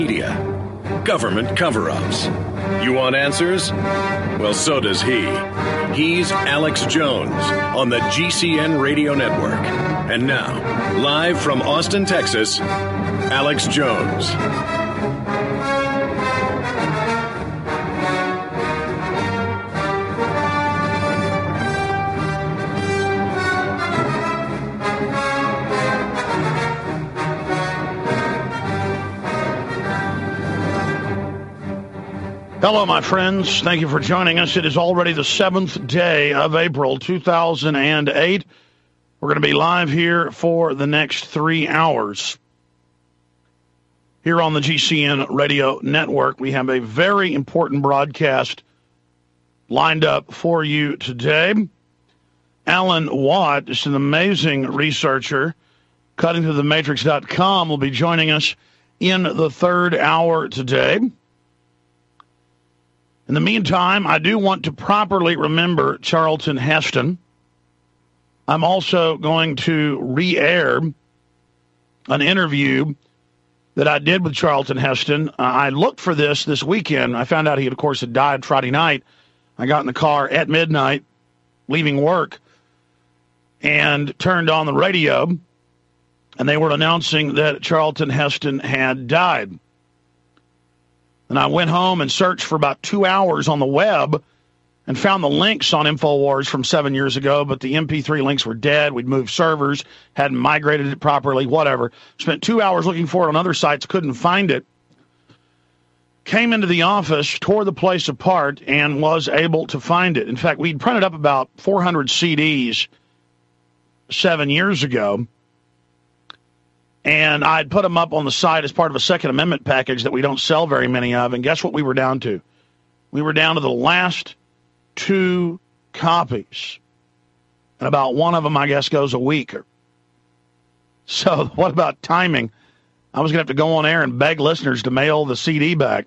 Media. Government cover-ups. You want answers? Well, so does he. He's Alex Jones on the GCN Radio Network. And now, live from Austin, Texas, Alex Jones. Hello, my friends. Thank you for joining us. It is already the 7th day of April, 2008. We're going to be live here for the next 3 hours. Here on the GCN Radio Network, we have a very important broadcast lined up for you today. Alan Watt is an amazing researcher. CuttingThroughTheMatrix.com will be joining us in the third hour today. In the meantime, I do want to properly remember Charlton Heston. I'm also going to re-air an interview that I did with Charlton Heston. I looked for this weekend. I found out he, of course, had died Friday night. I got in the car at midnight, leaving work, and turned on the radio, and they were announcing that Charlton Heston had died. And I went home and searched for about 2 hours on the web and found the links on InfoWars from 7 years ago, but the MP3 links were dead. We'd moved servers, hadn't migrated it properly, whatever. Spent 2 hours looking for it on other sites, couldn't find it. Came into the office, tore the place apart, and was able to find it. In fact, we'd printed up about 400 CDs 7 years ago. And I'd put them up on the site as part of a Second Amendment package that we don't sell very many of. And guess what we were down to? We were down to the last 2 copies. And about one of them, I guess, goes a week. So what about timing? I was going to have to go on air and beg listeners to mail the CD back.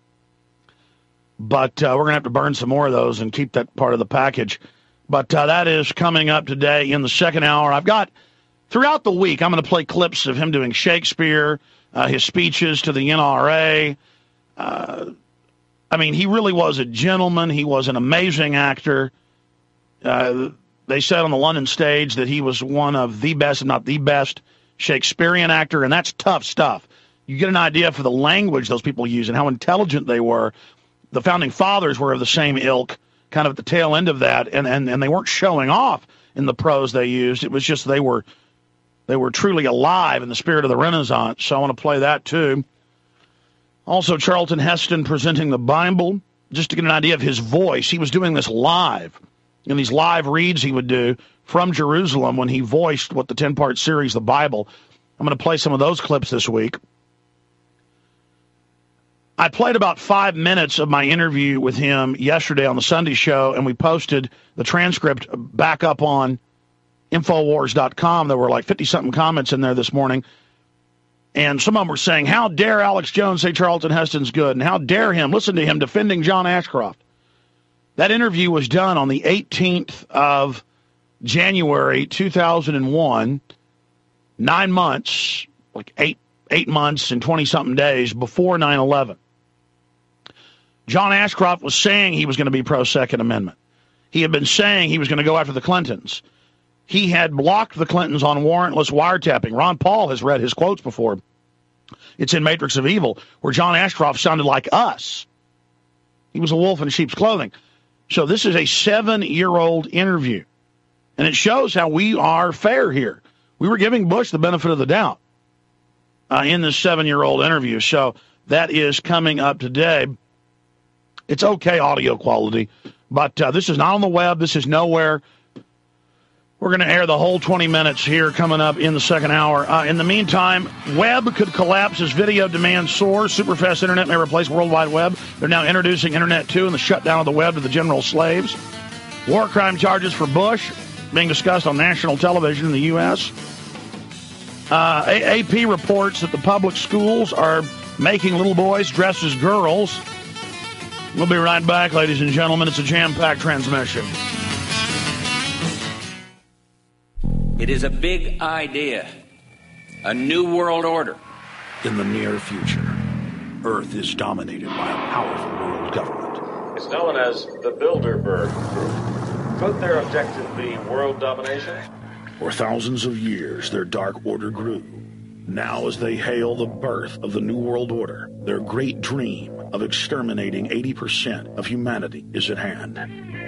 But we're going to have to burn some more of those and keep that part of the package. But that is coming up today in the second hour. I've got... Throughout the week, I'm going to play clips of him doing Shakespeare, his speeches to the NRA. He really was a gentleman. He was an amazing actor. They said on the London stage that he was one of the best, if not the best, Shakespearean actor, and that's tough stuff. You get an idea for the language those people use and how intelligent they were. The Founding Fathers were of the same ilk, kind of at the tail end of that, and they weren't showing off in the prose they used. It was just they were truly alive in the spirit of the Renaissance, so I want to play that too. Also, Charlton Heston presenting the Bible, just to get an idea of his voice. He was doing this live, in these live reads he would do from Jerusalem when he voiced what the 10-part series, the Bible. I'm going to play some of those clips this week. I played about 5 minutes of my interview with him yesterday on the Sunday show, and we posted the transcript back up on Infowars.com. There were like 50-something comments in there this morning. And some of them were saying, how dare Alex Jones say Charlton Heston's good? And how dare him? Listen to him defending John Ashcroft. That interview was done on the 18th of January, 2001, 9 months, like eight months and 20-something days before 9/11. John Ashcroft was saying he was going to be pro-Second Amendment. He had been saying he was going to go after the Clintons. He had blocked the Clintons on warrantless wiretapping. Ron Paul has read his quotes before. It's in Matrix of Evil, where John Ashcroft sounded like us. He was a wolf in sheep's clothing. So this is a 7-year-old interview, and it shows how we are fair here. We were giving Bush the benefit of the doubt in this 7-year-old interview. So that is coming up today. It's okay audio quality, but this is not on the web. This is nowhere. We're going to air the whole 20 minutes here coming up in the second hour. In the meantime, web could collapse as video demand soars. Superfast internet may replace World Wide Web. They're now introducing Internet 2 and the shutdown of the web to the general slaves. War crime charges for Bush being discussed on national television in the U.S. AP reports that the public schools are making little boys dress as girls. We'll be right back, ladies and gentlemen. It's a jam-packed transmission. It is a big idea, a new world order. In the near future. Earth is dominated by a powerful world government. It's known as the Bilderberg Group. Could their objective be world domination? For thousands of years, their dark order grew. Now, as they hail the birth of the New World Order, their great dream of exterminating 80% of humanity is at hand.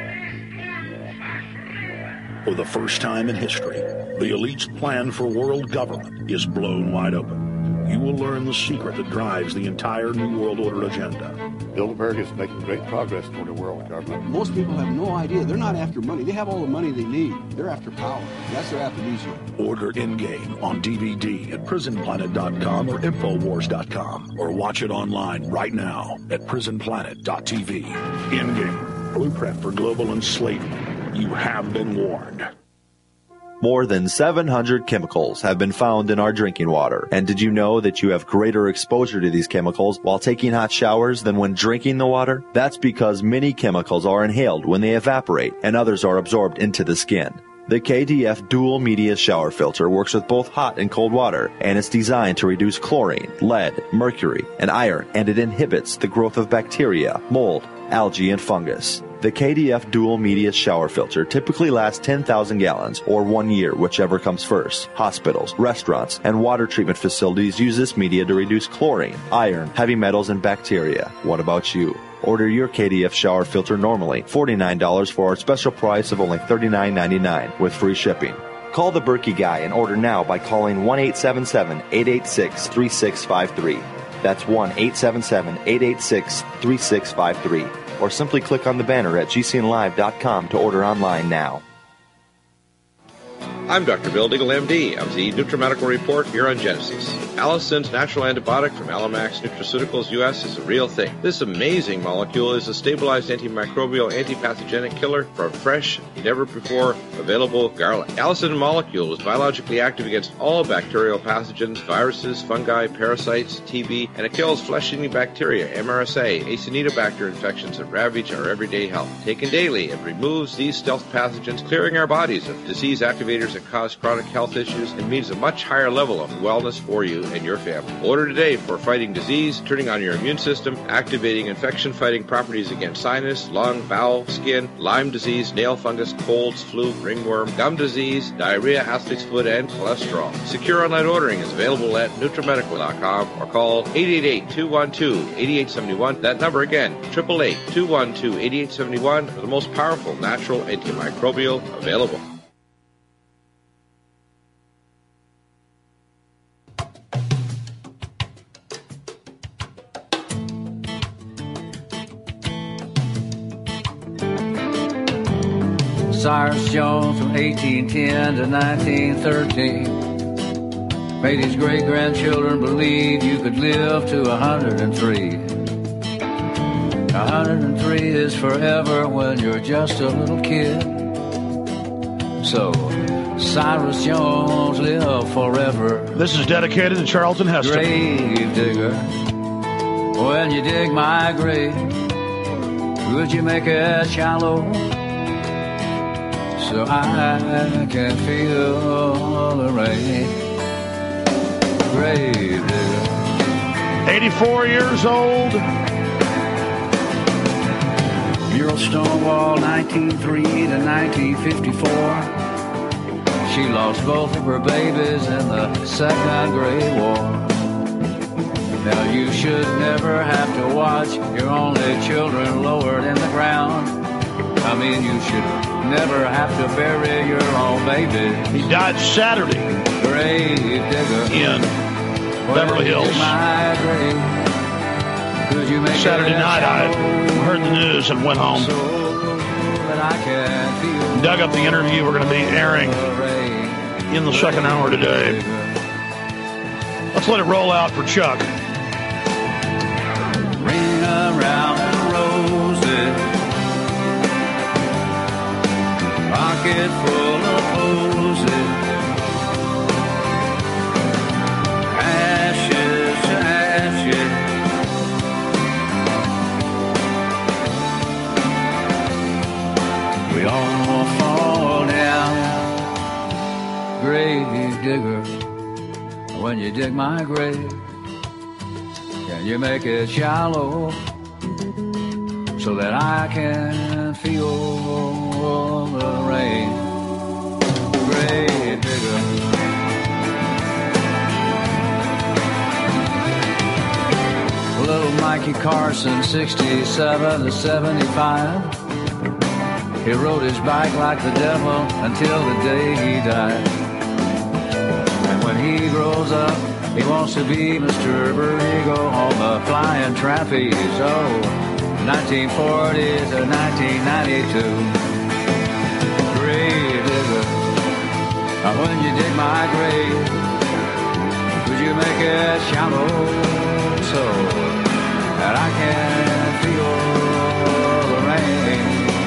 For the first time in history, the elite's plan for world government is blown wide open. You will learn the secret that drives the entire New World Order agenda. Bilderberg is making great progress toward a world government. Most people have no idea. They're not after money. They have all the money they need. They're after power. That's their aphrodisiac. Order Endgame on DVD at prisonplanet.com or Infowars.com, or watch it online right now at prisonplanet.tv. Endgame, blueprint for global enslavement. You have been warned. More than 700 chemicals have been found in our drinking water. And did you know that you have greater exposure to these chemicals while taking hot showers than when drinking the water? That's because many chemicals are inhaled when they evaporate, and others are absorbed into the skin. The KDF Dual Media Shower Filter works with both hot and cold water, and it's designed to reduce chlorine, lead, mercury, and iron, and it inhibits the growth of bacteria, mold, algae, and fungus. The KDF Dual Media Shower Filter typically lasts 10,000 gallons, or 1 year, whichever comes first. Hospitals, restaurants, and water treatment facilities use this media to reduce chlorine, iron, heavy metals, and bacteria. What about you? Order your KDF shower filter normally $49 for our special price of only $39.99 with free shipping. Call the Berkey Guy and order now by calling 1-877-886-3653. That's 1-877-886-3653. Or simply click on the banner at gcnlive.com to order online now. I'm Dr. Bill Deagle, MD, of the NutriMedical Report here on Genesis. Allison's natural antibiotic from Alamax Nutraceuticals US is a real thing. This amazing molecule is a stabilized antimicrobial, antipathogenic killer for fresh, never before available garlic. Allison molecule is biologically active against all bacterial pathogens, viruses, fungi, parasites, TB, and it kills flesh-eating bacteria, MRSA, Acinetobacter infections that ravage our everyday health. Taken daily, it removes these stealth pathogens, clearing our bodies of disease activators that cause chronic health issues, and means a much higher level of wellness for you and your family. Order today for fighting disease, turning on your immune system, activating infection-fighting properties against sinus, lung, bowel, skin, Lyme disease, nail fungus, colds, flu, ringworm, gum disease, diarrhea, athlete's foot, and cholesterol. Secure online ordering is available at NutriMedical.com or call 888-212-8871. That number again, 888-212-8871, for the most powerful natural antimicrobial available. Cyrus Jones from 1810 to 1913 made his great-grandchildren believe you could live to 103. 103 is forever when you're just a little kid. So, Cyrus Jones live forever. This is dedicated to Charlton Heston. Grave digger, when you dig my grave, would you make it shallow so I can feel the rain? Grave digger. 84 years old. Bureau Stonewall, 1903 to 1954. She lost both of her babies in the Second Great War. Now you should never have to watch your only children lowered in the ground. I mean, you should never have to bury your own baby. He died Saturday. Grave digger In Beverly Hills. My grave. Could you make Saturday night, I heard the news and went home. So that I can feel Dug up the interview we're going to be airing in the second hour today. Let's let it roll out for Chuck. Ring around the roses, pocket full of posies, ashes to ashes. We all fall down. Grave digger, when you dig my grave, can you make it shallow so that I can feel the rain. Grave digger. Little Mikey Carson, 67 to 75. He rode his bike like the devil until the day he died. And when he grows up, he wants to be Mr. Vertigo on the flying trapeze. Oh, 1940 to 1992. Grave digger, when you dig my grave, would you make it shallow so that I can feel the rain?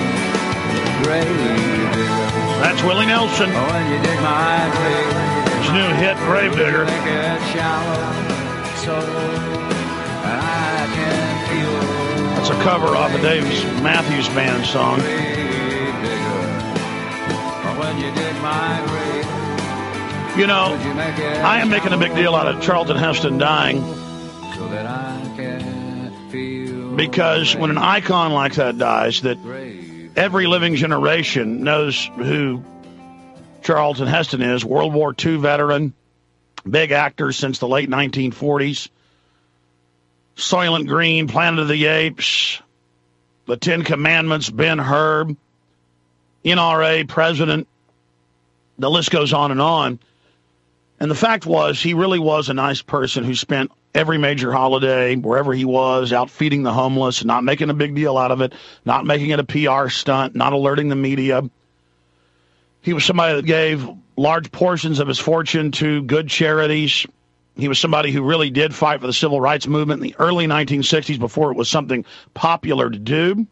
Grave digger. That's Willie Nelson. When you dig my grave, his new hit, Grave Digger. make it shallow so that I can feel. That's a cover off of Dave Matthews Band song. Grave digger. When you dig my grave, You know, would you make it I am making a big deal out of Charlton Heston dying so that I can feel because when an icon like that dies, that grave. every living generation knows who Charlton Heston is. World War II veteran, big actor since the late 1940s. Soylent Green, Planet of the Apes, The Ten Commandments, Ben-Hur, NRA president. The list goes on and on. And the fact was, he really was a nice person who spent every major holiday, wherever he was, out feeding the homeless, not making a big deal out of it, not making it a PR stunt, not alerting the media. He was somebody that gave large portions of his fortune to good charities. He was somebody who really did fight for the civil rights movement in the early 1960s before it was something popular to do.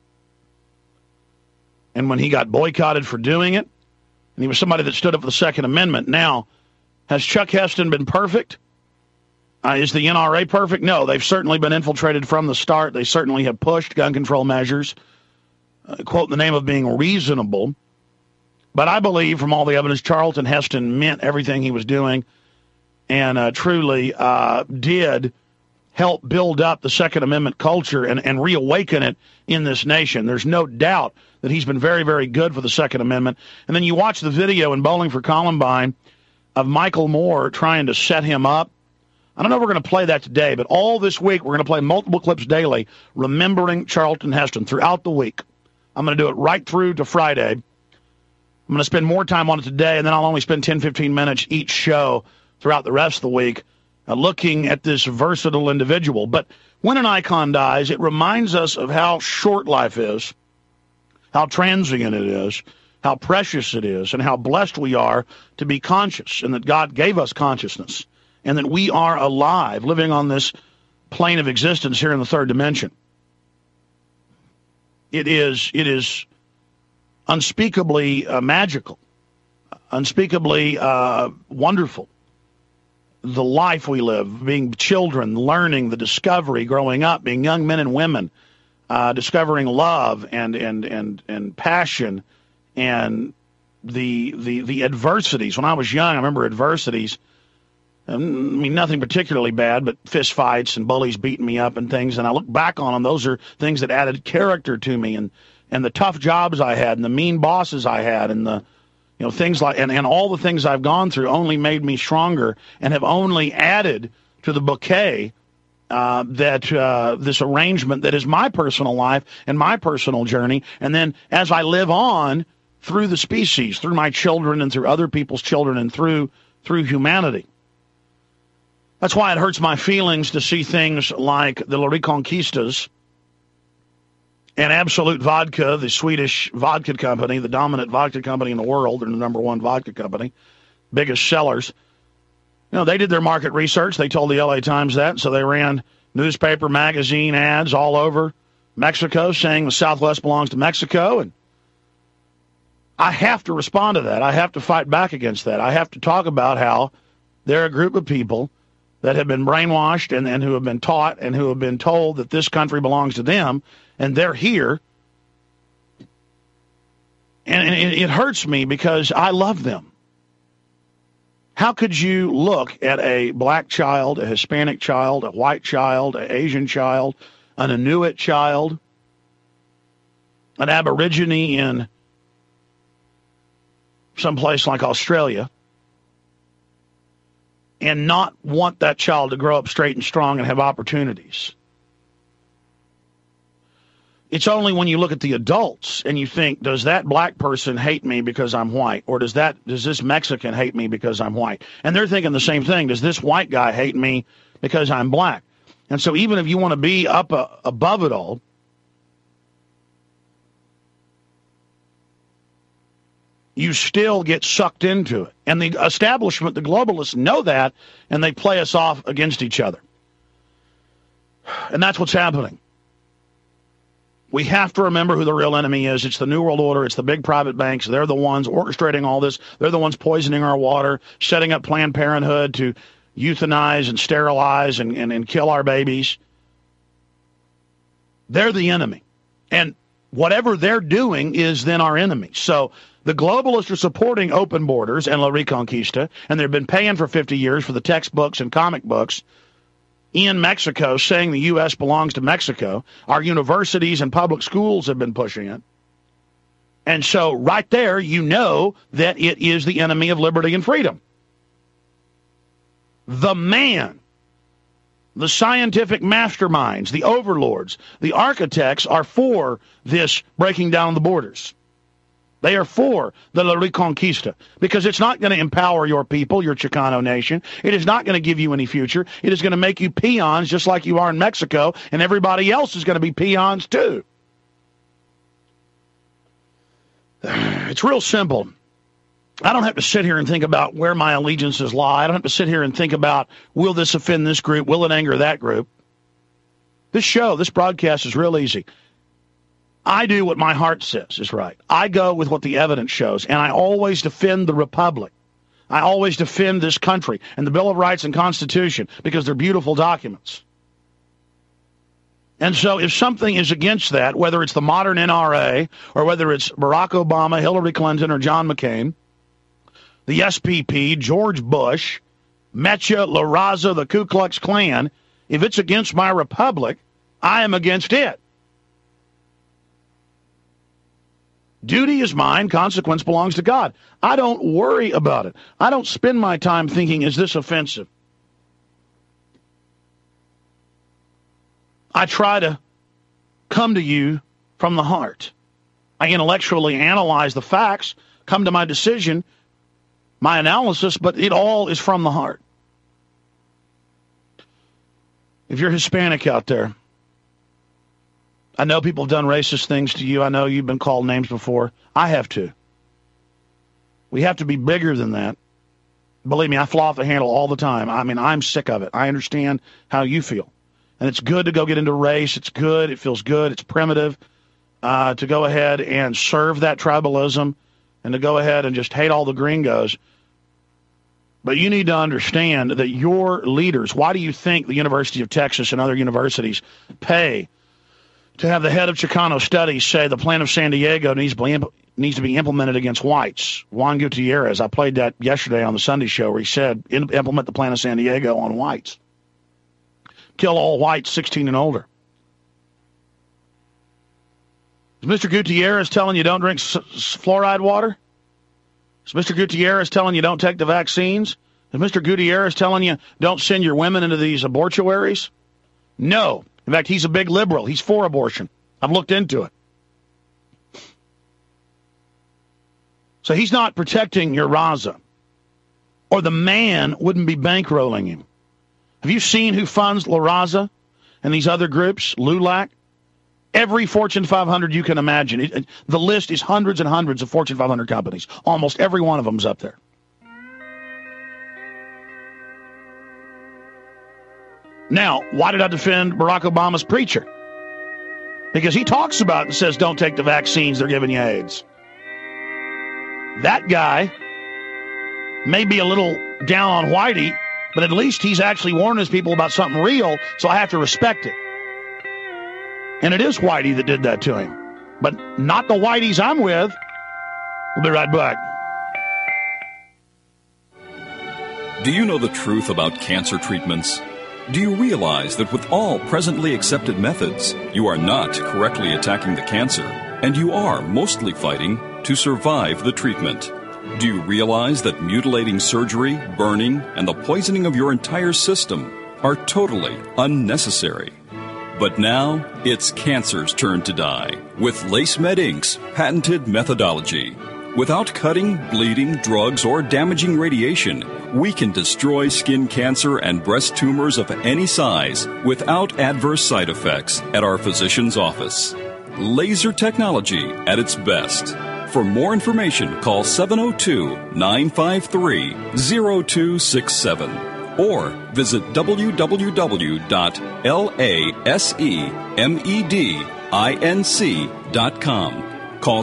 And when he got boycotted for doing it, and he was somebody that stood up for the Second Amendment. Now, has Chuck Heston been perfect? Is the NRA perfect? No, they've certainly been infiltrated from the start. They certainly have pushed gun control measures, quote, in the name of being reasonable. But I believe from all the evidence, Charlton Heston meant everything he was doing and truly did help build up the Second Amendment culture and reawaken it in this nation. There's no doubt that he's been very, very good for the Second Amendment. And then you watch the video in Bowling for Columbine of Michael Moore trying to set him up. I don't know if we're going to play that today, but all this week we're going to play multiple clips daily remembering Charlton Heston throughout the week. I'm going to do it right through to Friday. I'm going to spend more time on it today, and then I'll only spend 10, 15 minutes each show throughout the rest of the week looking at this versatile individual. But when an icon dies, it reminds us of how short life is, how transient it is, how precious it is, and how blessed we are to be conscious, and that God gave us consciousness, and that we are alive, living on this plane of existence here in the third dimension. It is unspeakably magical, unspeakably wonderful. The life we live, being children, learning, the discovery, growing up, being young men and women, discovering love and passion, and the adversities. When I was young, I remember adversities. I mean, nothing particularly bad, but fist fights and bullies beating me up and things. And I look back on them; those are things that added character to me, and the tough jobs I had, and the mean bosses I had, and the things like and all the things I've gone through only made me stronger and have only added to the bouquet that this arrangement that is my personal life and my personal journey. And then as I live on through the species, through my children and through other people's children and through humanity. That's why it hurts my feelings to see things like the La Reconquistas and Absolute Vodka, the Swedish vodka company, the dominant vodka company in the world. They're the number one vodka company, biggest sellers. They did their market research. They told the LA Times that, so they ran newspaper, magazine ads all over Mexico saying the Southwest belongs to Mexico. And I have to respond to that. I have to fight back against that. I have to talk about how they're a group of people that have been brainwashed and who have been taught and who have been told that this country belongs to them, and they're here. And it hurts me because I love them. How could you look at a black child, a Hispanic child, a white child, an Asian child, an Inuit child, an Aborigine in someplace like Australia, and not want that child to grow up straight and strong and have opportunities? It's only when you look at the adults and you think, does that black person hate me because I'm white? Or does this Mexican hate me because I'm white? And they're thinking the same thing. Does this white guy hate me because I'm black? And so even if you want to be up above it all, you still get sucked into it. And the establishment, the globalists, know that, and they play us off against each other. And that's what's happening. We have to remember who the real enemy is. It's the New World Order. It's the big private banks. They're the ones orchestrating all this. They're the ones poisoning our water, setting up Planned Parenthood to euthanize and sterilize and kill our babies. They're the enemy. And whatever they're doing is then our enemy. So the globalists are supporting open borders and La Reconquista, and they've been paying for 50 years for the textbooks and comic books in Mexico, saying the U.S. belongs to Mexico. Our universities and public schools have been pushing it. And so right there, you know that it is the enemy of liberty and freedom. The man, the scientific masterminds, the overlords, the architects are for this breaking down the borders. They are for the La Reconquista because it's not going to empower your people, your Chicano nation. It is not going to give you any future. It is going to make you peons just like you are in Mexico, and everybody else is going to be peons too. It's real simple. I don't have to sit here and think about where my allegiances lie. I don't have to sit here and think about, will this offend this group? Will it anger that group? This broadcast is real easy. I do what my heart says is right. I go with what the evidence shows, and I always defend the Republic. I always defend this country and the Bill of Rights and Constitution because they're beautiful documents. And so if something is against that, whether it's the modern NRA or whether it's Barack Obama, Hillary Clinton, or John McCain, the SPP, George Bush, Mecha, La Raza, the Ku Klux Klan, if it's against my Republic, I am against it. Duty is mine, consequence belongs to God. I don't worry about it. I don't spend my time thinking, is this offensive? I try to come to you from the heart. I intellectually analyze the facts, come to my decision, my analysis, but it all is from the heart. If you're Hispanic out there, I know people have done racist things to you. I know you've been called names before. I have too. We have to be bigger than that. Believe me, I fly off the handle all the time. I mean, I'm sick of it. I understand how you feel. And it's good to go get into race. It's good. It feels good. It's primitive to go ahead and serve that tribalism and to go ahead and just hate all the gringos. But you need to understand that your leaders, why do you think the University of Texas and other universities pay to have the head of Chicano Studies say the plan of San Diego needs to be implemented against whites? Juan Gutierrez, I played that yesterday on the Sunday show where he said, implement the plan of San Diego on whites. Kill all whites 16 and older. Is Mr. Gutierrez telling you don't drink fluoride water? Is Mr. Gutierrez telling you don't take the vaccines? Is Mr. Gutierrez telling you don't send your women into these abortuaries? No. In fact, he's a big liberal. He's for abortion. I've looked into it. So he's not protecting your Raza. Or the man wouldn't be bankrolling him. Have you seen who funds La Raza and these other groups, LULAC? Every Fortune 500 you can imagine. The list is hundreds and hundreds of Fortune 500 companies. Almost every one of them is up there. Now, why did I defend Barack Obama's preacher? Because he talks about it and says, don't take the vaccines, they're giving you AIDS. That guy may be a little down on Whitey, but at least he's actually warning his people about something real, so I have to respect it. And it is Whitey that did that to him. But not the Whiteys I'm with. We'll be right back. Do you know the truth about cancer treatments? Do you realize that with all presently accepted methods, you are not correctly attacking the cancer, and you are mostly fighting to survive the treatment? Do you realize that mutilating surgery, burning, and the poisoning of your entire system are totally unnecessary? But now, it's cancer's turn to die with LaceMed Inc.'s patented methodology. Without cutting, bleeding, drugs, or damaging radiation, we can destroy skin cancer and breast tumors of any size without adverse side effects at our physician's office. Laser technology at its best. For more information, call 702-953-0267 or visit www.lasemedinc.com. Call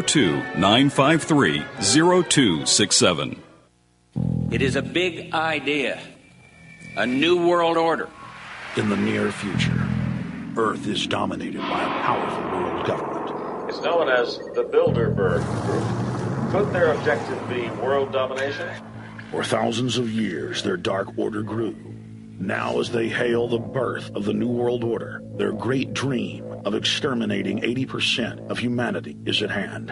702-953-0267. It is a big idea. A new world order. In the near future, Earth is dominated by a powerful world government. It's known as the Bilderberg Group. Could their objective be world domination? For thousands of years, their dark order grew. Now, as they hail the birth of the New World Order, their great dream of exterminating 80% of humanity is at hand.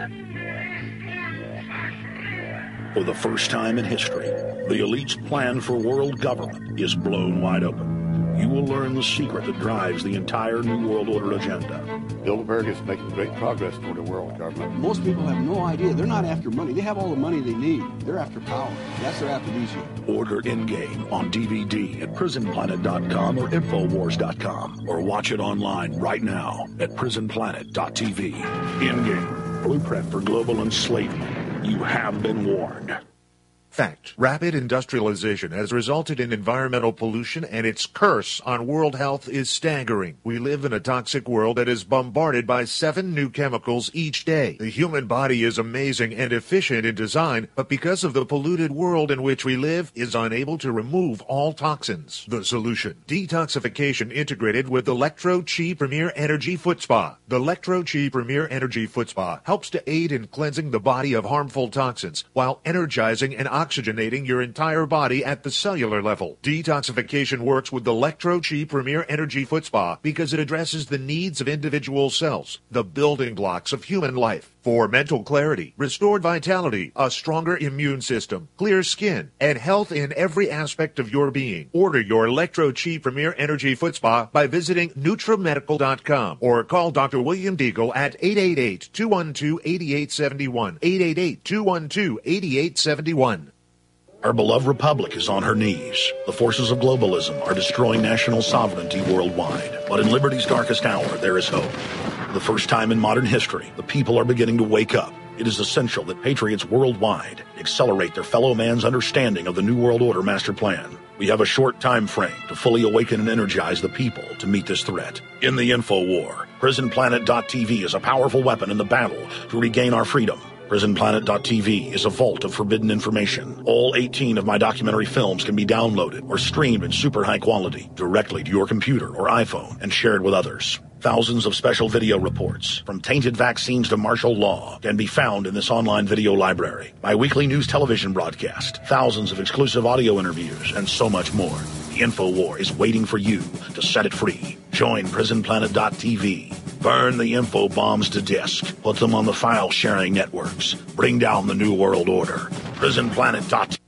For the first time in history, the elite's plan for world government is blown wide open. You will learn the secret that drives the entire New World Order agenda. Bilderberg is making great progress toward a world government. Most people have no idea. They're not after money. They have all the money they need. They're after power. That's their aphrodisiac. Order Endgame on DVD at prisonplanet.com or Infowars.com, or watch it online right now at prisonplanet.tv. Endgame, blueprint for global enslavement. You have been warned. Fact. Rapid industrialization has resulted in environmental pollution, and its curse on world health is staggering. We live in a toxic world that is bombarded by 7 new chemicals each day. The human body is amazing and efficient in design, but because of the polluted world in which we live, is unable to remove all toxins. The solution: detoxification integrated with Electro-Chi Premier Energy Foot Spa. The Electro-Chi Premier Energy Foot Spa helps to aid in cleansing the body of harmful toxins while energizing and oxygenating your entire body at the cellular level. Detoxification works with the Electro-Chi Premier Energy Foot Spa because it addresses the needs of individual cells, the building blocks of human life. For mental clarity, restored vitality, a stronger immune system, clear skin, and health in every aspect of your being. Order your Electro-Chi Premier Energy Foot Spa by visiting NutraMedical.com or call Dr. William Deagle at 888-212-8871. 888-212-8871. Our beloved republic is on her knees. The forces of globalism are destroying national sovereignty worldwide. But in liberty's darkest hour, there is hope. For the first time in modern history, the people are beginning to wake up. It is essential that patriots worldwide accelerate their fellow man's understanding of the New World Order master plan. We have a short time frame to fully awaken and energize the people to meet this threat. In the info war, PrisonPlanet.tv is a powerful weapon in the battle to regain our freedom. PrisonPlanet.tv is a vault of forbidden information. All 18 of my documentary films can be downloaded or streamed in super high quality directly to your computer or iPhone and shared with others. Thousands of special video reports, from tainted vaccines to martial law, can be found in this online video library. My weekly news television broadcast, thousands of exclusive audio interviews, and so much more. The InfoWar is waiting for you to set it free. Join PrisonPlanet.tv. Burn the info bombs to disk. Put them on the file-sharing networks. Bring down the New World Order. PrisonPlanet.tv.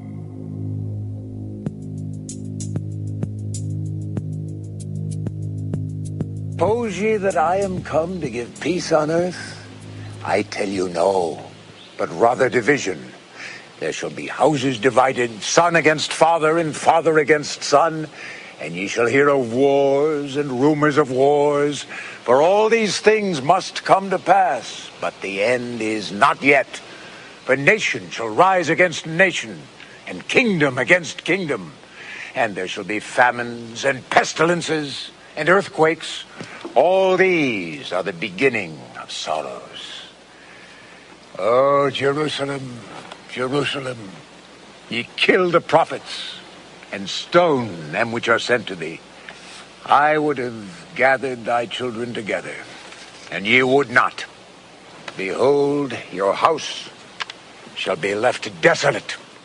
Suppose ye that I am come to give peace on earth? I tell you no, but rather division. There shall be houses divided, son against father, and father against son, and ye shall hear of wars and rumors of wars, for all these things must come to pass, but the end is not yet. For nation shall rise against nation, and kingdom against kingdom, and there shall be famines and pestilences and earthquakes. All these are the beginning of sorrows. Oh, Jerusalem, Jerusalem, ye kill the prophets and stone them which are sent to thee. I would have gathered thy children together, and ye would not. Behold, your house shall be left desolate.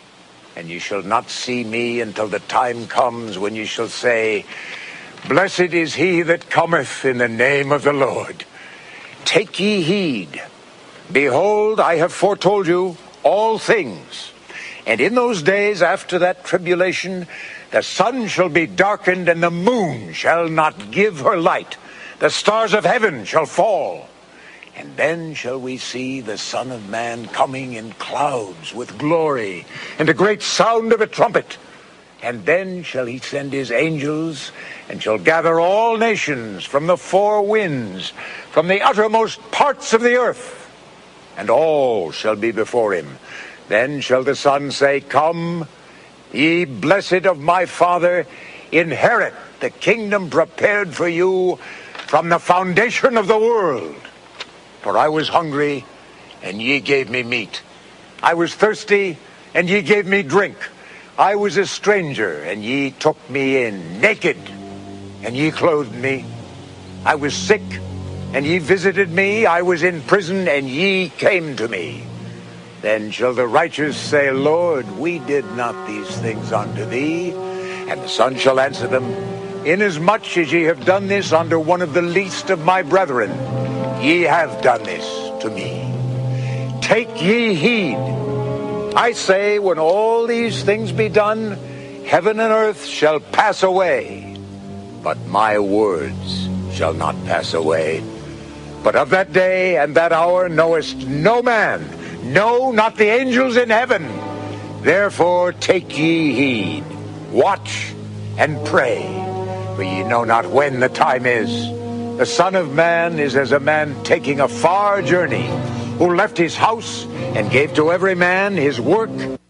and ye shall not see me until the time comes when ye shall say, Blessed is he that cometh in the name of the Lord. Take ye heed. Behold, I have foretold you all things. And in those days after that tribulation, the sun shall be darkened, and the moon shall not give her light. The stars of heaven shall fall. And then shall we see the Son of Man coming in clouds with glory, and a great sound of a trumpet. And then shall he send his angels, and shall gather all nations from the four winds, from the uttermost parts of the earth. And all shall be before him. Then shall the Son say, Come, ye blessed of my Father, inherit the kingdom prepared for you from the foundation of the world. For I was hungry, and ye gave me meat. I was thirsty, and ye gave me drink. I was a stranger, and ye took me in. Naked, and ye clothed me. I was sick, and ye visited me. I was in prison, and ye came to me. Then shall the righteous say, Lord, we did not these things unto thee. And the Son shall answer them, Inasmuch as ye have done this unto one of the least of my brethren, ye have done this to me. Take ye heed. I say, when all these things be done, heaven and earth shall pass away, but my words shall not pass away. But of that day and that hour knoweth no man, no, not the angels in heaven. Therefore take ye heed, watch and pray, for ye know not when the time is. The Son of Man is as a man taking a far journey, who left his house and gave to every man his work.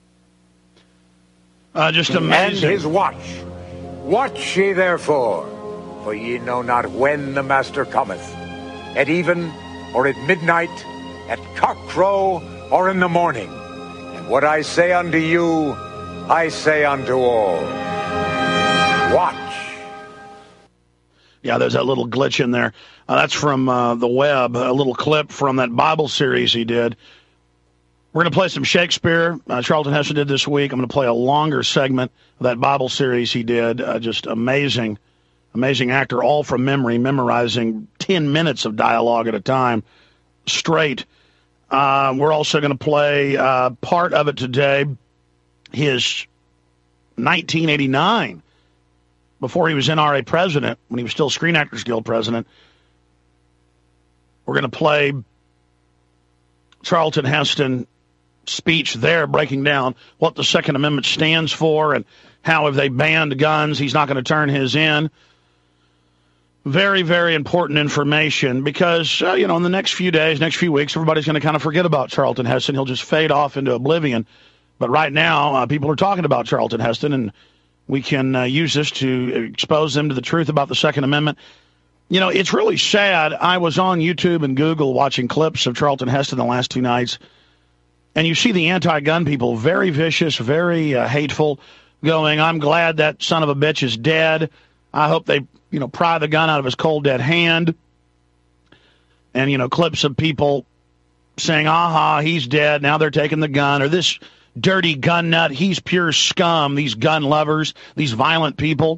Just amazing. And his watch. Watch ye therefore, for ye know not when the Master cometh, at even or at midnight, at cockcrow or in the morning. And what I say unto you, I say unto all. Watch. Yeah, there's that little glitch in there. That's from the web, a little clip from that Bible series he did. We're going to play some Shakespeare. Charlton Heston did this week. I'm going to play a longer segment of that Bible series he did. Just amazing, amazing actor, all from memory, memorizing 10 minutes of dialogue at a time straight. We're also going to play part of it today, his 1989, before he was NRA president, when he was still Screen Actors Guild president. We're going to play Charlton Heston speech there, breaking down what the Second Amendment stands for and how if they banned guns, he's not going to turn his in. Very, very important information because, in the next few days, next few weeks, everybody's going to kind of forget about Charlton Heston. He'll just fade off into oblivion. But right now, people are talking about Charlton Heston, and we can use this to expose them to the truth about the Second Amendment. It's really sad. I was on YouTube and Google watching clips of Charlton Heston the last two nights, and you see the anti-gun people, very vicious, very hateful, going, I'm glad that son of a bitch is dead. I hope they, pry the gun out of his cold, dead hand. And, clips of people saying, aha, he's dead, now they're taking the gun, or this dirty gun nut, he's pure scum, these gun lovers, these violent people.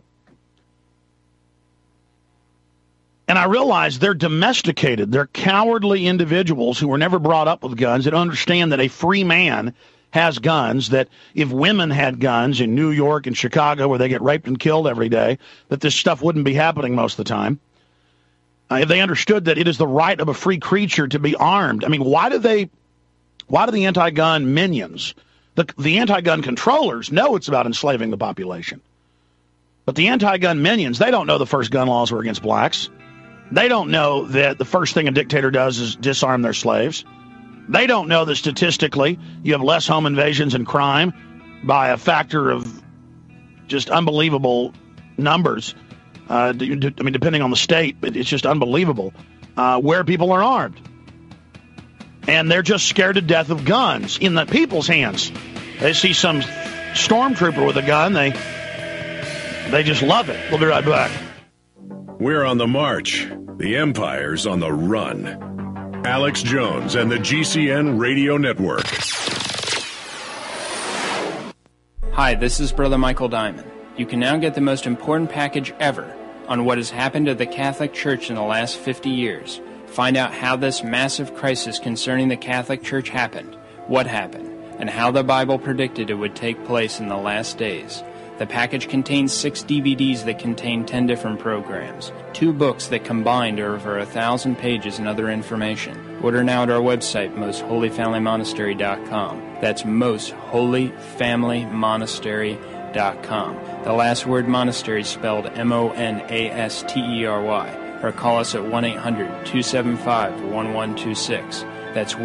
And I realize they're domesticated. They're cowardly individuals who were never brought up with guns that understand that a free man has guns, that if women had guns in New York and Chicago where they get raped and killed every day, that this stuff wouldn't be happening most of the time. If they understood that it is the right of a free creature to be armed. I mean, why do the anti-gun minions, the anti-gun controllers know it's about enslaving the population? But the anti-gun minions, they don't know the first gun laws were against blacks. They don't know that the first thing a dictator does is disarm their slaves. They don't know that statistically you have less home invasions and crime by a factor of just unbelievable numbers. Depending on the state, it's just unbelievable where people are armed. And they're just scared to death of guns in the people's hands. They see some stormtrooper with a gun, they just love it. We'll be right back. We're on the march. The Empire's on the run. Alex Jones and the GCN Radio Network. Hi, this is Brother Michael Diamond. You can now get the most important package ever on what has happened to the Catholic Church in the last 50 years. Find out how this massive crisis concerning the Catholic Church happened, what happened, and how the Bible predicted it would take place in the last days. The package contains 6 DVDs that contain 10 different programs, 2 books that combined are over 1,000 pages and other information. Order now at our website, mostholyfamilymonastery.com. That's mostholyfamilymonastery.com. The last word monastery is spelled MONASTERY. Or call us at 1-800-275-1126. That's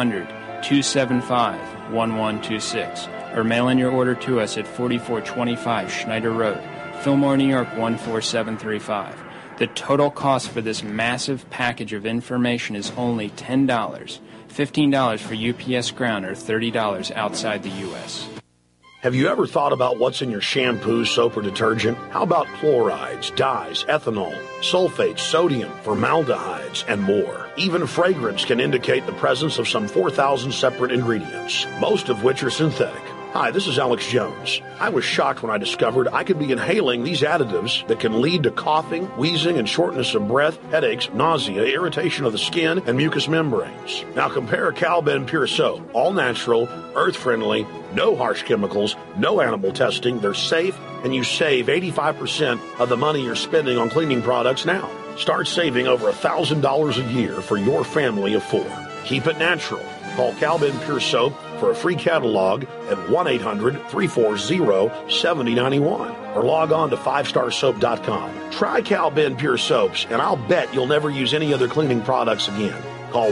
1-800-275-1126. Or mail in your order to us at 4425 Schneider Road, Fillmore, New York 14735. The total cost for this massive package of information is only $10, $15 for UPS Ground, or $30 outside the U.S. Have you ever thought about what's in your shampoo, soap, or detergent? How about chlorides, dyes, ethanol, sulfates, sodium, formaldehydes, and more? Even fragrance can indicate the presence of some 4,000 separate ingredients, most of which are synthetic. Hi, this is Alex Jones. I was shocked when I discovered I could be inhaling these additives that can lead to coughing, wheezing, and shortness of breath, headaches, nausea, irritation of the skin, and mucous membranes. Now compare Cal-Ben Pure Soap, all natural, earth-friendly, no harsh chemicals, no animal testing. They're safe, and you save 85% of the money you're spending on cleaning products now. Start saving over $1,000 a year for your family of 4. Keep it natural. Call Cal-Ben Pure Soap for a free catalog at 1-800-340-7091 or log on to 5starsoap.com. Try Cal-Ben Pure Soaps, and I'll bet you'll never use any other cleaning products again. Call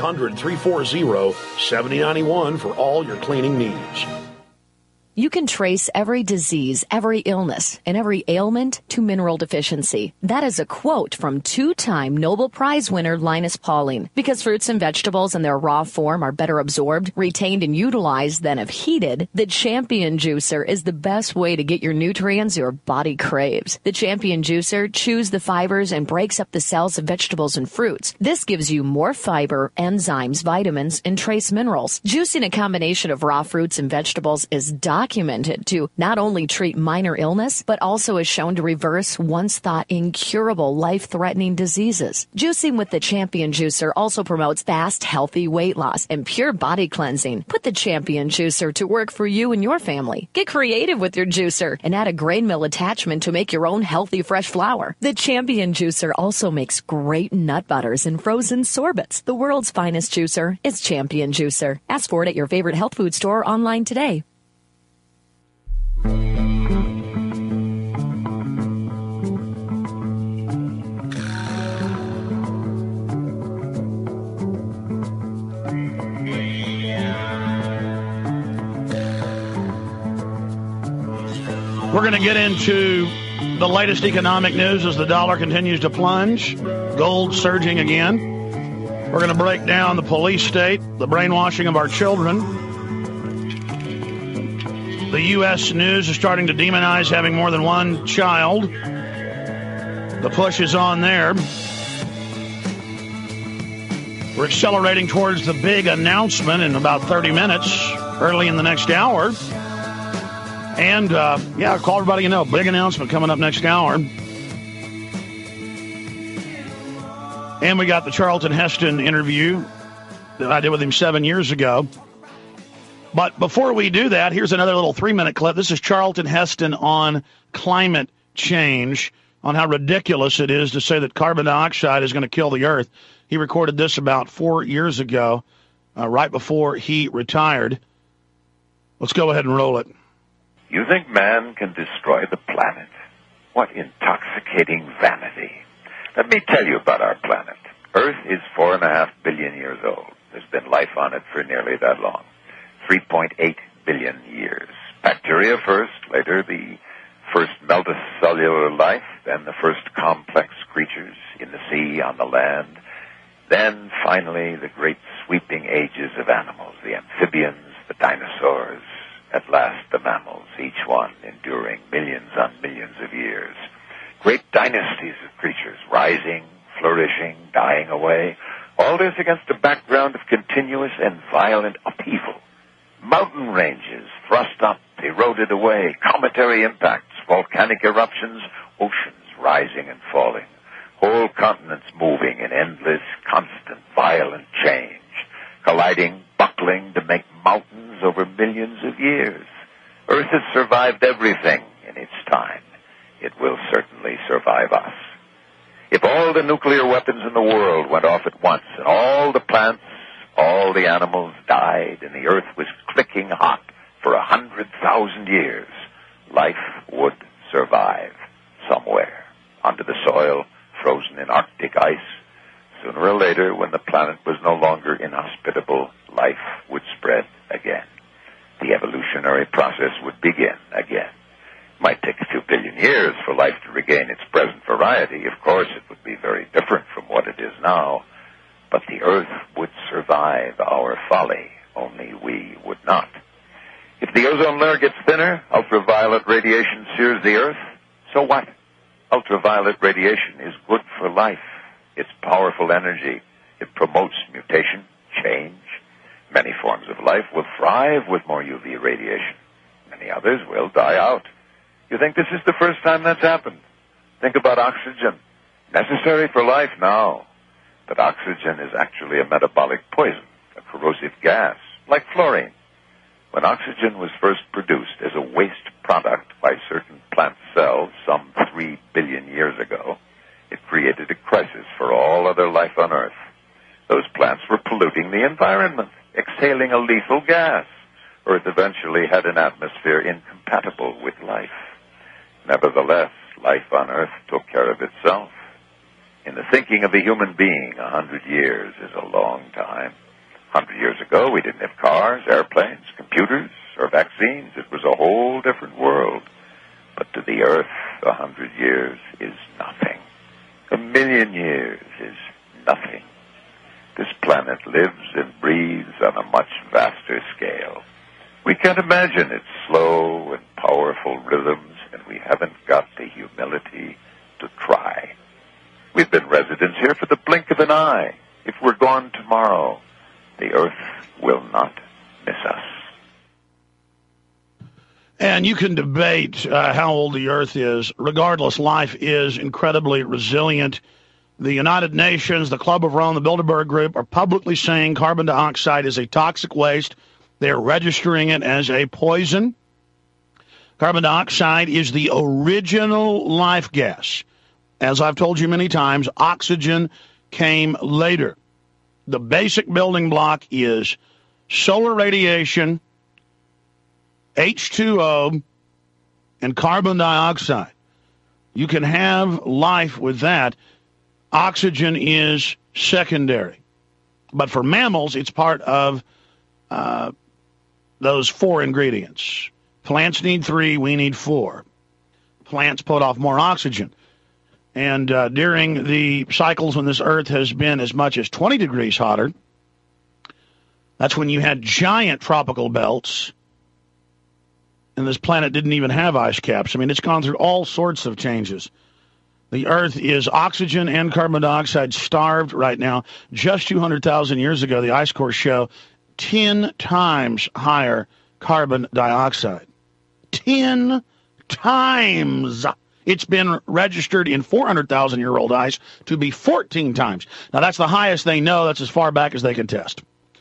1-800-340-7091 for all your cleaning needs. You can trace every disease, every illness, and every ailment to mineral deficiency. That is a quote from 2-time Nobel Prize winner Linus Pauling. Because fruits and vegetables in their raw form are better absorbed, retained, and utilized than if heated, the Champion Juicer is the best way to get your nutrients your body craves. The Champion Juicer chews the fibers and breaks up the cells of vegetables and fruits. This gives you more fiber, enzymes, vitamins, and trace minerals. Juicing a combination of raw fruits and vegetables is documented to not only treat minor illness, but also is shown to reverse once thought incurable life-threatening diseases. Juicing with the Champion Juicer also promotes fast, healthy weight loss and pure body cleansing. Put the Champion Juicer to work for you and your family. Get creative with your juicer and add a grain mill attachment to make your own healthy, fresh flour. The Champion Juicer also makes great nut butters and frozen sorbets. The world's finest juicer is Champion Juicer. Ask for it at your favorite health food store or online today. We're going to get into the latest economic news as the dollar continues to plunge, gold surging again. We're going to break down the police state, the brainwashing of our children. The U.S. news is starting to demonize having more than one child. The push is on there. We're accelerating towards the big announcement in about 30 minutes, early in the next hour. And, call everybody you know. Big announcement coming up next hour. And we got the Charlton Heston interview that I did with him 7 years ago. But before we do that, here's another little 3-minute clip. This is Charlton Heston on climate change, on how ridiculous it is to say that carbon dioxide is going to kill the earth. He recorded this about 4 years ago, right before he retired. Let's go ahead and roll it. You think man can destroy the planet? What intoxicating vanity. Let me tell you about our planet. Earth is 4.5 billion years old. There's been life on it for nearly that long. 3.8 billion years. Bacteria first, later the first multicellular life, then the first complex creatures in the sea, on the land, then finally the great sweeping ages of animals, the amphibians, the dinosaurs, at last the mammals, each one enduring millions on millions of years. Great dynasties of creatures rising, flourishing, dying away, all this against a background of continuous and violent upheaval. Mountain ranges thrust up eroded away, cometary impacts, volcanic eruptions, oceans rising and falling, whole continents moving in endless, constant, violent change, colliding, buckling to make mountains over millions of years. Earth has survived everything in its time. It will certainly survive us. If all the nuclear weapons in the world went off at once, and all the plants, all the animals died, and the earth was clicking hot for 100,000 years, life would survive somewhere, under the soil, frozen in Arctic ice. Sooner or later, when the planet was no longer inhospitable, life would spread again. The evolutionary process would begin again. It might take a few billion years for life to regain its present variety. Of course, it would be very different from what it is now. But the earth would survive our folly, only we would not. If the ozone layer gets thinner, ultraviolet radiation sears the earth. So what? Ultraviolet radiation is good for life. It's powerful energy. It promotes mutation, change. Many forms of life will thrive with more UV radiation. Many others will die out. You think this is the first time that's happened? Think about oxygen. Necessary for life now. But oxygen is actually a metabolic poison, a corrosive gas, like fluorine. When oxygen was first produced as a waste product by certain plant cells some 3 billion years ago, it created a crisis for all other life on Earth. Those plants were polluting the environment, exhaling a lethal gas. Earth eventually had an atmosphere incompatible with life. Nevertheless, life on Earth took care of itself. In the thinking of a human being, 100 years is a long time. 100 years ago, we didn't have cars, airplanes, computers, or vaccines. It was a whole different world. But to the Earth, 100 years is nothing. 1,000,000 years is nothing. This planet lives and breathes on a much vaster scale. We can't imagine its slow and powerful rhythms, and we haven't got the humility to try. We've been residents here for the blink of an eye. If we're gone tomorrow, the Earth will not miss us. And you can debate how old the Earth is. Regardless, life is incredibly resilient. The United Nations, the Club of Rome, the Bilderberg Group are publicly saying carbon dioxide is a toxic waste. They're registering it as a poison. Carbon dioxide is the original life gas. As I've told you many times, oxygen came later. The basic building block is solar radiation, H2O, and carbon dioxide. You can have life with that. Oxygen is secondary. But for mammals, it's part of those 4 ingredients. Plants need 3, we need 4. Plants put off more oxygen. And during the cycles when this Earth has been as much as 20 degrees hotter, that's when you had giant tropical belts, and this planet didn't even have ice caps. I mean, it's gone through all sorts of changes. The Earth is oxygen and carbon dioxide starved right now. Just 200,000 years ago, the ice cores show 10 times higher carbon dioxide. 10 times! It's been registered in 400,000-year-old ice to be 14 times. Now, that's the highest they know. That's as far back as they can test.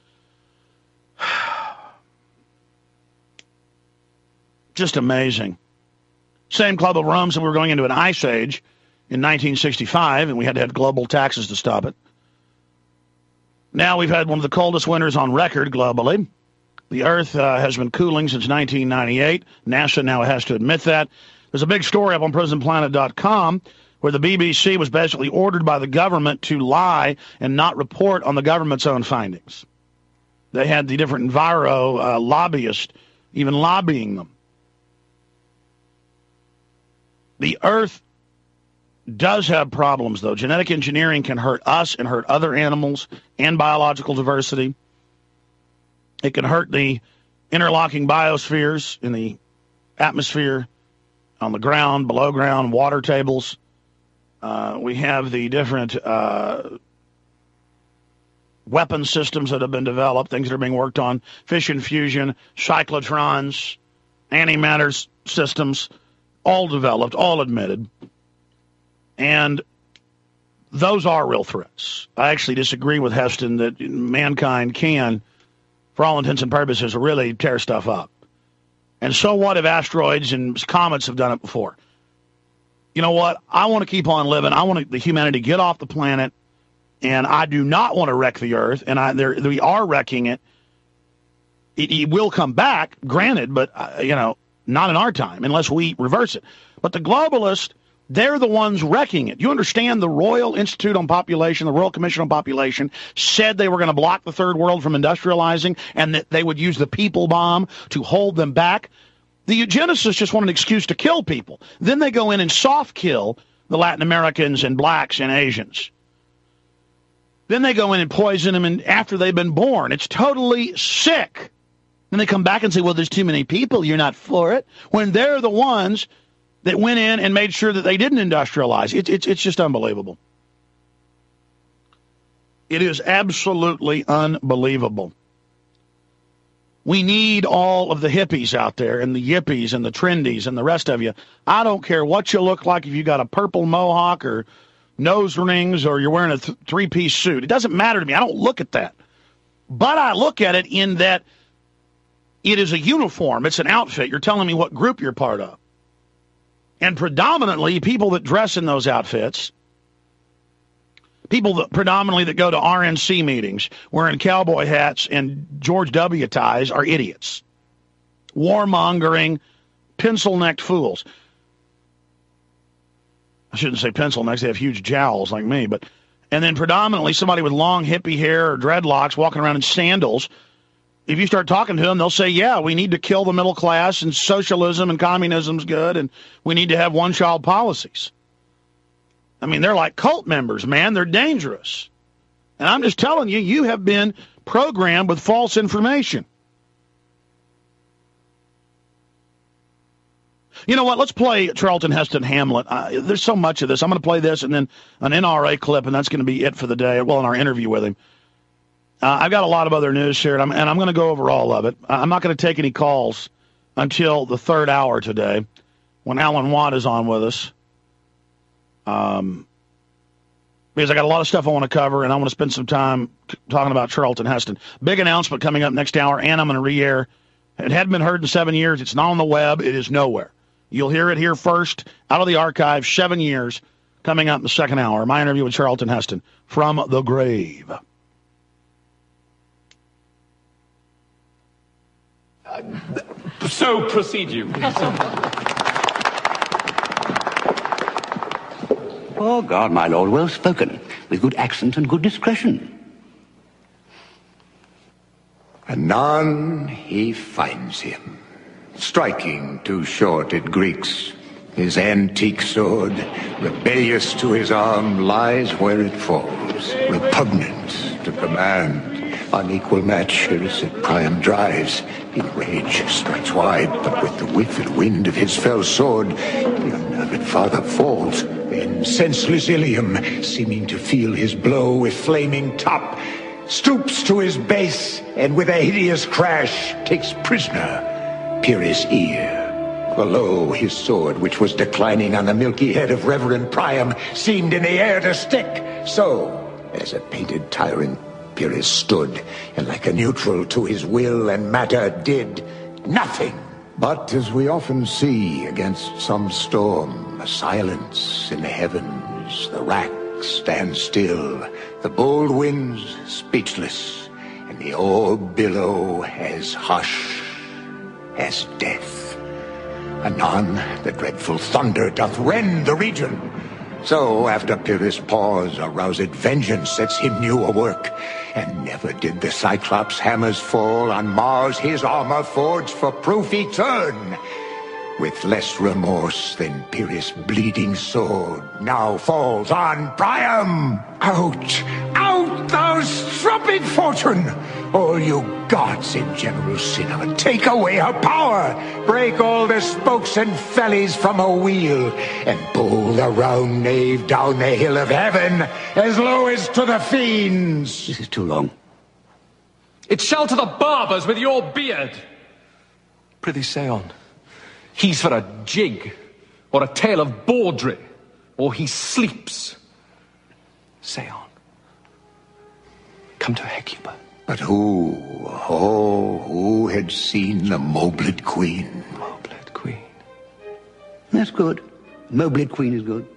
Just amazing. Same Club of Rome said we were going into an ice age in 1965, and we had to have global taxes to stop it. Now we've had one of the coldest winters on record globally. The Earth has been cooling since 1998. NASA now has to admit that. There's a big story up on PrisonPlanet.com where the BBC was basically ordered by the government to lie and not report on the government's own findings. They had the different enviro lobbyists even lobbying them. The Earth does have problems, though. Genetic engineering can hurt us and hurt other animals and biological diversity. It can hurt the interlocking biospheres in the atmosphere, on the ground, below ground, water tables. We have the different weapon systems that have been developed, things that are being worked on, fission fusion, cyclotrons, antimatter systems, all developed, all admitted. And those are real threats. I actually disagree with Heston that mankind can, for all intents and purposes, really tear stuff up. And so what if asteroids and comets have done it before? You know what? I want to keep on living. I want the humanity to get off the planet, and I do not want to wreck the Earth, and we are wrecking it. It will come back, granted, but, not in our time, unless we reverse it. But the globalists, they're the ones wrecking it. You understand the Royal Institute on Population, the Royal Commission on Population, said they were going to block the third world from industrializing and that they would use the people bomb to hold them back. The eugenicists just want an excuse to kill people. Then they go in and soft kill the Latin Americans and blacks and Asians. Then they go in and poison them after they've been born. It's totally sick. Then they come back and say, well, there's too many people. You're not for it. When they're the ones that went in and made sure that they didn't industrialize. It's just unbelievable. It is absolutely unbelievable. We need all of the hippies out there and the yippies and the trendies and the rest of you. I don't care what you look like, if you got a purple mohawk or nose rings or you're wearing a three-piece suit. It doesn't matter to me. I don't look at that. But I look at it in that it is a uniform. It's an outfit. You're telling me what group you're part of. And predominantly, people that dress in those outfits, people that predominantly that go to RNC meetings wearing cowboy hats and George W. ties are idiots. Warmongering, pencil-necked fools. I shouldn't say pencil-necks. They have huge jowls like me. And then predominantly somebody with long hippie hair or dreadlocks walking around in sandals. If you start talking to them, they'll say, yeah, we need to kill the middle class and socialism and communism's good and we need to have one-child policies. I mean, they're like cult members, man. They're dangerous. And I'm just telling you, you have been programmed with false information. You know what? Let's play Charlton Heston Hamlet. There's so much of this. I'm going to play this and then an NRA clip, and that's going to be it for the day, well, in our interview with him. I've got a lot of other news here, and I'm going to go over all of it. I'm not going to take any calls until the third hour today when Alan Watt is on with us. Because I got a lot of stuff I want to cover, and I want to spend some time talking about Charlton Heston. Big announcement coming up next hour, and I'm going to re-air. It hadn't been heard in 7 years. It's not on the web. It is nowhere. You'll hear it here first, out of the archive, 7 years, coming up in the second hour. My interview with Charlton Heston from the grave. So proceed you. Oh, God, my lord, well spoken, with good accent and good discretion. Anon he finds him, striking two shorted Greeks. His antique sword, rebellious to his arm, lies where it falls, repugnant to command. Unequal match, Iricid Priam drives. In rage strikes wide, but with the whiff and wind of his fell sword, the unnerved father falls. Then senseless Ilium, seeming to feel his blow with flaming top, stoops to his base, and with a hideous crash takes prisoner Pyrrhus' ear. Below his sword, which was declining on the milky head of Reverend Priam, seemed in the air to stick. So, as a painted tyrant, Pyrrhus stood, and like a neutral to his will and matter did nothing. But as we often see against some storm, a silence in the heavens, the rack stands still, the bold winds speechless, and the orb below as hush as death. Anon the dreadful thunder doth rend the region. So, after Pyrrhus' pause, aroused vengeance sets him new a work. And never did the Cyclops' hammers fall on Mars his armor forged for proof etern. With less remorse than Pyrrhus' bleeding sword now falls on Priam. Out, out, thou strumpet fortune! All you gods in general sin of it, take away her power! Break all the spokes and fellies from her wheel, and pull the round nave down the hill of heaven, as low as to the fiends! This is too long. It shall to the barbers with your beard. Prithee, say on. He's for a jig, or a tale of Baudry, or he sleeps. Say on. Come to Hecuba. But who had seen the Moblid Queen? Moblid Queen. That's good. Moblid Queen is good.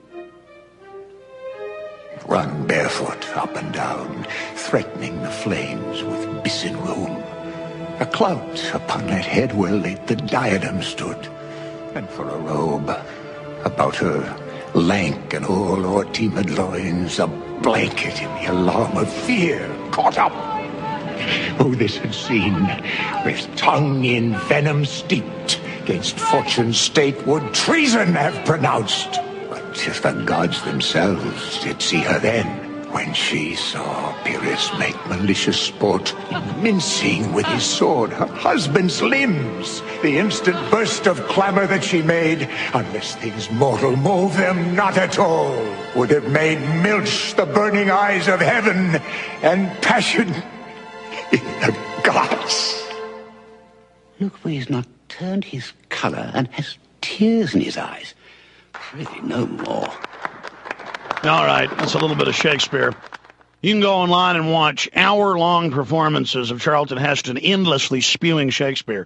Run barefoot up and down, threatening the flames with bison room. A clout upon that head where late the diadem stood, and for a robe about her lank and o'erlord teamed loins, a blanket in the alarm of fear caught up. Who this had seen, with tongue in venom steeped, 'gainst fortune's state would treason have pronounced. But if the gods themselves did see her then, when she saw Pyrrhus make malicious sport, mincing with his sword her husband's limbs, the instant burst of clamor that she made, unless things mortal move them not at all, would have made milch the burning eyes of heaven, and passion in the gods. Look where he's not turned his colour and has tears in his eyes. Really, no more. All right, that's a little bit of Shakespeare. You can go online and watch hour-long performances of Charlton Heston endlessly spewing Shakespeare.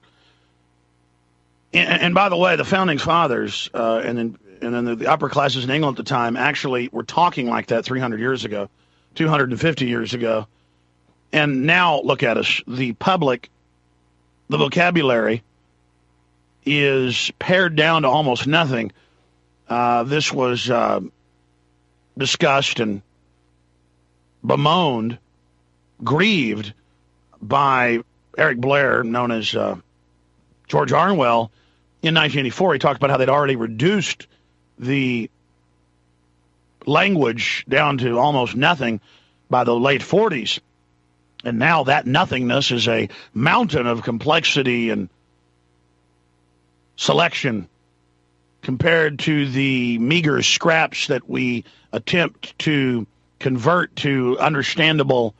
And by the way, the Founding Fathers and then the upper classes in England at the time actually were talking like that 300 years ago, 250 years ago. And now, look at us. The public, the vocabulary is pared down to almost nothing. This was discussed and bemoaned, grieved by Eric Blair, known as George Orwell, in 1984. He talked about how they'd already reduced the language down to almost nothing by the late 40s. And now that nothingness is a mountain of complexity and selection compared to the meager scraps that we attempt to convert to understandable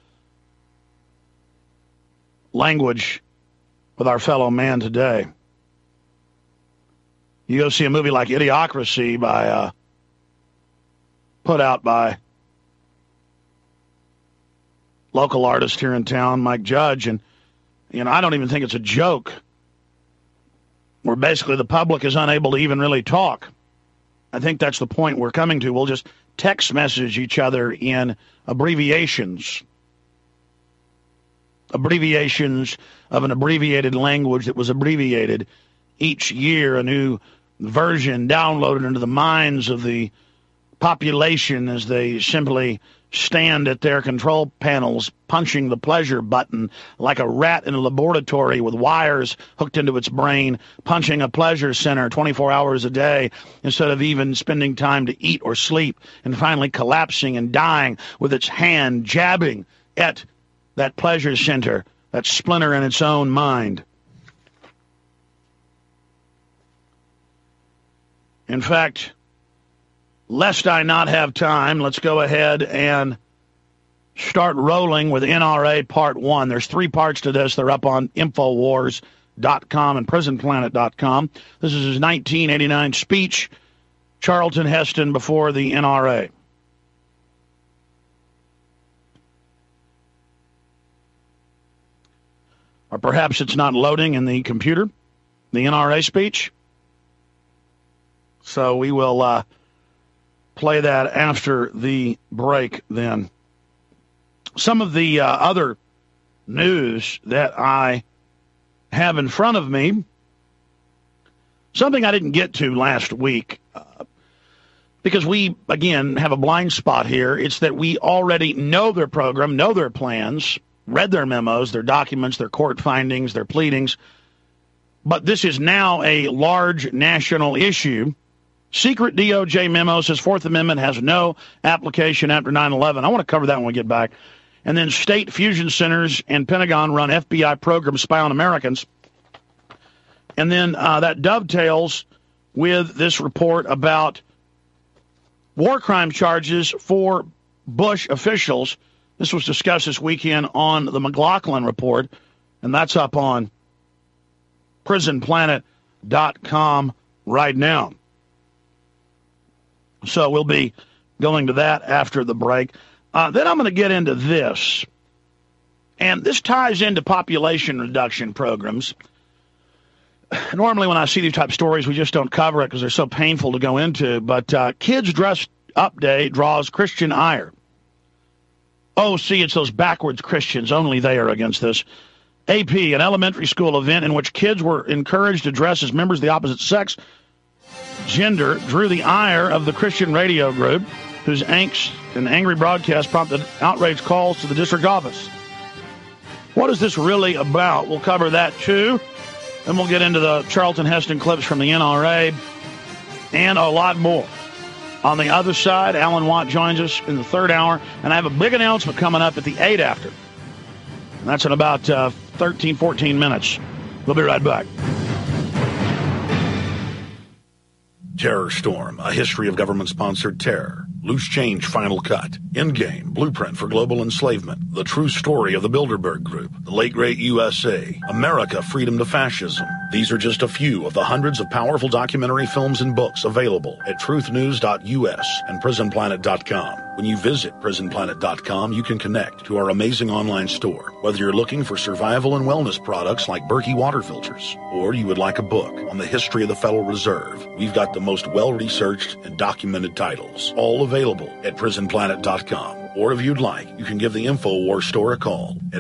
language with our fellow man today. You go see a movie like Idiocracy put out by local artist here in town, Mike Judge, and I don't even think it's a joke, where basically the public is unable to even really talk. I think that's the point we're coming to. We'll just text message each other in abbreviations of an abbreviated language that was abbreviated each year, a new version downloaded into the minds of the population as they simply stand at their control panels punching the pleasure button like a rat in a laboratory with wires hooked into its brain, punching a pleasure center 24 hours a day instead of even spending time to eat or sleep, and finally collapsing and dying with its hand jabbing at that pleasure center, that splinter in its own mind. In fact, lest I not have time, let's go ahead and start rolling with NRA Part 1. There's 3 parts to this. They're up on Infowars.com and PrisonPlanet.com. This is his 1989 speech, Charlton Heston before the NRA. Or perhaps it's not loading in the computer, the NRA speech. So we will play that after the break then. Some of the other news that I have in front of me, something I didn't get to last week, because we, again, have a blind spot here. It's that we already know their program, know their plans, read their memos, their documents, their court findings, their pleadings. But this is now a large national issue. Secret DOJ memo says Fourth Amendment has no application after 9/11. I want to cover that when we get back. And then state fusion centers and Pentagon-run FBI programs spy on Americans. And then that dovetails with this report about war crime charges for Bush officials. This was discussed this weekend on the McLaughlin Report, and that's up on PrisonPlanet.com right now. So we'll be going to that after the break. Then I'm going to get into this. And this ties into population reduction programs. Normally when I see these type of stories, we just don't cover it because they're so painful to go into. But Kids Dressed Up Day draws Christian ire. Oh, see, it's those backwards Christians. Only they are against this. AP, an elementary school event in which kids were encouraged to dress as members of the opposite sex, gender, drew the ire of the Christian radio group, whose angst and angry broadcast prompted outraged calls to the district office. What is this really about? We'll cover that too. Then we'll get into the Charlton Heston clips from the NRA and a lot more. On the other side, Alan Watt joins us in the third hour, and I have a big announcement coming up at the 8 after. And that's in about 13, 14 minutes. We'll be right back. Terror Storm, a history of government-sponsored terror. Loose Change Final Cut. Endgame, Blueprint for Global Enslavement. The True Story of the Bilderberg Group. The Late Great USA. America, Freedom to Fascism. These are just a few of the hundreds of powerful documentary films and books available at truthnews.us and prisonplanet.com. When you visit prisonplanet.com, you can connect to our amazing online store. Whether you're looking for survival and wellness products like Berkey water filters, or you would like a book on the history of the Federal Reserve, we've got the most well-researched and documented titles, all available at prisonplanet.com. Or if you'd like, you can give the InfoWars store a call at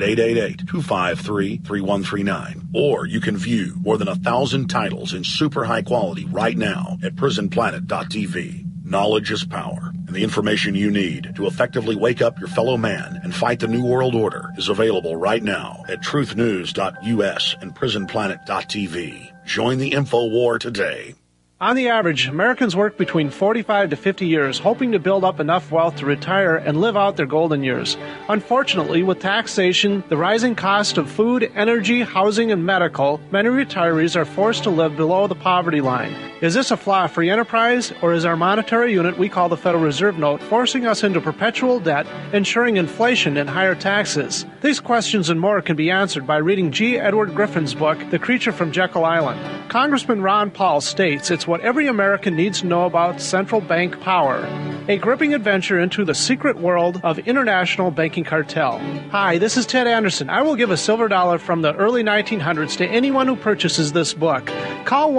888-253-3139. Or you can view more than 1,000 titles in super high quality right now at prisonplanet.tv. Knowledge is power, and the information you need to effectively wake up your fellow man and fight the New World Order is available right now at truthnews.us and prisonplanet.tv. Join the InfoWar today. On the average, Americans work between 45 to 50 years, hoping to build up enough wealth to retire and live out their golden years. Unfortunately, with taxation, the rising cost of food, energy, housing, and medical, many retirees are forced to live below the poverty line. Is this a flaw of free enterprise, or is our monetary unit we call the Federal Reserve Note forcing us into perpetual debt, ensuring inflation and higher taxes? These questions and more can be answered by reading G. Edward Griffin's book, The Creature from Jekyll Island. Congressman Ron Paul states it's what every American needs to know about central bank power. A gripping adventure into the secret world of international banking cartel. Hi, this is Ted Anderson. I will give a silver dollar from the early 1900s to anyone who purchases this book. Call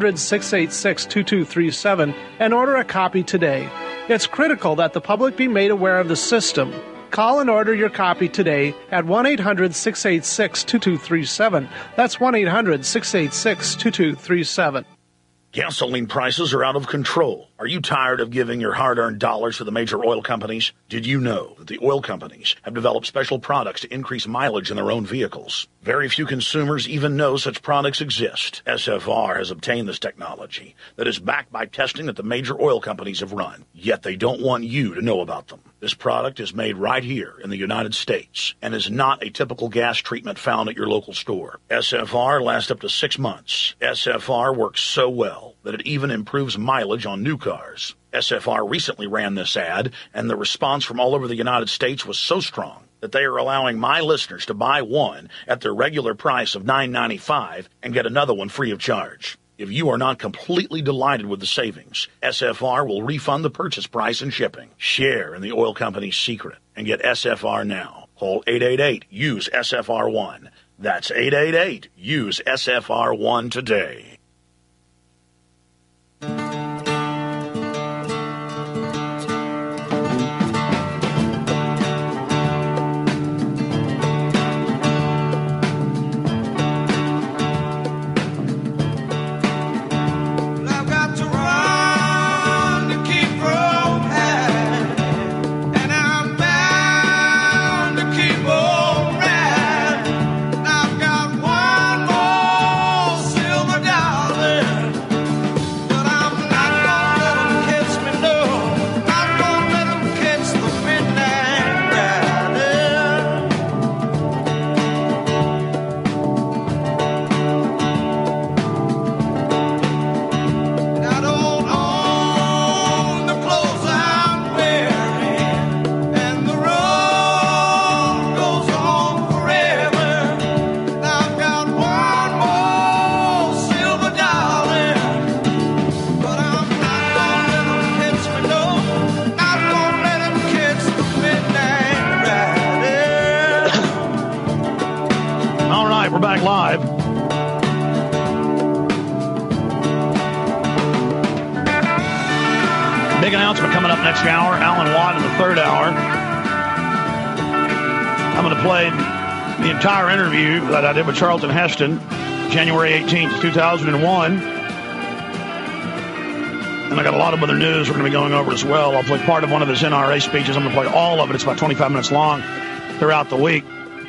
1-800-686-2237 and order a copy today. It's critical that the public be made aware of the system. Call and order your copy today at 1-800-686-2237. That's 1-800-686-2237. Gasoline prices are out of control. Are you tired of giving your hard-earned dollars to the major oil companies? Did you know that the oil companies have developed special products to increase mileage in their own vehicles? Very few consumers even know such products exist. SFR has obtained this technology that is backed by testing that the major oil companies have run, yet they don't want you to know about them. This product is made right here in the United States and is not a typical gas treatment found at your local store. SFR lasts up to 6 months. SFR works so well that it even improves mileage on new cars. SFR recently ran this ad, and the response from all over the United States was so strong that they are allowing my listeners to buy one at their regular price of $9.95 and get another one free of charge. If you are not completely delighted with the savings, SFR will refund the purchase price and shipping. Share in the oil company's secret and get SFR now. Call 888-USE-SFR1. That's 888-USE-SFR1 today. I've got one more silver dollar. right, we're back live. Big announcement coming up next hour. Alan Watt in the third hour. I'm going to play the entire interview that I did with Charlton Heston, January 18th, 2001. And I got a lot of other news we're going to be going over as well. I'll play part of one of his NRA speeches. I'm going to play all of it. It's about 25 minutes long throughout the week.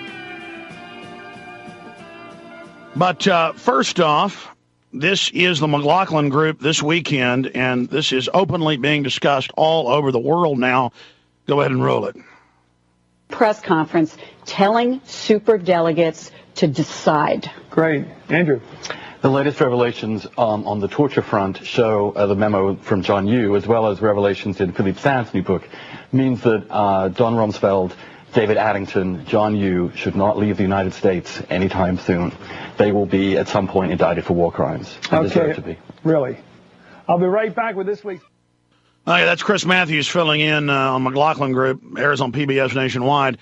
But first off, this is the McLaughlin Group this weekend, and this is openly being discussed all over the world now. Go ahead and roll it. Press conference telling superdelegates to decide. Great. Andrew. The latest revelations on the torture front show the memo from John Yoo, as well as revelations in Philippe Sands' new book, means that Don Rumsfeld, David Addington, John Yoo should not leave the United States anytime soon. They will be, at some point, indicted for war crimes. They deserve to be. Really? I'll be right back with this week's... Oh, yeah, that's Chris Matthews filling in on McLaughlin Group, airs on PBS Nationwide.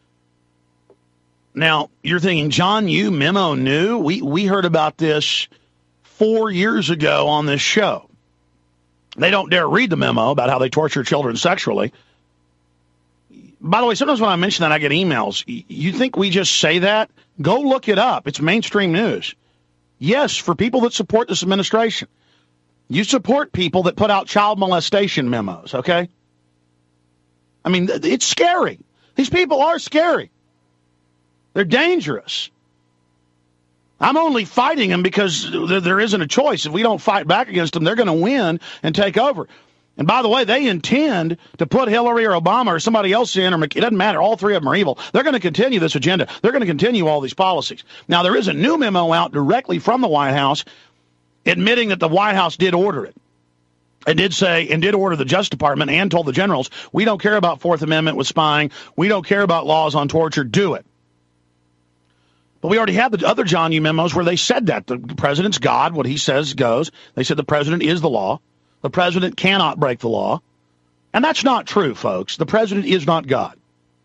Now, you're thinking, John Yoo memo new? We heard about this 4 years ago on this show. They don't dare read the memo about how they torture children sexually. By the way, sometimes when I mention that, I get emails. You think we just say that? Go look it up. It's mainstream news. Yes, for people that support this administration. You support people that put out child molestation memos, okay? I mean, it's scary. These people are scary. They're dangerous. I'm only fighting them because there isn't a choice. If we don't fight back against them, they're going to win and take over. And by the way, they intend to put Hillary or Obama or somebody else in, or it doesn't matter, all three of them are evil. They're going to continue this agenda. They're going to continue all these policies. Now, there is a new memo out directly from the White House admitting that the White House did order it. It did say, and did order the Justice Department and told the generals, we don't care about Fourth Amendment with spying. We don't care about laws on torture. Do it. But we already had the other John Yoo memos where they said that. The president's God, what he says goes. They said the president is the law. The president cannot break the law. And that's not true, folks. The president is not God.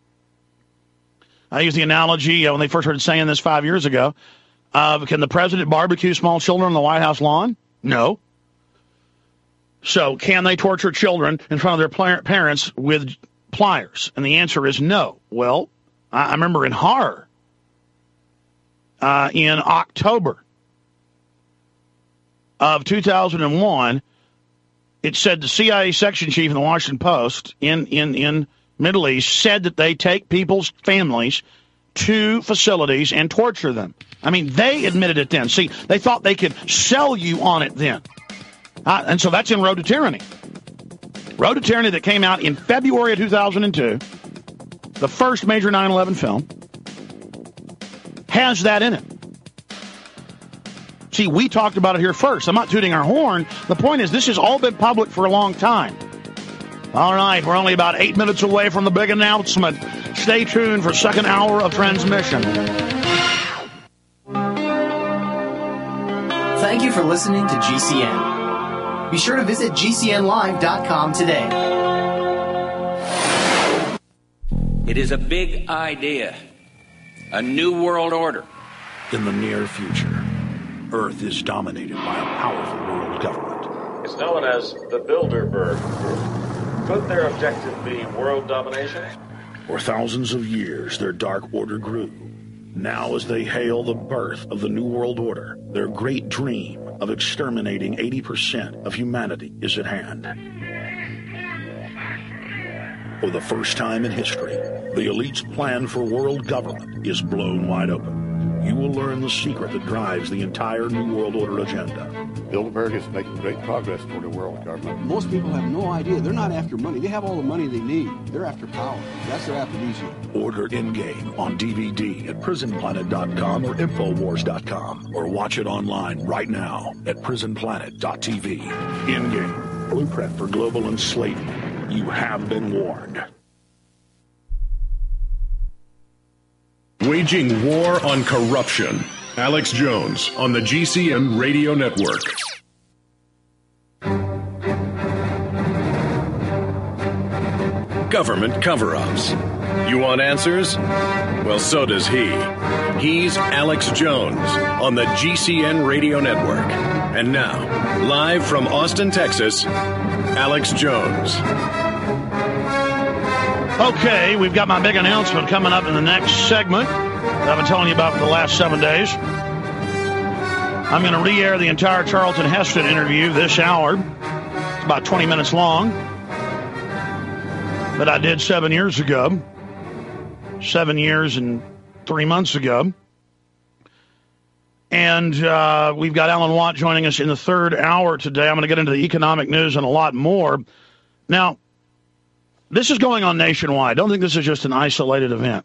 I use the analogy when they first started saying this 5 years ago. Can the president barbecue small children on the White House lawn? No. So can they torture children in front of their parents with pliers? And the answer is no. Well, I remember in horror, in October of 2001, it said the CIA section chief in the Washington Post in Middle East said that they take people's families to facilities and torture them. I mean, they admitted it then. See, they thought they could sell you on it then. And so that's in Road to Tyranny. Road to Tyranny that came out in February of 2002, the first major 9/11 film, has that in it. See, we talked about it here first. I'm not tooting our horn. The point is, this has all been public for a long time. All right, we're only about 8 minutes away from the big announcement. Stay tuned for second hour of transmission. Thank you for listening to GCN. Be sure to visit GCNlive.com today. It is a big idea, a new world order. In the near future, Earth is dominated by a powerful world government. It's known as the Bilderberg Group. Could their objective be world domination? For thousands of years, their dark order grew. Now, as they hail the birth of the New World Order, their great dream of exterminating 80% of humanity is at hand. For the first time in history, the elite's plan for world government is blown wide open. You will learn the secret that drives the entire New World Order agenda. Bilderberg is making great progress toward a world government. Most people have no idea. They're not after money. They have all the money they need. They're after power. That's their aphrodisiac. Order Endgame on DVD at prisonplanet.com or Infowars.com, or watch it online right now at prisonplanet.tv. Endgame, blueprint for global enslavement. You have been warned. Waging war on corruption. Alex Jones on the GCN Radio Network. government cover-ups. You want answers? Well, so does he. He's Alex Jones on the GCN Radio Network. And now, live from Austin, Texas, Alex Jones. Okay, we've got my big announcement coming up in the next segment that I've been telling you about for the last 7 days. I'm going to re-air the entire Charlton Heston interview this hour. It's about 20 minutes long. That I did 7 years ago. 7 years and 3 months ago. And we've got Alan Watt joining us in the third hour today. I'm going to get into the economic news and a lot more. Now, this is going on nationwide. Don't think this is just an isolated event.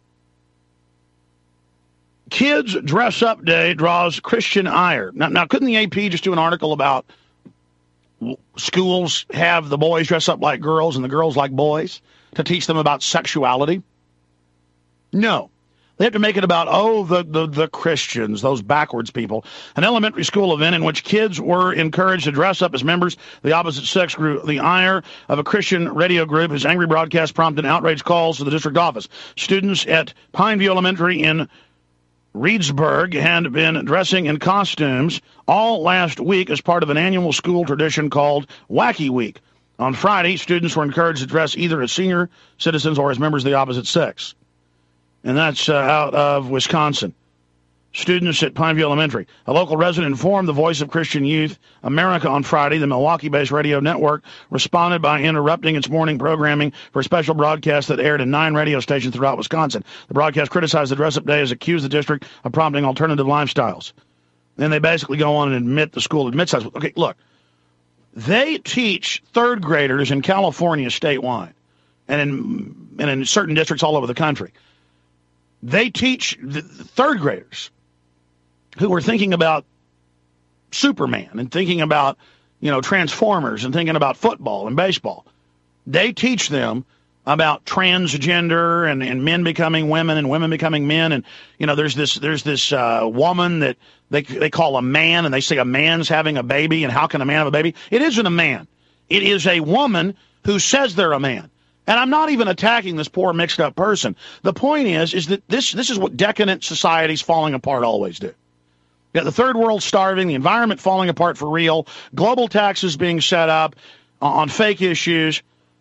Kids Dress Up Day draws Christian ire. Now, couldn't the AP just do an article about schools have the boys dress up like girls and the girls like boys to teach them about sexuality? No. They have to make it about, the Christians, those backwards people. An elementary school event in which kids were encouraged to dress up as members of the opposite sex grew the ire of a Christian radio group whose angry broadcast prompted outrage calls to the district office. Students at Pineview Elementary in Reedsburg had been dressing in costumes all last week as part of an annual school tradition called Wacky Week. On Friday, students were encouraged to dress either as senior citizens or as members of the opposite sex. And that's out of Wisconsin. Students at Pineview Elementary. A local resident informed the Voice of Christian Youth America on Friday. The Milwaukee-based radio network responded by interrupting its morning programming for a special broadcast that aired in 9 radio stations throughout Wisconsin. The broadcast criticized the dress-up day as accused the district of prompting alternative lifestyles. Then they basically go on and admit the school admits that. Okay, look. They teach third graders in California statewide and in certain districts all over the country. They teach the third graders who are thinking about Superman and thinking about, Transformers and thinking about football and baseball. They teach them about transgender and men becoming women and women becoming men. And, there's this woman that they call a man, and they say a man's having a baby, and how can a man have a baby? It isn't a man. It is a woman who says they're a man. And I'm not even attacking this poor mixed-up person. The point is that this is what decadent societies falling apart always do. You got the third world starving, the environment falling apart for real, global taxes being set up on fake issues,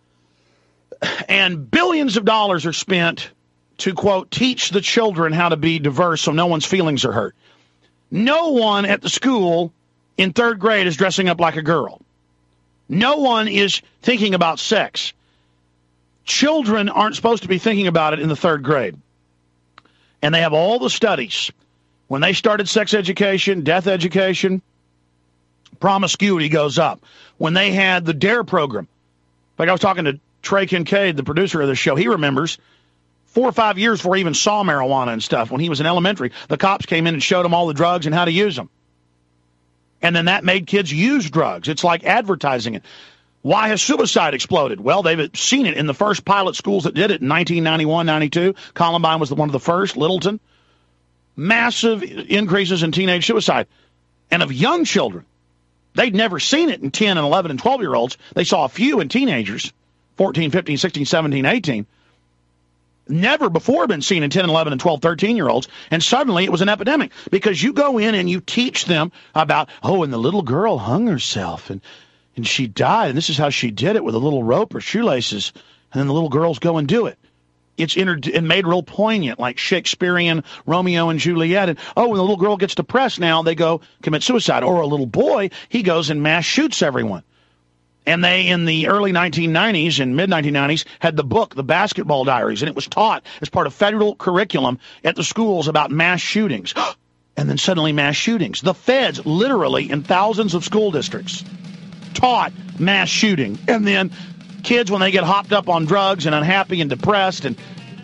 and billions of dollars are spent to, quote, teach the children how to be diverse so no one's feelings are hurt. No one at the school in third grade is dressing up like a girl. No one is thinking about sex. Children aren't supposed to be thinking about it in the third grade. And they have all the studies. When they started sex education, death education, promiscuity goes up. When they had the DARE program. Like I was talking to Trey Kincaid, the producer of this show. He remembers 4 or 5 years before he even saw marijuana and stuff. When he was in elementary, the cops came in and showed him all the drugs and how to use them. And then that made kids use drugs. It's like advertising it. Why has suicide exploded? Well, they've seen it in the first pilot schools that did it in 1991, 92. Columbine was one of the first, Littleton. Massive increases in teenage suicide. And of young children. They'd never seen it in 10 and 11 and 12-year-olds. They saw a few in teenagers, 14, 15, 16, 17, 18. Never before been seen in 10, 11, and 12, 13-year-olds. And suddenly it was an epidemic. Because you go in and you teach them about, and the little girl hung herself, and she died, and this is how she did it, with a little rope or shoelaces, and then the little girls go and do it. It's and made real poignant, like Shakespearean Romeo and Juliet. And, when the little girl gets depressed now, they go commit suicide. Or a little boy, he goes and mass shoots everyone. And they, in the early 1990s and mid-1990s, had the book, The Basketball Diaries, and it was taught as part of federal curriculum at the schools about mass shootings. And then suddenly mass shootings. The feds, literally, in thousands of school districts, taught mass shooting. And then kids, when they get hopped up on drugs and unhappy and depressed, and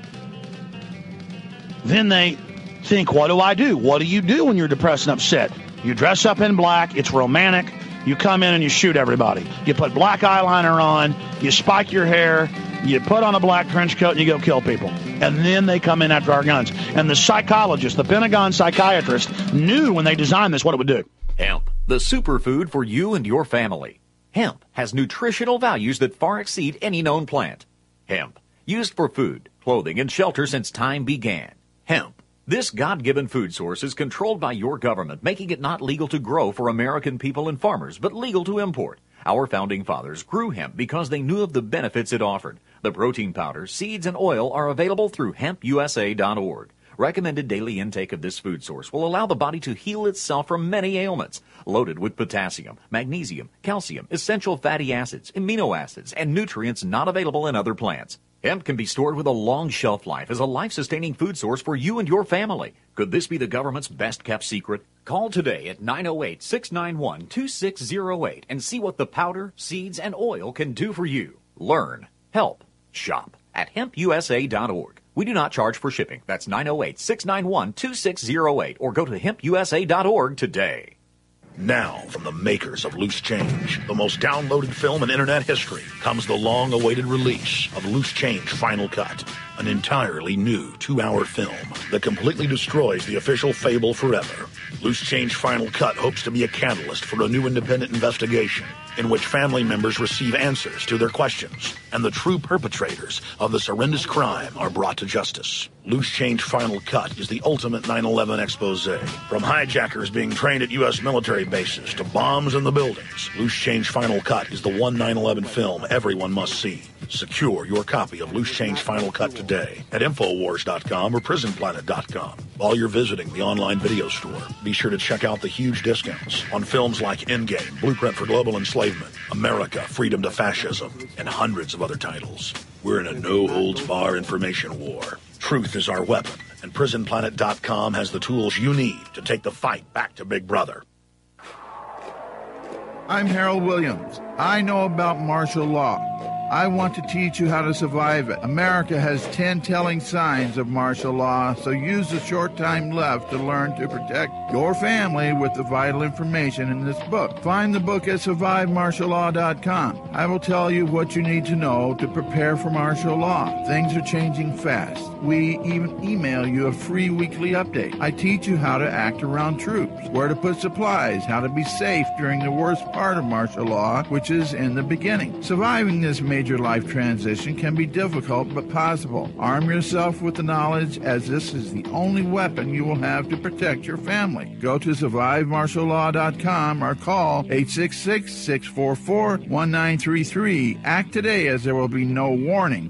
then they think, what do I do? What do you do when you're depressed and upset? You dress up in black. It's romantic. You come in and you shoot everybody. You put black eyeliner on. You spike your hair. You put on a black trench coat and you go kill people. And then they come in after our guns. And the psychologist, the Pentagon psychiatrist, knew when they designed this what it would do. Hemp, the superfood for you and your family. Hemp has nutritional values that far exceed any known plant. Hemp used for food, clothing, and shelter since time began. Hemp. This God-given food source is controlled by your government, making it not legal to grow for American people and farmers, but legal to import. Our founding fathers grew hemp because they knew of the benefits it offered. The protein powder, seeds, and oil are available through hempusa.org. Recommended daily intake of this food source will allow the body to heal itself from many ailments. Loaded with potassium, magnesium, calcium, essential fatty acids, amino acids, and nutrients not available in other plants. Hemp can be stored with a long shelf life as a life-sustaining food source for you and your family. Could this be the government's best-kept secret? Call today at 908-691-2608 and see what the powder, seeds, and oil can do for you. Learn, help, shop at hempusa.org. We do not charge for shipping. That's 908-691-2608 or go to hempusa.org today. Now, from the makers of Loose Change, the most downloaded film in internet history, comes the long-awaited release of Loose Change Final Cut, an entirely new 2-hour film that completely destroys the official fable forever. Loose Change Final Cut hopes to be a catalyst for a new independent investigation in which family members receive answers to their questions and the true perpetrators of this horrendous crime are brought to justice. Loose Change Final Cut is the ultimate 9/11 expose. From hijackers being trained at U.S. military bases to bombs in the buildings, Loose Change Final Cut is the one 9/11 film everyone must see. Secure your copy of Loose Change Final Cut today at Infowars.com or PrisonPlanet.com. While you're visiting the online video store, be sure to check out the huge discounts on films like Endgame, Blueprint for Global Enslavement, America, Freedom to Fascism, and hundreds of other titles. We're in a no-holds-barred information war. Truth is our weapon, and PrisonPlanet.com has the tools you need to take the fight back to Big Brother. I'm Harold Williams. I know about martial law. I want to teach you how to survive it. America has 10 telling signs of martial law, so use the short time left to learn to protect your family with the vital information in this book. Find the book at SurviveMartialLaw.com. I will tell you what you need to know to prepare for martial law. Things are changing fast. We even email you a free weekly update. I teach you how to act around troops, where to put supplies, how to be safe during the worst part of martial law, which is in the beginning. Surviving this major life transition can be difficult but possible. Arm yourself with the knowledge, as this is the only weapon you will have to protect your family. Go to SurviveMartialLaw.com or call 866-644-1933. Act today, as there will be no warning.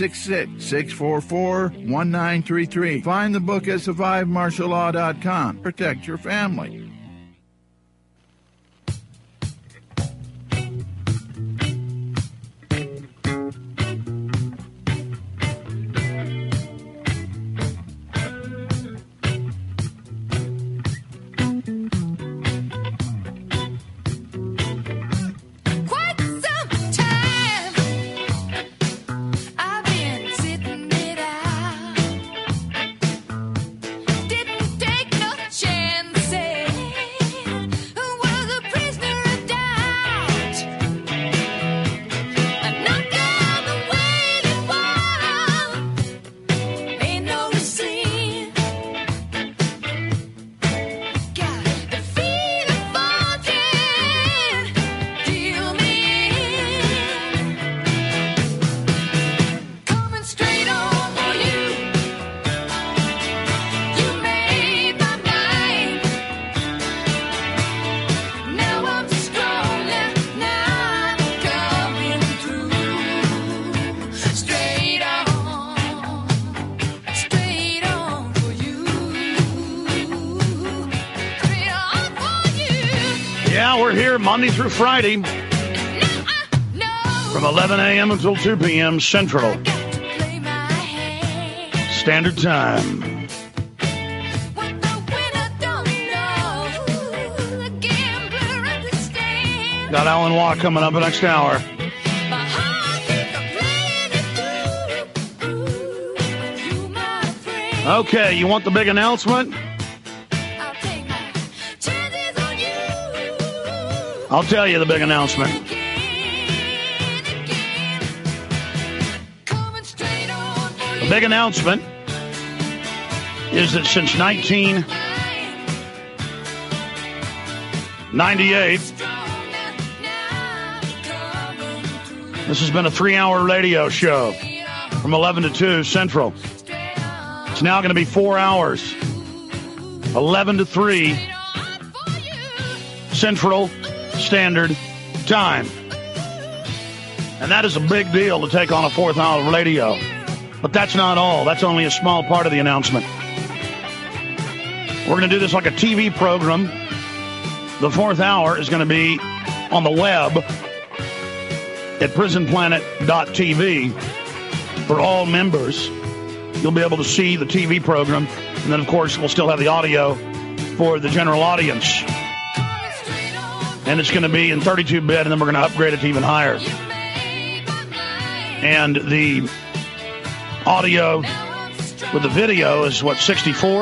866-644-1933. Find the book at SurviveMartialLaw.com. Protect your family. Monday through Friday from 11 a.m. until 2 p.m. Central Standard Time. Got Alan Watt coming up the next hour. Okay, you want the big announcement? I'll tell you the big announcement. The big announcement is that since 1998, this has been a 3-hour radio show. from 11 to 2 Central. It's now going to be 4 hours, 11 to 3 Central Standard Time. And that is a big deal to take on a fourth hour of radio. But that's not all. That's only a small part of the announcement. We're going to do this like a TV program. The fourth hour is going to be on the web at prisonplanet.tv for all members. You'll be able to see the TV program. And then, of course, we'll still have the audio for the general audience. And it's going to be in 32-bit, and then we're going to upgrade it to even higher. And the audio with the video is, 64?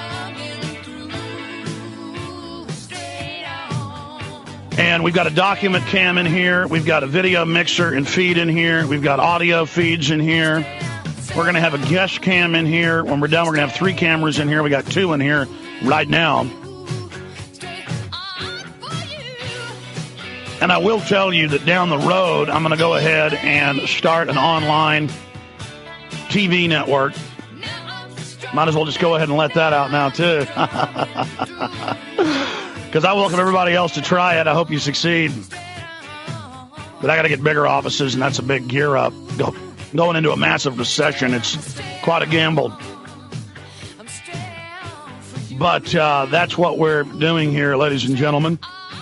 And we've got a document cam in here. We've got a video mixer and feed in here. We've got audio feeds in here. We're going to have a guest cam in here. When we're done, we're going to have 3 cameras in here. We got 2 in here right now. And I will tell you that down the road, I'm going to go ahead and start an online TV network. Might as well just go ahead and let that out now, too. Because I welcome everybody else to try it. I hope you succeed. But I got to get bigger offices, and that's a big gear up. Going into a massive recession, it's quite a gamble. But that's what we're doing here, ladies and gentlemen.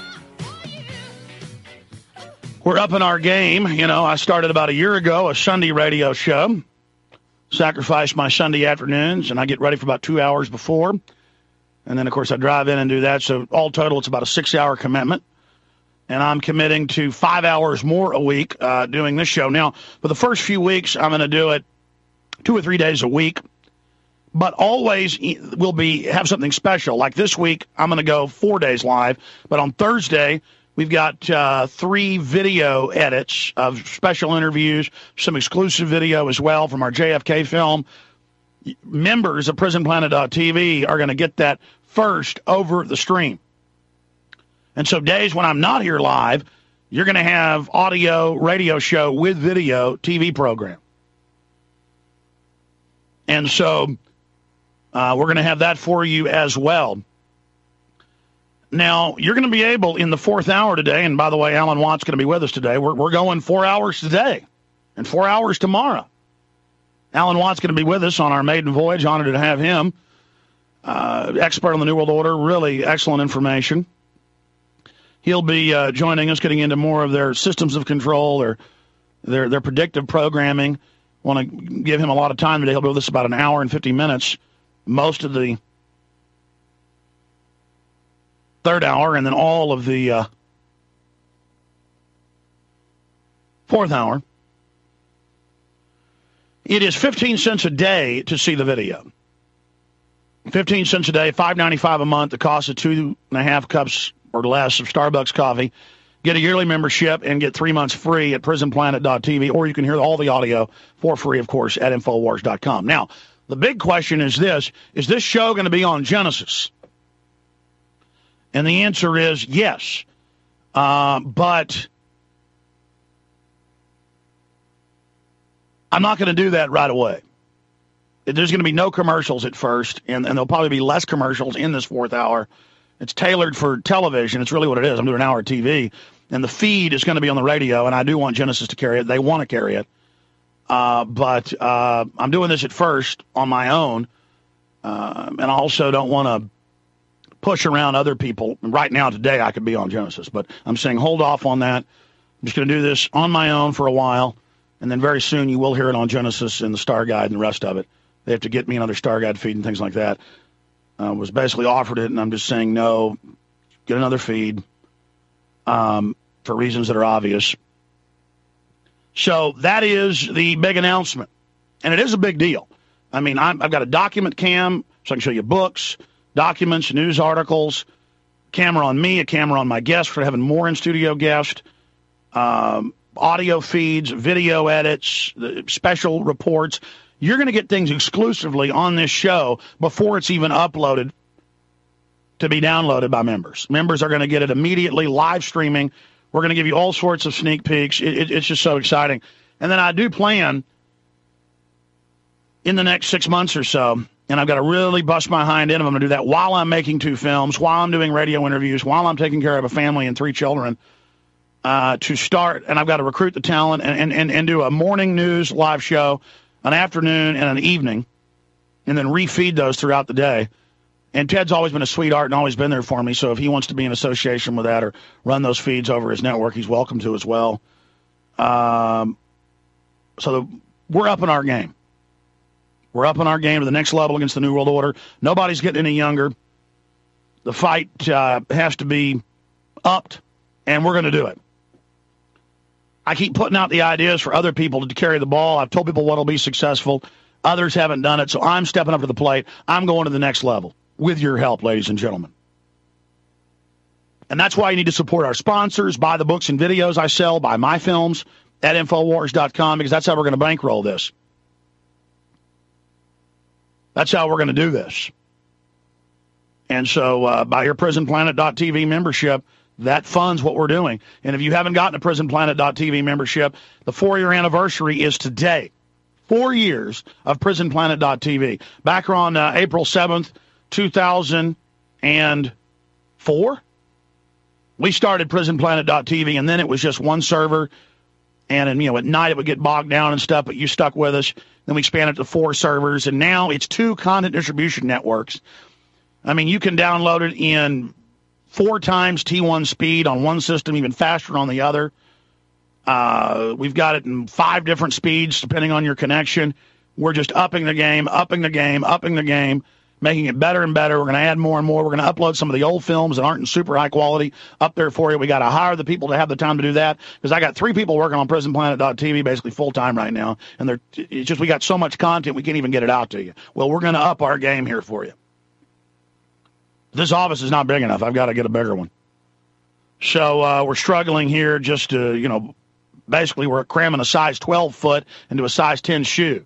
We're upping our game. You know, I started about a year ago a Sunday radio show. Sacrifice my Sunday afternoons, and I get ready for about 2 hours before. And then, of course, I drive in and do that. So all total, it's about a 6-hour commitment. And I'm committing to 5 hours more a week doing this show. Now, for the first few weeks, I'm going to do it 2 or 3 days a week. But always will have something special. Like this week, I'm going to go 4 days live. But on Thursday, we've got 3 video edits of special interviews, some exclusive video as well from our JFK film. Members of prisonplanet.tv are going to get that first over the stream. And so days when I'm not here live, you're going to have audio radio show with video TV program. And so we're going to have that for you as well. Now, you're going to be able, in the fourth hour today, and by the way, Alan Watt's going to be with us today. We're going 4 hours today and 4 hours tomorrow. Alan Watt's going to be with us on our maiden voyage. Honored to have him. Expert on the New World Order. Really excellent information. He'll be joining us, getting into more of their systems of control, their predictive programming. Want to give him a lot of time today. He'll be with us about an hour and 50 minutes. Most of the third hour, and then all of the fourth hour. It is 15 cents a day to see the video. 15 cents a day, $5.95 a month. The cost of 2.5 cups or less of Starbucks coffee. Get a yearly membership and get 3 months free at prisonplanet.tv, or you can hear all the audio for free, of course, at Infowars.com. Now, the big question is this show going to be on Genesis? And the answer is yes. But I'm not going to do that right away. There's going to be no commercials at first, and there'll probably be less commercials in this fourth hour. It's tailored for television. It's really what it is. I'm doing an hour of TV. And the feed is going to be on the radio, and I do want Genesis to carry it. They want to carry it. But I'm doing this at first on my own, and I also don't want to push around other people. Right now, today, I could be on Genesis, but I'm saying hold off on that. I'm just going to do this on my own for a while, and then very soon you will hear it on Genesis and the Star Guide and the rest of it. They have to get me another Star Guide feed and things like that. Was basically offered it, and I'm just saying no, get another feed for reasons that are obvious. So that is the big announcement, and it is a big deal. I mean, I've got a document cam, so I can show you books, documents, news articles, camera on me, a camera on my guest for having more in-studio guests, audio feeds, video edits, special reports. You're going to get things exclusively on this show before it's even uploaded to be downloaded by members. Members are going to get it immediately, live streaming. We're going to give you all sorts of sneak peeks. It's just so exciting. And then I do plan in the next 6 months or so. And I've got to really bust my hind end. I'm going to do that while I'm making 2 films, while I'm doing radio interviews, while I'm taking care of a family and 3 children to start. And I've got to recruit the talent and do a morning news live show, an afternoon and an evening, and then refeed those throughout the day. And Ted's always been a sweetheart and always been there for me. So if he wants to be in association with that or run those feeds over his network, he's welcome to as well. We're up in our game. We're up in our game to the next level against the New World Order. Nobody's getting any younger. The fight has to be upped, and we're going to do it. I keep putting out the ideas for other people to carry the ball. I've told people what will be successful. Others haven't done it, so I'm stepping up to the plate. I'm going to the next level with your help, ladies and gentlemen. And that's why you need to support our sponsors, buy the books and videos I sell, buy my films at Infowars.com, because that's how we're going to bankroll this. That's how we're going to do this. And so by your PrisonPlanet.tv membership, that funds what we're doing. And if you haven't gotten a PrisonPlanet.tv membership, the 4-year anniversary is today. 4 years of PrisonPlanet.tv. Back on April 7th, 2004, we started PrisonPlanet.tv, and then it was just one server. And at night it would get bogged down and stuff, but you stuck with us. Then we expanded to 4 servers, and now it's 2 content distribution networks. I mean, you can download it in 4 times T1 speed on one system, even faster on the other. We've got it in 5 different speeds, depending on your connection. We're just upping the game, making it better and better. We're going to add more and more. We're going to upload some of the old films that aren't in super high quality up there for you. We got to hire the people to have the time to do that, because I got 3 people working on PrisonPlanet.tv basically full time right now, and it's just we got so much content we can't even get it out to you. Well, we're going to up our game here for you. This office is not big enough. I've got to get a bigger one. So we're struggling here just to, basically we're cramming a size 12 foot into a size 10 shoe.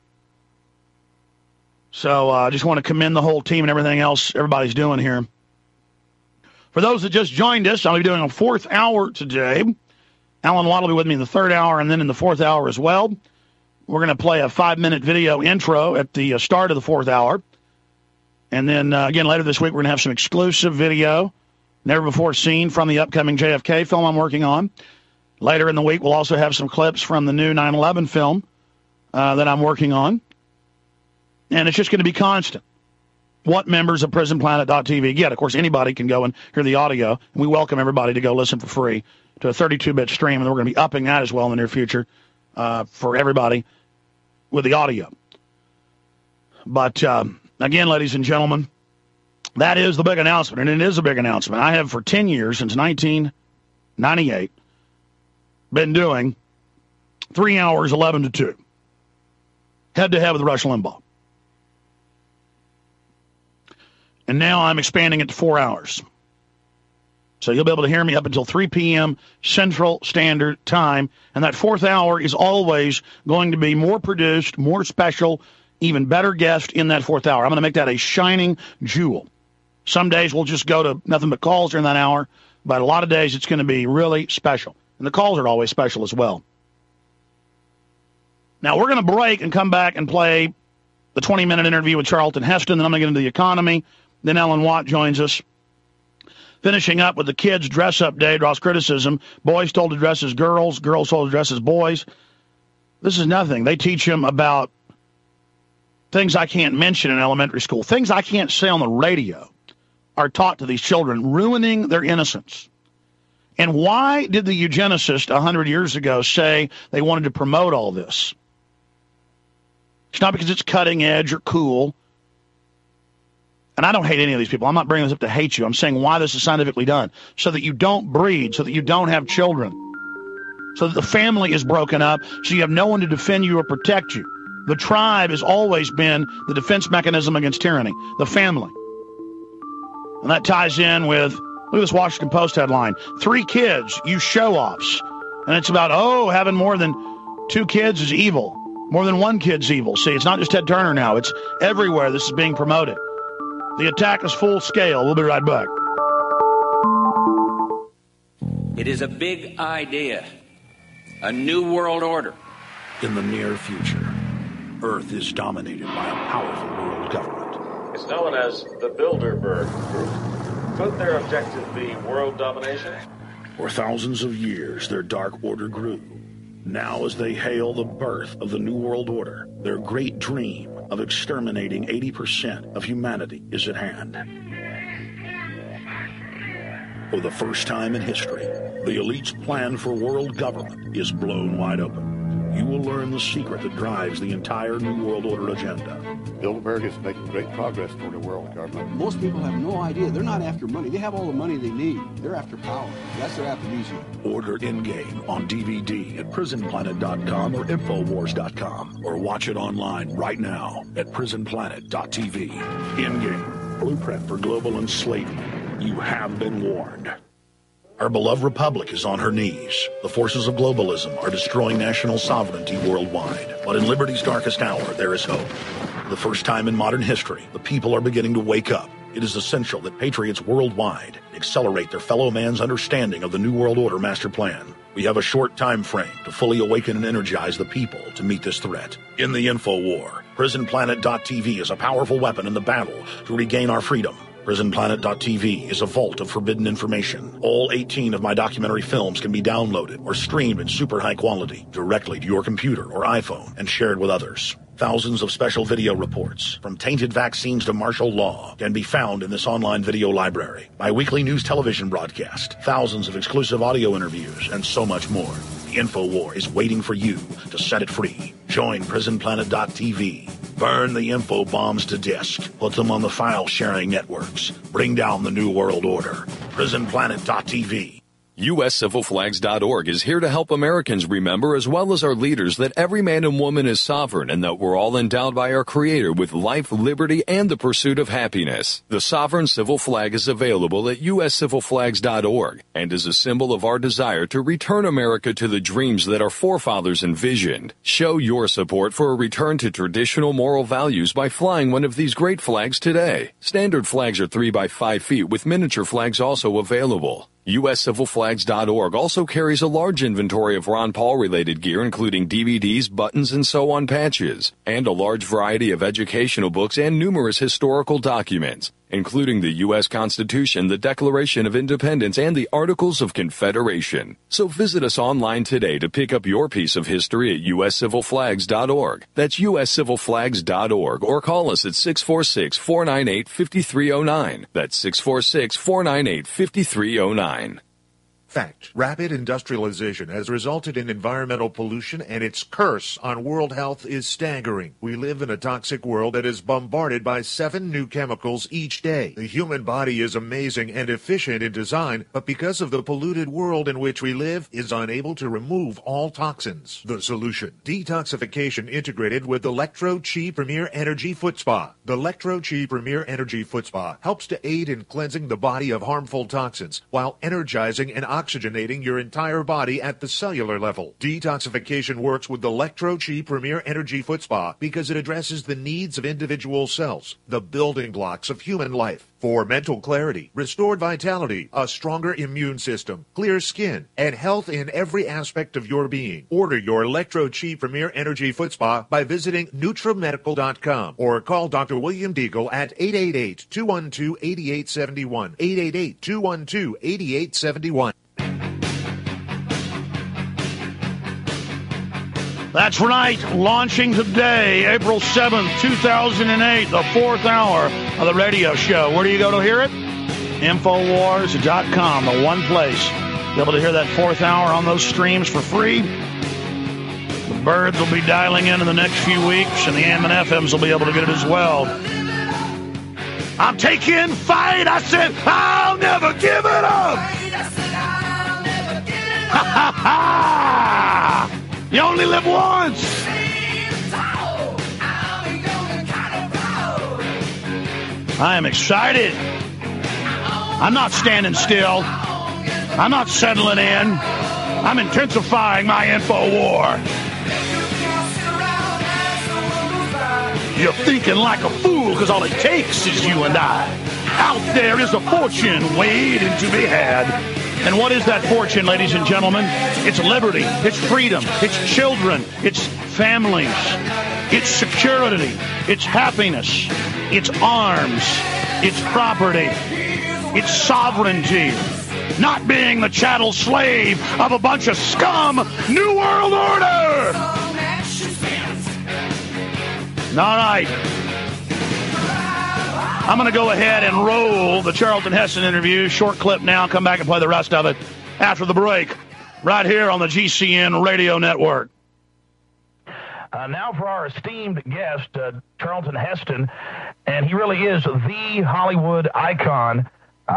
So I just want to commend the whole team and everything else everybody's doing here. For those that just joined us, I'll be doing a 4th hour today. Alan Watt will be with me in the 3rd hour and then in the 4th hour as well. We're going to play a 5-minute video intro at the start of the 4th hour. And then, again, later this week, we're going to have some exclusive video, never before seen, from the upcoming JFK film I'm working on. Later in the week, we'll also have some clips from the new 9/11 film that I'm working on. And it's just going to be constant. What members of PrisonPlanet.tv get. Of course, anybody can go and hear the audio. And we welcome everybody to go listen for free to a 32-bit stream. And we're going to be upping that as well in the near future for everybody with the audio. But, again, ladies and gentlemen, that is the big announcement. And it is a big announcement. I have for 10 years, since 1998, been doing 3 hours, 11 to 2. Head-to-head with Rush Limbaugh. And now I'm expanding it to 4 hours. So you'll be able to hear me up until 3 p.m. Central Standard Time. And that 4th hour is always going to be more produced, more special, even better guest in that 4th hour. I'm going to make that a shining jewel. Some days we'll just go to nothing but calls during that hour, but a lot of days it's going to be really special. And the calls are always special as well. Now we're going to break and come back and play the 20-minute interview with Charlton Heston. Then I'm going to get into the economy. Then Alan Watt joins us. Finishing up with the kids' dress-up day, draws criticism. Boys told to dress as girls, girls told to dress as boys. This is nothing. They teach them about things I can't mention in elementary school. Things I can't say on the radio are taught to these children, ruining their innocence. And why did the eugenicists 100 years ago say they wanted to promote all this? It's not because it's cutting edge or cool. And I don't hate any of these people. I'm not bringing this up to hate you. I'm saying why this is scientifically done. So that you don't breed, so that you don't have children. So that the family is broken up, so you have no one to defend you or protect you. The tribe has always been the defense mechanism against tyranny, the family. And that ties in with, look at this Washington Post headline, 3 kids, you show-offs. And it's about, having more than 2 kids is evil. More than 1 kid's evil. See, it's not just Ted Turner now. It's everywhere this is being promoted. The attack is full scale. We'll be right back. It is a big idea, a new world order. In the near future. Earth is dominated by a powerful world government. It's known as the Bilderberg Group. Could their objective be world domination? For thousands of years, their dark order grew. Now, as they hail the birth of the New World Order, their great dream of exterminating 80% of humanity is at hand. For the first time in history, the elite's plan for world government is blown wide open. You will learn the secret that drives the entire New World Order agenda. Bilderberg is making great progress toward a world government. Most people have no idea. They're not after money. They have all the money they need. They're after power. That's their aphrodisiac. Order Endgame on DVD at prisonplanet.com or Infowars.com, or watch it online right now at prisonplanet.tv. Endgame, blueprint for global enslavement. You have been warned. Our beloved republic is on her knees. The forces of globalism are destroying national sovereignty worldwide. But in liberty's darkest hour, there is hope. For the first time in modern history, the people are beginning to wake up. It is essential that patriots worldwide accelerate their fellow man's understanding of the New World Order master plan. We have a short time frame to fully awaken and energize the people to meet this threat. In the info war, PrisonPlanet.tv is a powerful weapon in the battle to regain our freedom. PrisonPlanet.tv is a vault of forbidden information. All 18 of my documentary films can be downloaded or streamed in super high quality directly to your computer or iPhone and shared with others. Thousands of special video reports, from tainted vaccines to martial law, can be found in this online video library. My weekly news television broadcast, thousands of exclusive audio interviews, and so much more. The InfoWar is waiting for you to set it free. Join PrisonPlanet.tv. Burn the info bombs to disk. Put them on the file-sharing networks. Bring down the New World Order. PrisonPlanet.tv. USCivilFlags.org is here to help Americans remember, as well as our leaders, that every man and woman is sovereign and that we're all endowed by our Creator with life, liberty, and the pursuit of happiness. The Sovereign Civil Flag is available at USCivilFlags.org and is a symbol of our desire to return America to the dreams that our forefathers envisioned. Show your support for a return to traditional moral values by flying one of these great flags today. Standard flags are 3 by 5 feet, with miniature flags also available. USCivilFlags.org also carries a large inventory of Ron Paul-related gear, including DVDs, buttons, and sew-on patches, and a large variety of educational books and numerous historical documents, including the U.S. Constitution, the Declaration of Independence, and the Articles of Confederation. So visit us online today to pick up your piece of history at USCivilFlags.org. That's USCivilFlags.org, or call us at 646-498-5309. That's 646-498-5309. Fact. Rapid industrialization has resulted in environmental pollution, and its curse on world health is staggering. We live in a toxic world that is bombarded by 7 new chemicals each day. The human body is amazing and efficient in design, but because of the polluted world in which we live, is unable to remove all toxins. The solution: detoxification integrated with Electro-Chi Premier Energy Foot Spa. The Electro-Chi Premier Energy Foot Spa helps to aid in cleansing the body of harmful toxins while energizing and oxygenating your entire body at the cellular level. Detoxification works with the Electro-Chi Premier Energy Foot Spa because it addresses the needs of individual cells, the building blocks of human life. For mental clarity, restored vitality, a stronger immune system, clear skin, and health in every aspect of your being. Order your Electro-Chi Premier Energy Foot Spa by visiting NutraMedical.com or call Dr. William Deagle at 888-212-8871. 888-212-8871. That's right. Launching today, April 7th, 2008, the 4th hour of the radio show. Where do you go to hear it? Infowars.com, the one place. Be able to hear that 4th hour on those streams for free. The birds will be dialing in the next few weeks, and the AM and FMs will be able to get it as well. I'm taking fight. I said, I'll never give it up. Ha ha ha! You only live once. I am excited. I'm not standing still. I'm not settling in. I'm intensifying my info war. You're thinking like a fool because all it takes is you and I. Out there is a fortune waiting to be had. And what is that fortune, ladies and gentlemen? It's liberty. It's freedom. It's children. It's families. it's security, it's happiness, it's arms, it's property, it's sovereignty, not being the chattel slave of a bunch of scum. New World Order! All right. I'm going to go ahead and roll the Charlton Heston interview. Short clip now. Come back and play the rest of it after the break. Right here on the GCN Radio Network. Now for our esteemed guest, Charlton Heston. And he really is the Hollywood icon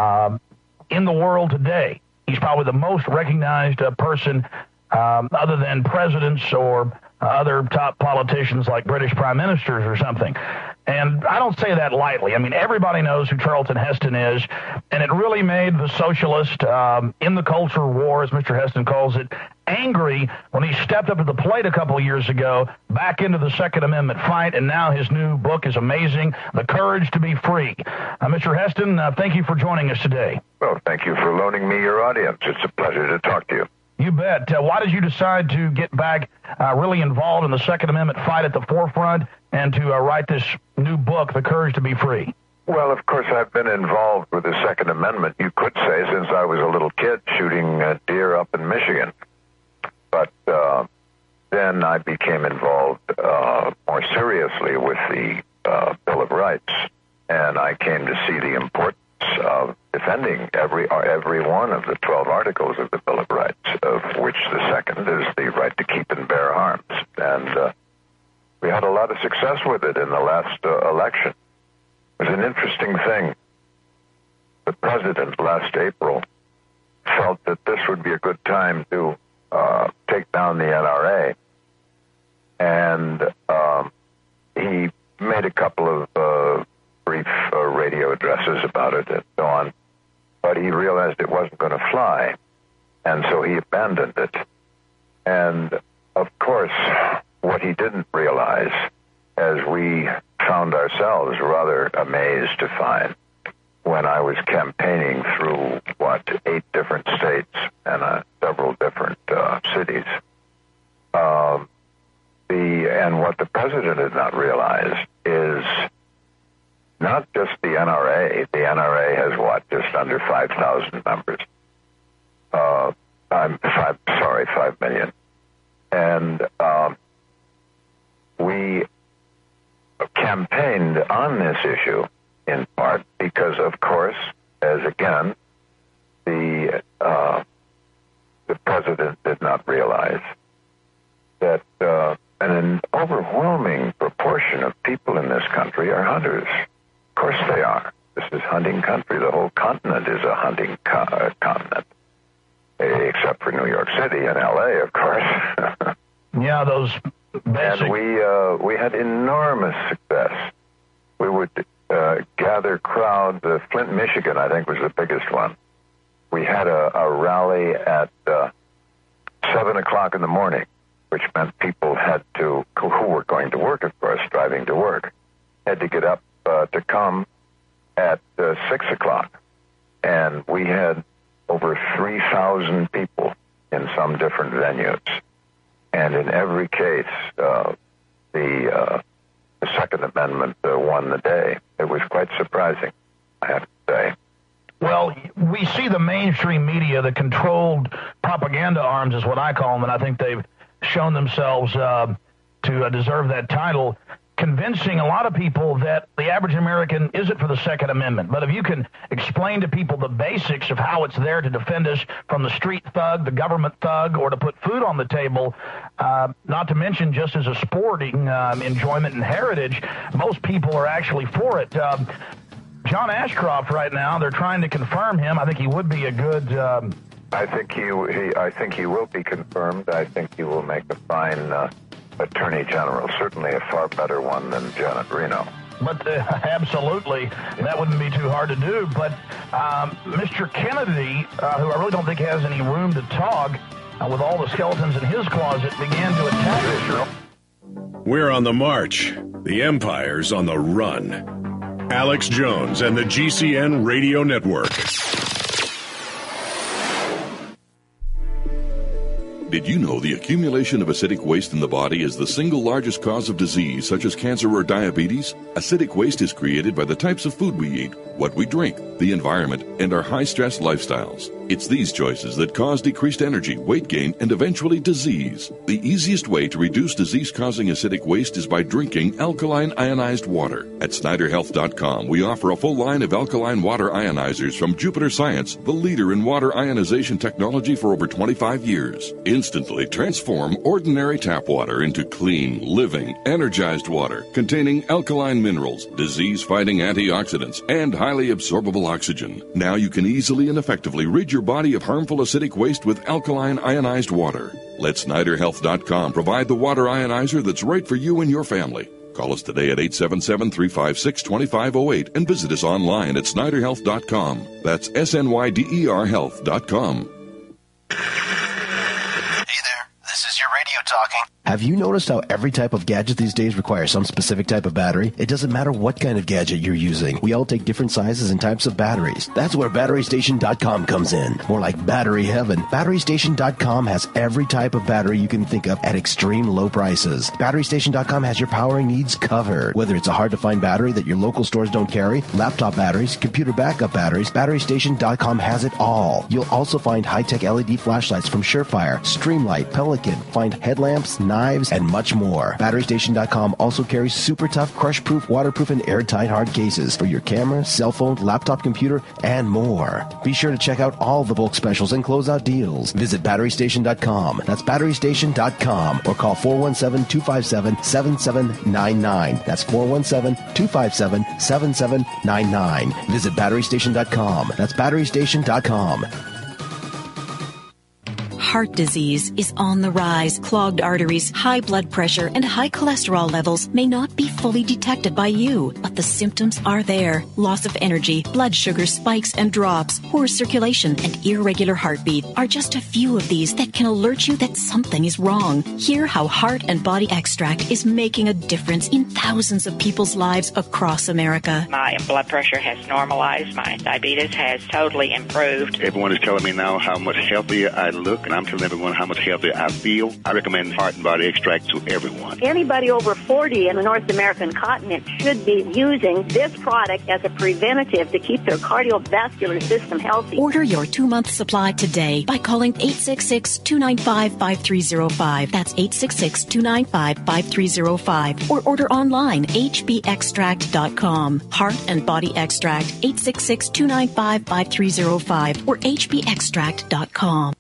in the world today. He's probably the most recognized person other than presidents or other top politicians like British prime ministers or something. And I don't say that lightly. I mean, everybody knows who Charlton Heston is, and it really made the socialist in the culture war, as Mr. Heston calls it, angry when he stepped up to the plate a couple of years ago, back into the Second Amendment fight, and now his new book is amazing, The Courage to Be Free. Mr. Heston, thank you for joining us today. Well, thank you for loaning me your audience. It's a pleasure to talk to you. You bet. Why did you decide to get back really involved in the Second Amendment fight at the forefront and to write this new book, The Courage to Be Free? Well, of course, I've been involved with the Second Amendment, you could say, since I was a little kid shooting deer up in Michigan. But then I became involved more seriously with the Bill of Rights, and I came to see the importance of defending every one of the 12 articles of the Bill of Rights, of which the second is the right to keep and bear arms. And we had a lot of success with it in the last election. It was an interesting thing. The president last April felt that this would be a good time to take down the NRA, and he made a couple of brief radio addresses about it and so on, but he realized it wasn't going to fly, and so he abandoned it. And of course, what he didn't realize, as we found ourselves rather amazed to find when I was campaigning through, 8 different states and several different cities, and what the president had not realized is not just the NRA. The NRA has just under 5,000 members. 5 million. And we campaigned on this issue in part because, of course, as again, the president did not realize that an overwhelming proportion of people in this country are hunters. Of course they are. This is hunting country. The whole continent is a hunting continent, except for New York City and L.A., of course. Yeah, those basic... And we had enormous success. We would gather crowds. Flint, Michigan, I think, was the biggest one. We had a rally at 7 o'clock in the morning, which meant people who were going to work, of course, driving to work, had to get up to come at 6 o'clock. And we had over 3,000 people in some different venues. And in every case, the Second Amendment won the day. It was quite surprising, I have to say. Well, we see the mainstream media, the controlled propaganda arms is what I call them, and I think they've shown themselves to deserve that title, convincing a lot of people that the average American isn't for the Second Amendment. But if you can explain to people the basics of how it's there to defend us from the street thug, the government thug, or to put food on the table, not to mention just as a sporting enjoyment and heritage, most people are actually for it. John Ashcroft right now, they're trying to confirm him. I think he would be a good... I think he will be confirmed. I think he will make a fine Attorney General, certainly a far better one than Janet Reno. But absolutely, that wouldn't be too hard to do. But Mr. Kennedy, who I really don't think has any room to talk, with all the skeletons in his closet, began to attack Israel. We're on the march. The empire's on the run. Alex Jones and the GCN Radio Network. Did you know the accumulation of acidic waste in the body is the single largest cause of disease such as cancer or diabetes? Acidic waste is created by the types of food we eat, what we drink, the environment, and our high-stress lifestyles. It's these choices that cause decreased energy, weight gain, and eventually disease. The easiest way to reduce disease-causing acidic waste is by drinking alkaline ionized water. At SnyderHealth.com, we offer a full line of alkaline water ionizers from Jupiter Science, the leader in water ionization technology for over 25 years. Instantly transform ordinary tap water into clean, living, energized water containing alkaline minerals, disease-fighting antioxidants, and highly absorbable oxygen. Now you can easily and effectively rid your body of harmful acidic waste with alkaline ionized water. Let SnyderHealth.com provide the water ionizer that's right for you and your family. Call us today at 877-356-2508 and visit us online at SnyderHealth.com. That's SNYDER Health.com. This is your radio talking. Have you noticed how every type of gadget these days requires some specific type of battery? It doesn't matter what kind of gadget you're using. We all take different sizes and types of batteries. That's where BatteryStation.com comes in. More like battery heaven. BatteryStation.com has every type of battery you can think of at extreme low prices. BatteryStation.com has your powering needs covered. Whether it's a hard-to-find battery that your local stores don't carry, laptop batteries, computer backup batteries, BatteryStation.com has it all. You'll also find high-tech LED flashlights from Surefire, Streamlight, Pelican, find headlamps, knives, and much more. BatteryStation.com also carries super tough, crush-proof, waterproof, and airtight hard cases for your camera, cell phone, laptop, computer, and more. Be sure to check out all the bulk specials and closeout deals. Visit BatteryStation.com. That's BatteryStation.com, or call 417-257-7799. That's 417-257-7799. Visit BatteryStation.com. That's BatteryStation.com. Heart disease is on the rise. Clogged arteries, high blood pressure, and high cholesterol levels may not be fully detected by you, but the symptoms are there. Loss of energy, blood sugar spikes and drops, poor circulation, and irregular heartbeat are just a few of these that can alert you that something is wrong. Hear how Heart and Body Extract is making a difference in thousands of people's lives across America. My blood pressure has normalized. My diabetes has totally improved. Everyone is telling me now how much healthier I look, and I'm telling everyone how much healthier I feel. I recommend Heart and Body Extract to everyone. Anybody over 40 in the North American continent should be using this product as a preventative to keep their cardiovascular system healthy. Order your 2-month supply today by calling 866-295-5305. That's 866-295-5305. Or order online, hbextract.com. Heart and Body Extract, 866-295-5305 or hbextract.com.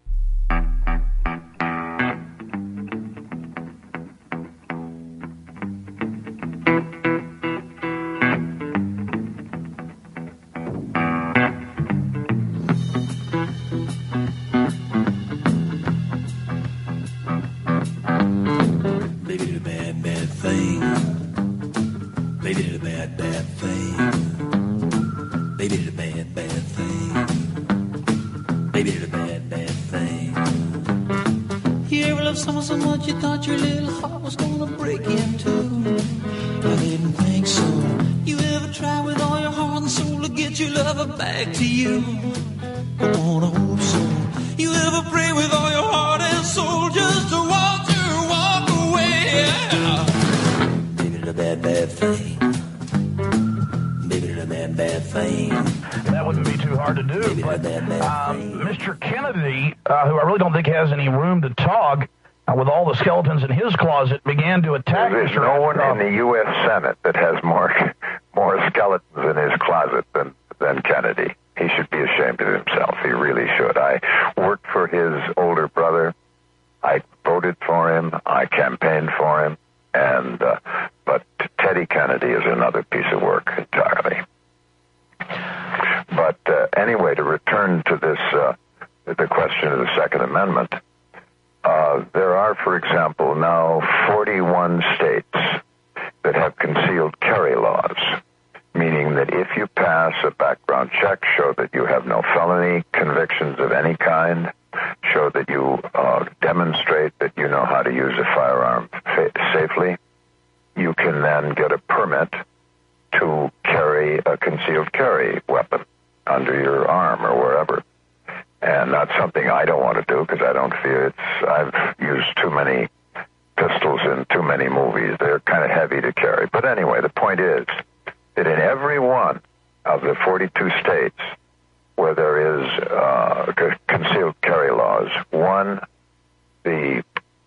Back to you. I wanna hope so. You ever pray with all your heart and soul just to watch her walk away? Yeah. Baby, did a bad, bad thing. Baby, did a bad, bad thing. That wouldn't be too hard to do. Baby, but, did a bad, bad thing. Mr. Kennedy, who I really don't think has any room to talk, with all the skeletons in his closet, began to attack There's Mr. no one Ashcroft. in the U.S. Senate that has more skeletons in his closet than Kennedy. He should be ashamed of himself. He really should. I worked for his older brother. I voted for him. I campaigned for him. But Teddy Kennedy is another piece of work entirely. But anyway, to return to this, the question of the Second Amendment, there are, for example, now 41 states that have concealed carry laws, meaning that if you pass a background check, show that you have no felony convictions of any kind, show that you demonstrate that you know how to use a firearm safely, you can then get a permit to carry a concealed carry weapon under your arm or wherever. And not something I don't want to do because I don't feel I've used too many pistols in too many movies. They're kind of heavy to carry. But anyway, the point is that in every one of the 42 states where there is concealed carry laws, the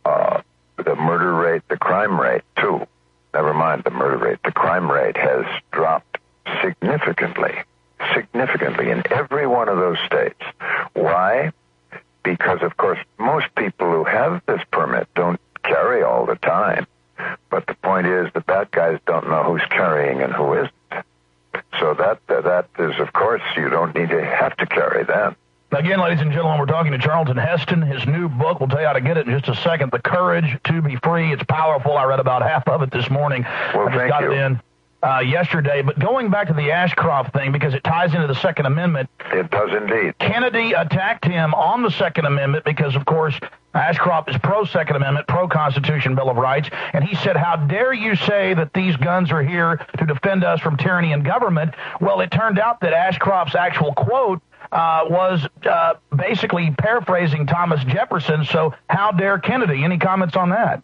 murder rate, the crime rate, too, never mind the murder rate, the crime rate has dropped significantly in every one of those states. Why? Because, of course, most people who have this permit don't carry all the time. But the point is the bad guys don't know who's carrying and who isn't. So that is, of course, you don't need to have to carry that. Again, ladies and gentlemen, we're talking to Charlton Heston. His new book, we'll tell you how to get it in just a second, The Courage to Be Free. It's powerful. I read about half of it this morning. Well, I just got it in yesterday. But going back to the Ashcroft thing, because it ties into the Second Amendment. It does indeed. Kennedy attacked him on the Second Amendment because, of course, Ashcroft is pro-Second Amendment, pro-Constitution, Bill of Rights. And he said, how dare you say that these guns are here to defend us from tyranny and government? Well, it turned out that Ashcroft's actual quote was basically paraphrasing Thomas Jefferson. So how dare Kennedy? Any comments on that?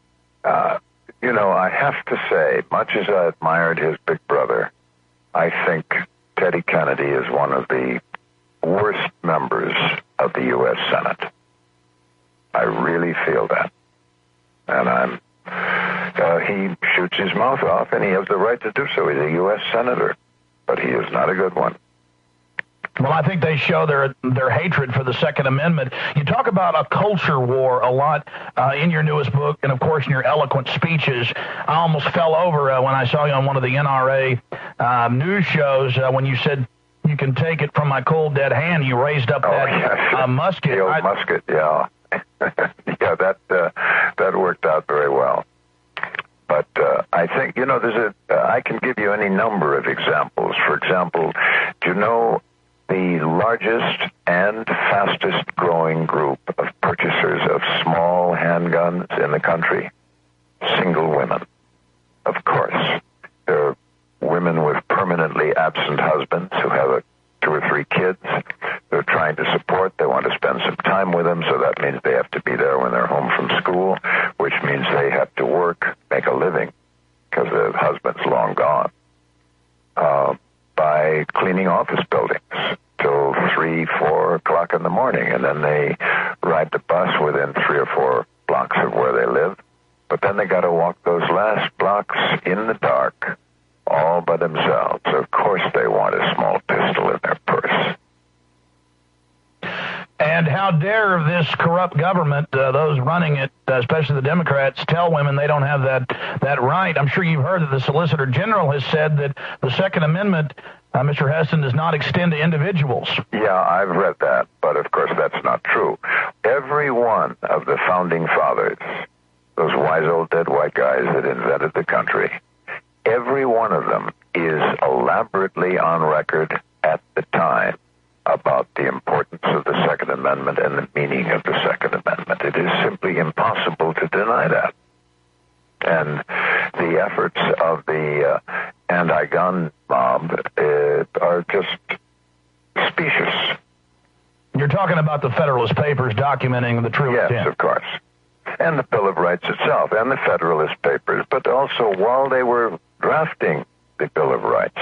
I have to say, much as I admired his big brother, I think Teddy Kennedy is one of the worst members of the U.S. Senate. I really feel that. And he shoots his mouth off, and he has the right to do so. He's a U.S. senator, but he is not a good one. Well, I think they show their hatred for the Second Amendment. You talk about a culture war a lot in your newest book, and, of course, in your eloquent speeches. I almost fell over when I saw you on one of the NRA news shows when you said, you can take it from my cold, dead hand. You raised up that musket. The old musket, yeah. Yeah, that worked out very well. But I think, I can give you any number of examples. For example, do you know the largest and fastest growing group of purchasers of small handguns in the country? Single women. Of course. They're women with permanently absent husbands who have 2 or 3 kids. They're trying to support. They want to spend some time with them, so that means they have to be there when they're home from school, which means they have to work, make a living, because the husband's long gone, by cleaning office buildings till 3, 4 o'clock in the morning, and then they ride the bus within 3 or 4 blocks of where they live. But then they got to walk those last blocks in the dark, all by themselves. Of course they want a small pistol in their purse. And how dare this corrupt government, those running it, especially the Democrats, tell women they don't have that right? I'm sure you've heard that the Solicitor General has said that the Second Amendment, Mr. Heston, does not extend to individuals. Yeah, I've read that, but of course that's not true. Every one of the founding fathers, those wise old dead white guys that invented the country, every one of them is elaborately on record at the time about the importance of the Second Amendment and the meaning of the Second Amendment. It is simply impossible to deny that. And the efforts of the anti-gun mob are just specious. You're talking about the Federalist Papers documenting the true intent. Yes, of course. And the Bill of Rights itself, and the Federalist Papers, but also while they were drafting the Bill of Rights,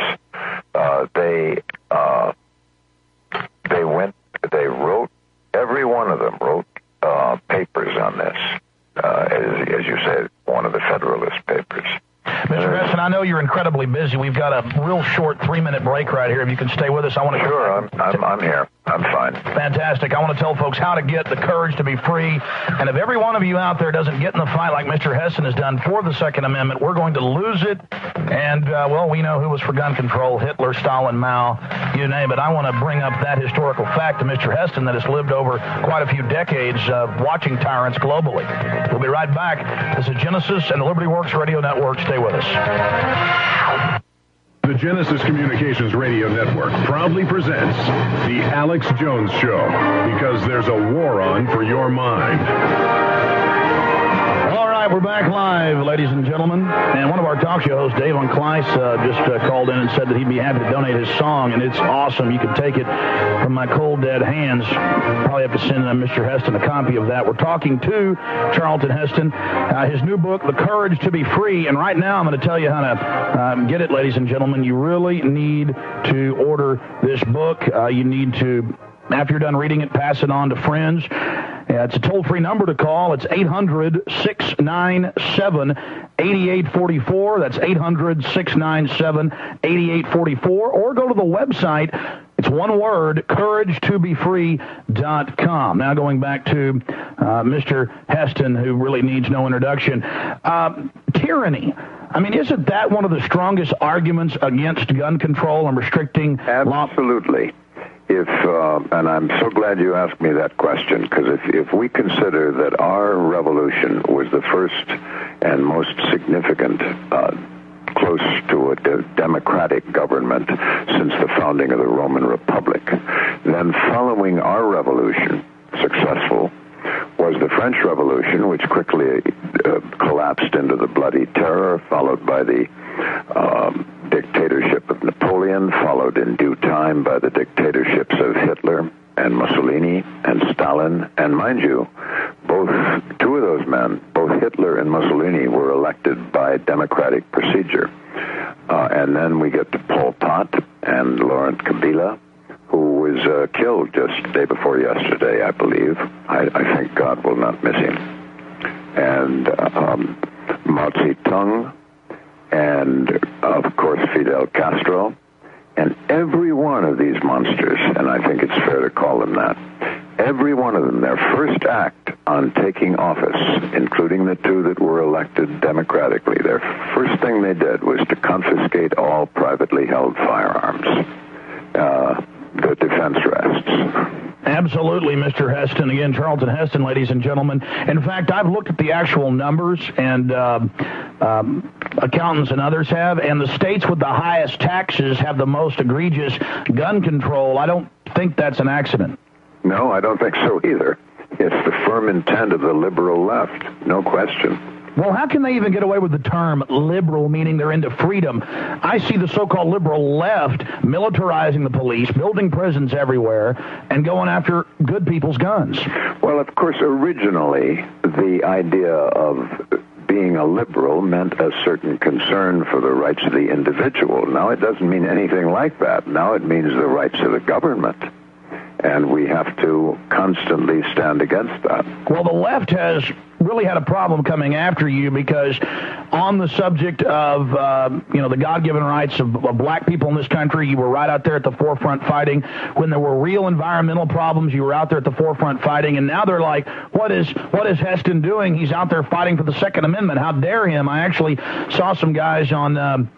they wrote, every one of them wrote papers on this, as you said, one of the Federalist Papers. Mr. Heston, I know you're incredibly busy. We've got a real short 3-minute break right here. If you can stay with us, I want to... Sure, I'm here. I'm fine. Fantastic. I want to tell folks how to get the courage to be free. And if every one of you out there doesn't get in the fight like Mr. Heston has done for the Second Amendment, we're going to lose it. And, we know who was for gun control, Hitler, Stalin, Mao, you name it. I want to bring up that historical fact to Mr. Heston that has lived over quite a few decades watching tyrants globally. We'll be right back. This is Genesis and the Liberty Works Radio Network. Stay with us. The Genesis Communications Radio Network proudly presents The Alex Jones Show, because there's a war on for your mind. All right, right, we're back live, ladies and gentlemen. And one of our talk show hosts, Dave Von Kleiss, just called in and said that he'd be happy to donate his song, and it's awesome. You can take it from my cold, dead hands. Probably have to send Mr. Heston a copy of that. We're talking to Charlton Heston, his new book, The Courage to be Free. And right now I'm going to tell you how to get it, ladies and gentlemen. You really need to order this book. You need to, after you're done reading it, pass it on to friends. It's a toll-free number to call. It's 800-697-8844. That's 800-697-8844. Or go to the website. It's one word, CourageToBeFree.com. Now going back to Mr. Heston, who really needs no introduction. Tyranny. I mean, isn't that one of the strongest arguments against gun control and restricting law? Absolutely. And I'm so glad you asked me that question, because if we consider that our revolution was the first and most significant close to a democratic government since the founding of the Roman Republic, then following our revolution, successful, was the French Revolution, which quickly collapsed into the Bloody Terror, followed by the dictatorship of Napoleon, followed in due time by the dictatorships of Hitler and Mussolini and Stalin. And mind you, two of those men, both Hitler and Mussolini, were elected by democratic procedure. And then we get to Pol Pot and Laurent Kabila, who was killed just the day before yesterday, I believe. I think God will not miss him. And Mao Zedong, and of course Fidel Castro, and every one of these monsters, and I think it's fair to call them that, every one of them, their first act on taking office, including the two that were elected democratically, their first thing they did was to confiscate all privately held firearms. The defense rests. Absolutely, Mr. Heston. Again, Charlton Heston, ladies and gentlemen. In fact, I've looked at the actual numbers, and accountants and others have, and the states with the highest taxes have the most egregious gun control. I don't think that's an accident. No, I don't think so either. It's the firm intent of the liberal left, no question. Well, how can they even get away with the term liberal, meaning they're into freedom? I see the so-called liberal left militarizing the police, building prisons everywhere, and going after good people's guns. Well, of course, originally, the idea of being a liberal meant a certain concern for the rights of the individual. Now it doesn't mean anything like that. Now it means the rights of the government. And we have to constantly stand against that. Well, the left has really had a problem coming after you, because on the subject of, the God-given rights of black people in this country, you were right out there at the forefront fighting. When there were real environmental problems, you were out there at the forefront fighting. And now they're like, what is Heston doing? He's out there fighting for the Second Amendment. How dare him? I actually saw some guys on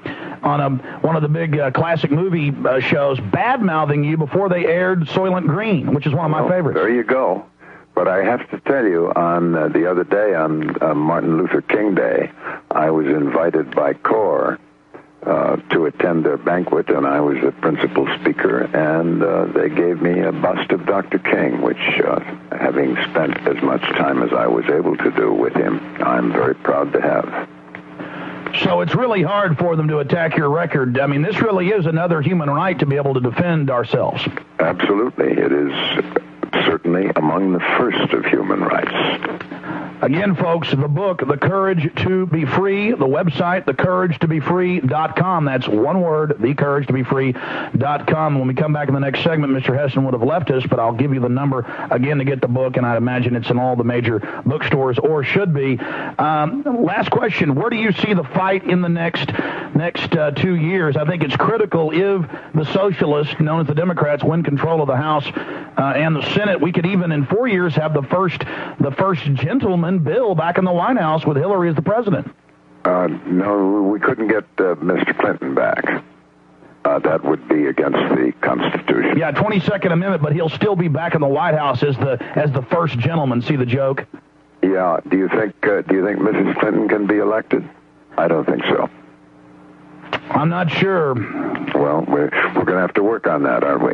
one of the big classic movie shows bad-mouthing you before they aired Soylent Green, which is one of my favorites. There you go. But I have to tell you, on the other day, on Martin Luther King Day, I was invited by CORE to attend their banquet, and I was the principal speaker, and they gave me a bust of Dr. King, which, having spent as much time as I was able to do with him, I'm very proud to have. So it's really hard for them to attack your record. I mean, this really is another human right to be able to defend ourselves. Absolutely. It is certainly among the first of human rights. Again, folks, the book, The Courage to Be Free, the website, thecouragetobefree.com. That's one word, thecouragetobefree.com. When we come back in the next segment, Mr. Heston would have left us, but I'll give you the number again to get the book, and I'd imagine it's in all the major bookstores, or should be. Last question, where do you see the fight in the next 2 years? I think it's critical if the socialists, known as the Democrats, win control of the House and the Senate. We could even, in 4 years, have the first gentleman bill back in the White House with Hillary as the president. No, we couldn't get Mr. Clinton back. That would be against the Constitution. Yeah, 22nd Amendment, but he'll still be back in the White House as the first gentleman. See the joke? Yeah. Do you think Mrs. Clinton can be elected? I don't think so. I'm not sure. Well, we're going to have to work on that, aren't we?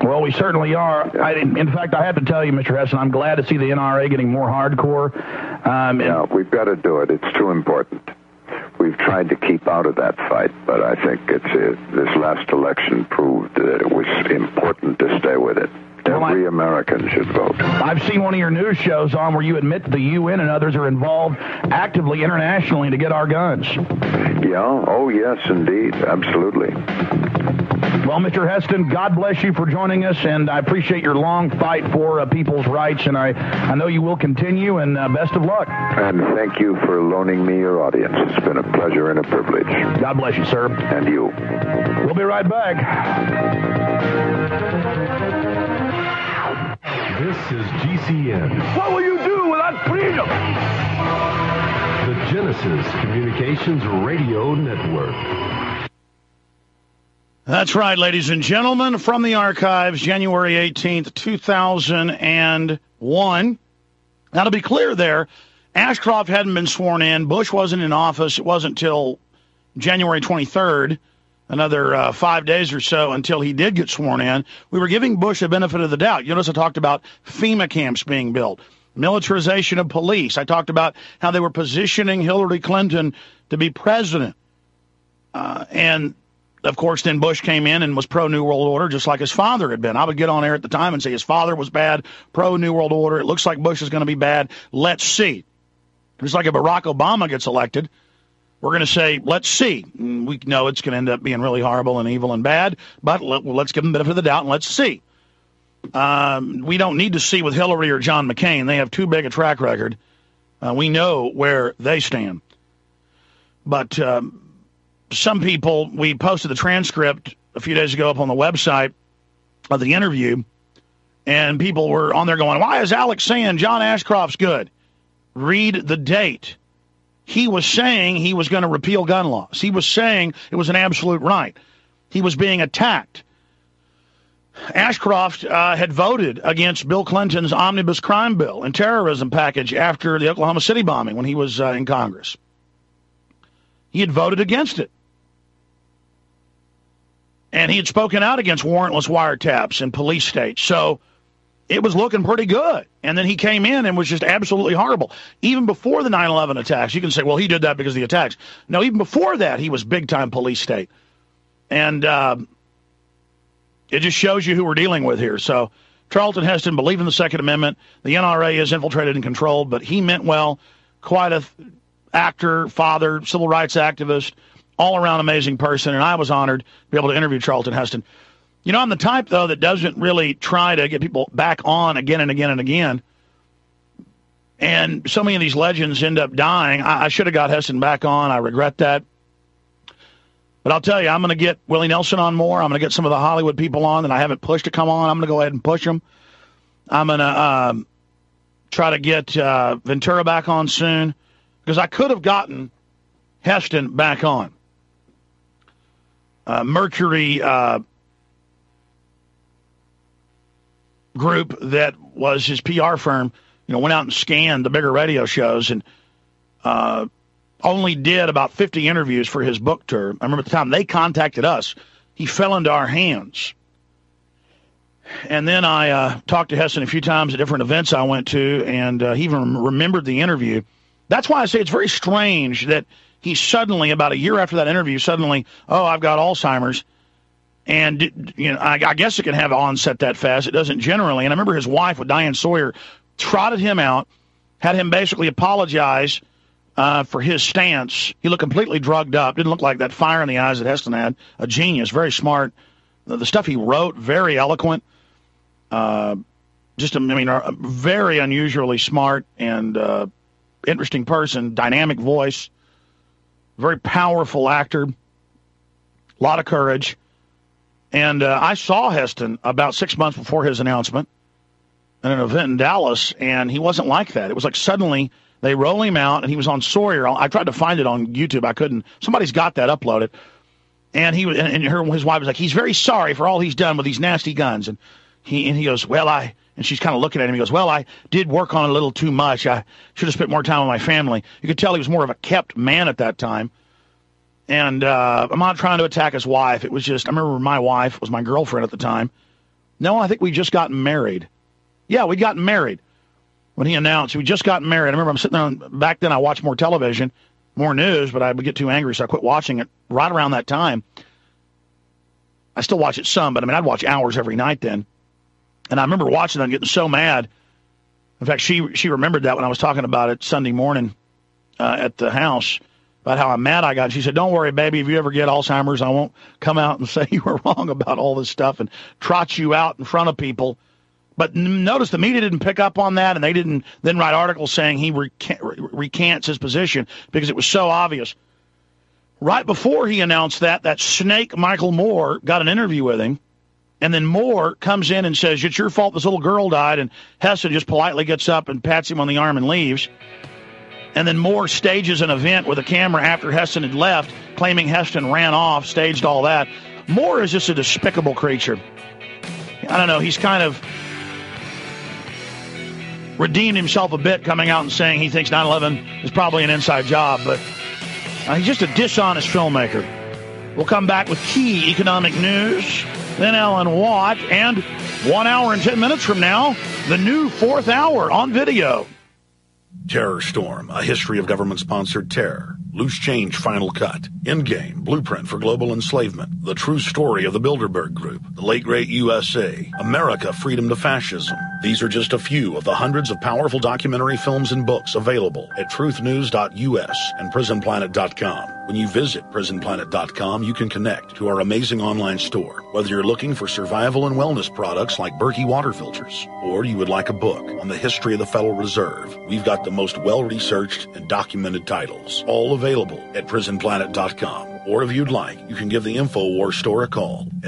Well, we certainly are. In fact, I have to tell you, Mr. Heston, I'm glad to see the NRA getting more hardcore. Yeah, we've got to do it. It's too important. We've tried to keep out of that fight, but I think this last election proved that it was important to stay with it. Every American should vote. I've seen one of your news shows on where you admit that the UN and others are involved actively internationally to get our guns. Yeah, oh yes, indeed, absolutely. Well, Mr. Heston, God bless you for joining us, and I appreciate your long fight for people's rights, and I know you will continue, and best of luck. And thank you for loaning me your audience. It's been a pleasure and a privilege. God bless you, sir. And you. We'll be right back. This is GCN. What will you do without freedom? The Genesis Communications Radio Network. That's right, ladies and gentlemen, from the archives, January 18th, 2001. Now, to be clear there, Ashcroft hadn't been sworn in. Bush wasn't in office. It wasn't until January 23rd, another 5 days or so until he did get sworn in. We were giving Bush the benefit of the doubt. You notice I talked about FEMA camps being built, militarization of police. I talked about how they were positioning Hillary Clinton to be president. And of course, then Bush came in and was pro-New World Order, just like his father had been. I would get on air at the time and say his father was bad, pro-New World Order. It looks like Bush is going to be bad. Let's see. Just like if Barack Obama gets elected, we're going to say, let's see. We know it's going to end up being really horrible and evil and bad, but let's give them the benefit of the doubt and let's see. We don't need to see with Hillary or John McCain. They have too big a track record. We know where they stand. But some people, we posted the transcript a few days ago up on the website of the interview, and people were on there going, why is Alex saying John Ashcroft's good? Read the date. He was saying he was going to repeal gun laws. He was saying it was an absolute right. He was being attacked. Ashcroft had voted against Bill Clinton's omnibus crime bill and terrorism package after the Oklahoma City bombing when he was in Congress. He had voted against it. And he had spoken out against warrantless wiretaps in police states. So it was looking pretty good. And then he came in and was just absolutely horrible. Even before the 9/11 attacks, you can say, well, he did that because of the attacks. No, even before that, he was big-time police state. And it just shows you who we're dealing with here. So Charlton Heston believed in the Second Amendment. The NRA is infiltrated and controlled, but he meant well. Quite a actor, father, civil rights activist, all-around amazing person, and I was honored to be able to interview Charlton Heston. You know, I'm the type, though, that doesn't really try to get people back on again and again and again. And so many of these legends end up dying. I should have got Heston back on. I regret that. But I'll tell you, I'm going to get Willie Nelson on more. I'm going to get some of the Hollywood people on that I haven't pushed to come on. I'm going to go ahead and push them. I'm going to try to get Ventura back on soon, because I could have gotten Heston back on. Mercury group that was his PR firm, went out and scanned the bigger radio shows and only did about 50 interviews for his book tour. I remember at the time they contacted us. He fell into our hands. And then I talked to Heston a few times at different events I went to, and he even remembered the interview. That's why I say it's very strange that he suddenly, about a year after that interview, I've got Alzheimer's. And, I guess it can have onset that fast. It doesn't generally. And I remember his wife, with Diane Sawyer, trotted him out, had him basically apologize for his stance. He looked completely drugged up. Didn't look like that fire in the eyes that Heston had. A genius, very smart. The stuff he wrote, very eloquent. A very unusually smart and interesting person, dynamic voice, very powerful actor, a lot of courage. And I saw Heston about 6 months before his announcement at an event in Dallas, and he wasn't like that. It was like suddenly they roll him out, and he was on Sawyer. I tried to find it on YouTube. I couldn't. Somebody's got that uploaded. And his wife was like, he's very sorry for all he's done with these nasty guns. And he goes, and she's kind of looking at him. He goes, well, I did work on it a little too much. I should have spent more time with my family. You could tell he was more of a kept man at that time. And I'm not trying to attack his wife. It was just, I remember my wife was my girlfriend at the time. No, I think we just got married. Yeah, we'd gotten married when he announced. We just got married. I remember I'm sitting there, back then I watched more television, more news, but I would get too angry, so I quit watching it right around that time. I still watch it some, but I mean, I'd watch hours every night then. And I remember watching it and getting so mad. In fact, she remembered that when I was talking about it Sunday morning at the house, about how mad I got. She said, don't worry, baby, if you ever get Alzheimer's, I won't come out and say you were wrong about all this stuff and trot you out in front of people. But notice the media didn't pick up on that, and they didn't then write articles saying he recants his position because it was so obvious. Right before he announced that snake Michael Moore got an interview with him, and then Moore comes in and says, it's your fault this little girl died, and Heston just politely gets up and pats him on the arm and leaves. And then Moore stages an event with a camera after Heston had left, claiming Heston ran off, staged all that. Moore is just a despicable creature. I don't know, he's kind of redeemed himself a bit coming out and saying he thinks 9/11 is probably an inside job, but he's just a dishonest filmmaker. We'll come back with key economic news, then Alan Watt, and 1 hour and 10 minutes from now, the new fourth hour on video. Terror Storm, a history of government-sponsored terror. Loose Change Final Cut. Endgame, Blueprint for Global Enslavement. The True Story of the Bilderberg Group. The Late Great USA. America, Freedom to Fascism. These are just a few of the hundreds of powerful documentary films and books available at truthnews.us and prisonplanet.com. When you visit prisonplanet.com, you can connect to our amazing online store. Whether you're looking for survival and wellness products like Berkey water filters, or you would like a book on the history of the Federal Reserve, we've got the most well-researched and documented titles, all available at prisonplanet.com. Or if you'd like, you can give the InfoWars store a call at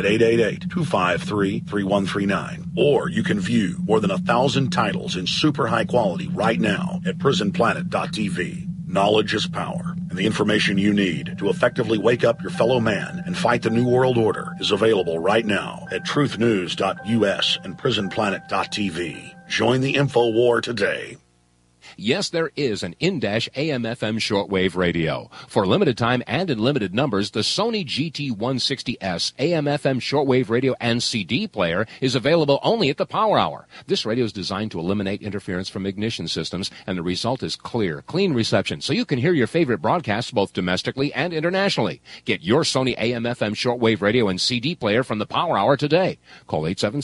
888-253-3139. Or you can view more than 1,000 titles in super high quality right now at prisonplanet.tv. Knowledge is power, and the information you need to effectively wake up your fellow man and fight the New World Order is available right now at truthnews.us and prisonplanet.tv. Join the InfoWar today. Yes, there is an in-dash AM/FM shortwave radio. For limited time and in limited numbers, the Sony GT160S AM/FM shortwave radio and CD player is available only at the Power Hour. This radio is designed to eliminate interference from ignition systems, and the result is clear, clean reception, so you can hear your favorite broadcasts both domestically and internationally. Get your Sony AM/FM shortwave radio and CD player from the Power Hour today. Call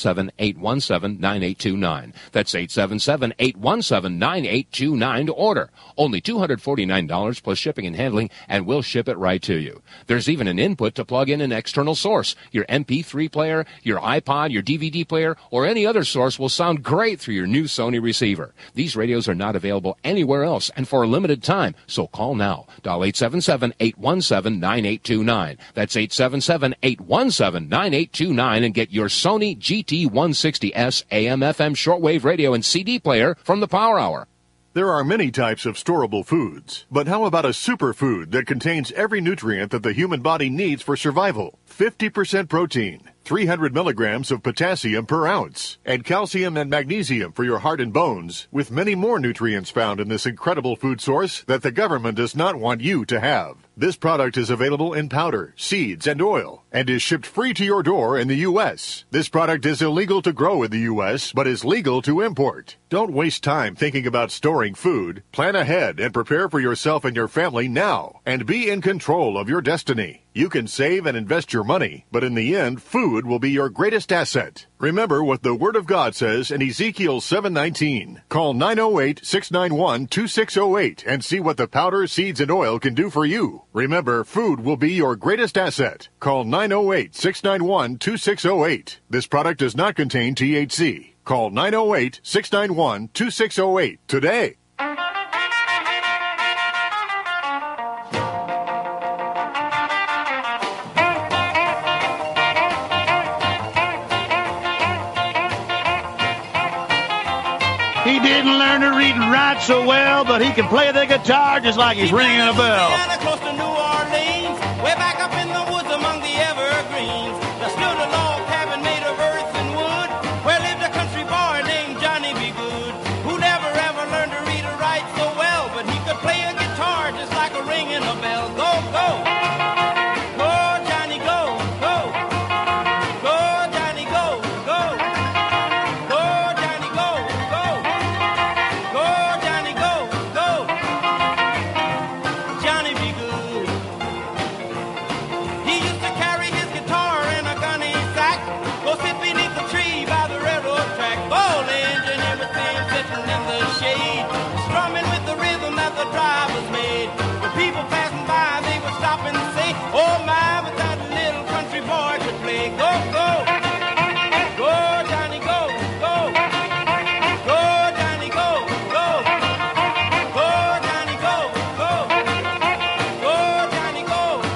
877-817-9829. That's 877-817-9829. to order. Only $249 plus shipping and handling, and we'll ship it right to you. There's even an input to plug in an external source. Your MP3 player, your iPod, your DVD player, or any other source will sound great through your new Sony receiver. These radios are not available anywhere else and for a limited time, so call now. Dial 877-817-9829. That's 877-817-9829 and get your Sony GT160S AM/FM shortwave radio and CD player from the Power Hour. There are many types of storable foods, but how about a superfood that contains every nutrient that the human body needs for survival? 50% protein, 300 milligrams of potassium per ounce, and calcium and magnesium for your heart and bones, with many more nutrients found in this incredible food source that the government does not want you to have. This product is available in powder, seeds, and oil, and is shipped free to your door in the U.S. This product is illegal to grow in the U.S., but is legal to import. Don't waste time thinking about storing food. Plan ahead and prepare for yourself and your family now, and be in control of your destiny. You can save and invest your money, but in the end, food will be your greatest asset. Remember what the Word of God says in Ezekiel 7:19. Call 908-691-2608 and see what the powder, seeds, and oil can do for you. Remember, food will be your greatest asset. Call 908-691-2608. This product does not contain THC. Call 908-691-2608 today. He didn't learn to read and write so well, but he can play the guitar just like he's ringing a bell. Close to New Orleans, way back up in the woods among the evergreens, there stood a log cabin made of earth and wood, where lived a country boy named Johnny B. Good, who never ever learned to read or write so well, but he could play a guitar just like a ringing a bell. Go, go! Go, Johnny, go, go! Go, Johnny, go, go!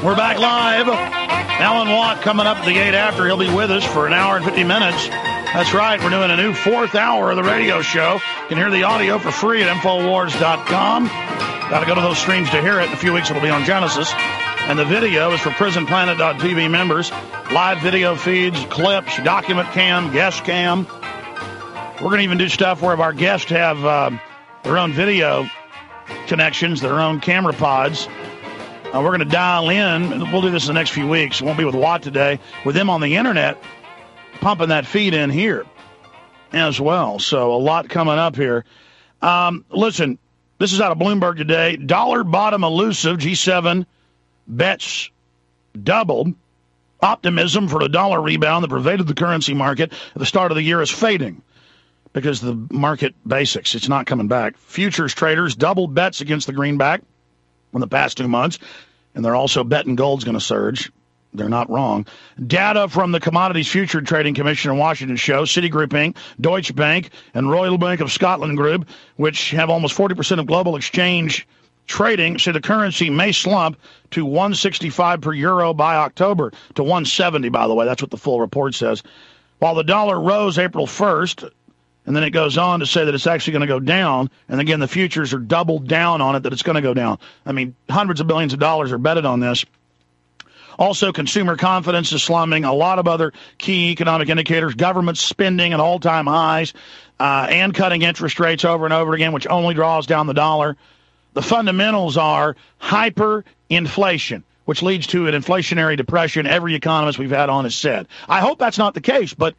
We're back live. Alan Watt coming up at the 8 after. He'll be with us for an hour and 50 minutes. That's right. We're doing a new 4th hour of the radio show. You can hear the audio for free at Infowars.com. Got to go to those streams to hear it. In a few weeks, it'll be on Genesis. And the video is for PrisonPlanet.tv members. Live video feeds, clips, document cam, guest cam. We're going to even do stuff where our guests have their own video connections, their own camera pods. We're going to dial in. We'll do this in the next few weeks. It won't be with Watt today. With them on the internet, pumping that feed in here as well. So a lot coming up here. Listen, this is out of Bloomberg today. Dollar bottom elusive. G7 bets doubled. Optimism for the dollar rebound that pervaded the currency market at the start of the year is fading because the market basics, it's not coming back. Futures traders doubled bets against the greenback in the past 2 months, and they're also betting gold's going to surge. They're not wrong. Data from the Commodities Future Trading Commission in Washington shows Citigroup Inc., Deutsche Bank, and Royal Bank of Scotland Group, which have almost 40% of global exchange trading, say the currency may slump to 165 per euro by October, to 170, by the way. That's what the full report says. While the dollar rose April 1st, and then it goes on to say that it's actually going to go down. And again, the futures are doubled down on it that it's going to go down. I mean, hundreds of billions of dollars are betted on this. Also, consumer confidence is slumming. A lot of other key economic indicators, government spending at all-time highs, and cutting interest rates over and over again, which only draws down the dollar. The fundamentals are hyperinflation, which leads to an inflationary depression. Every economist we've had on has said. I hope that's not the case, but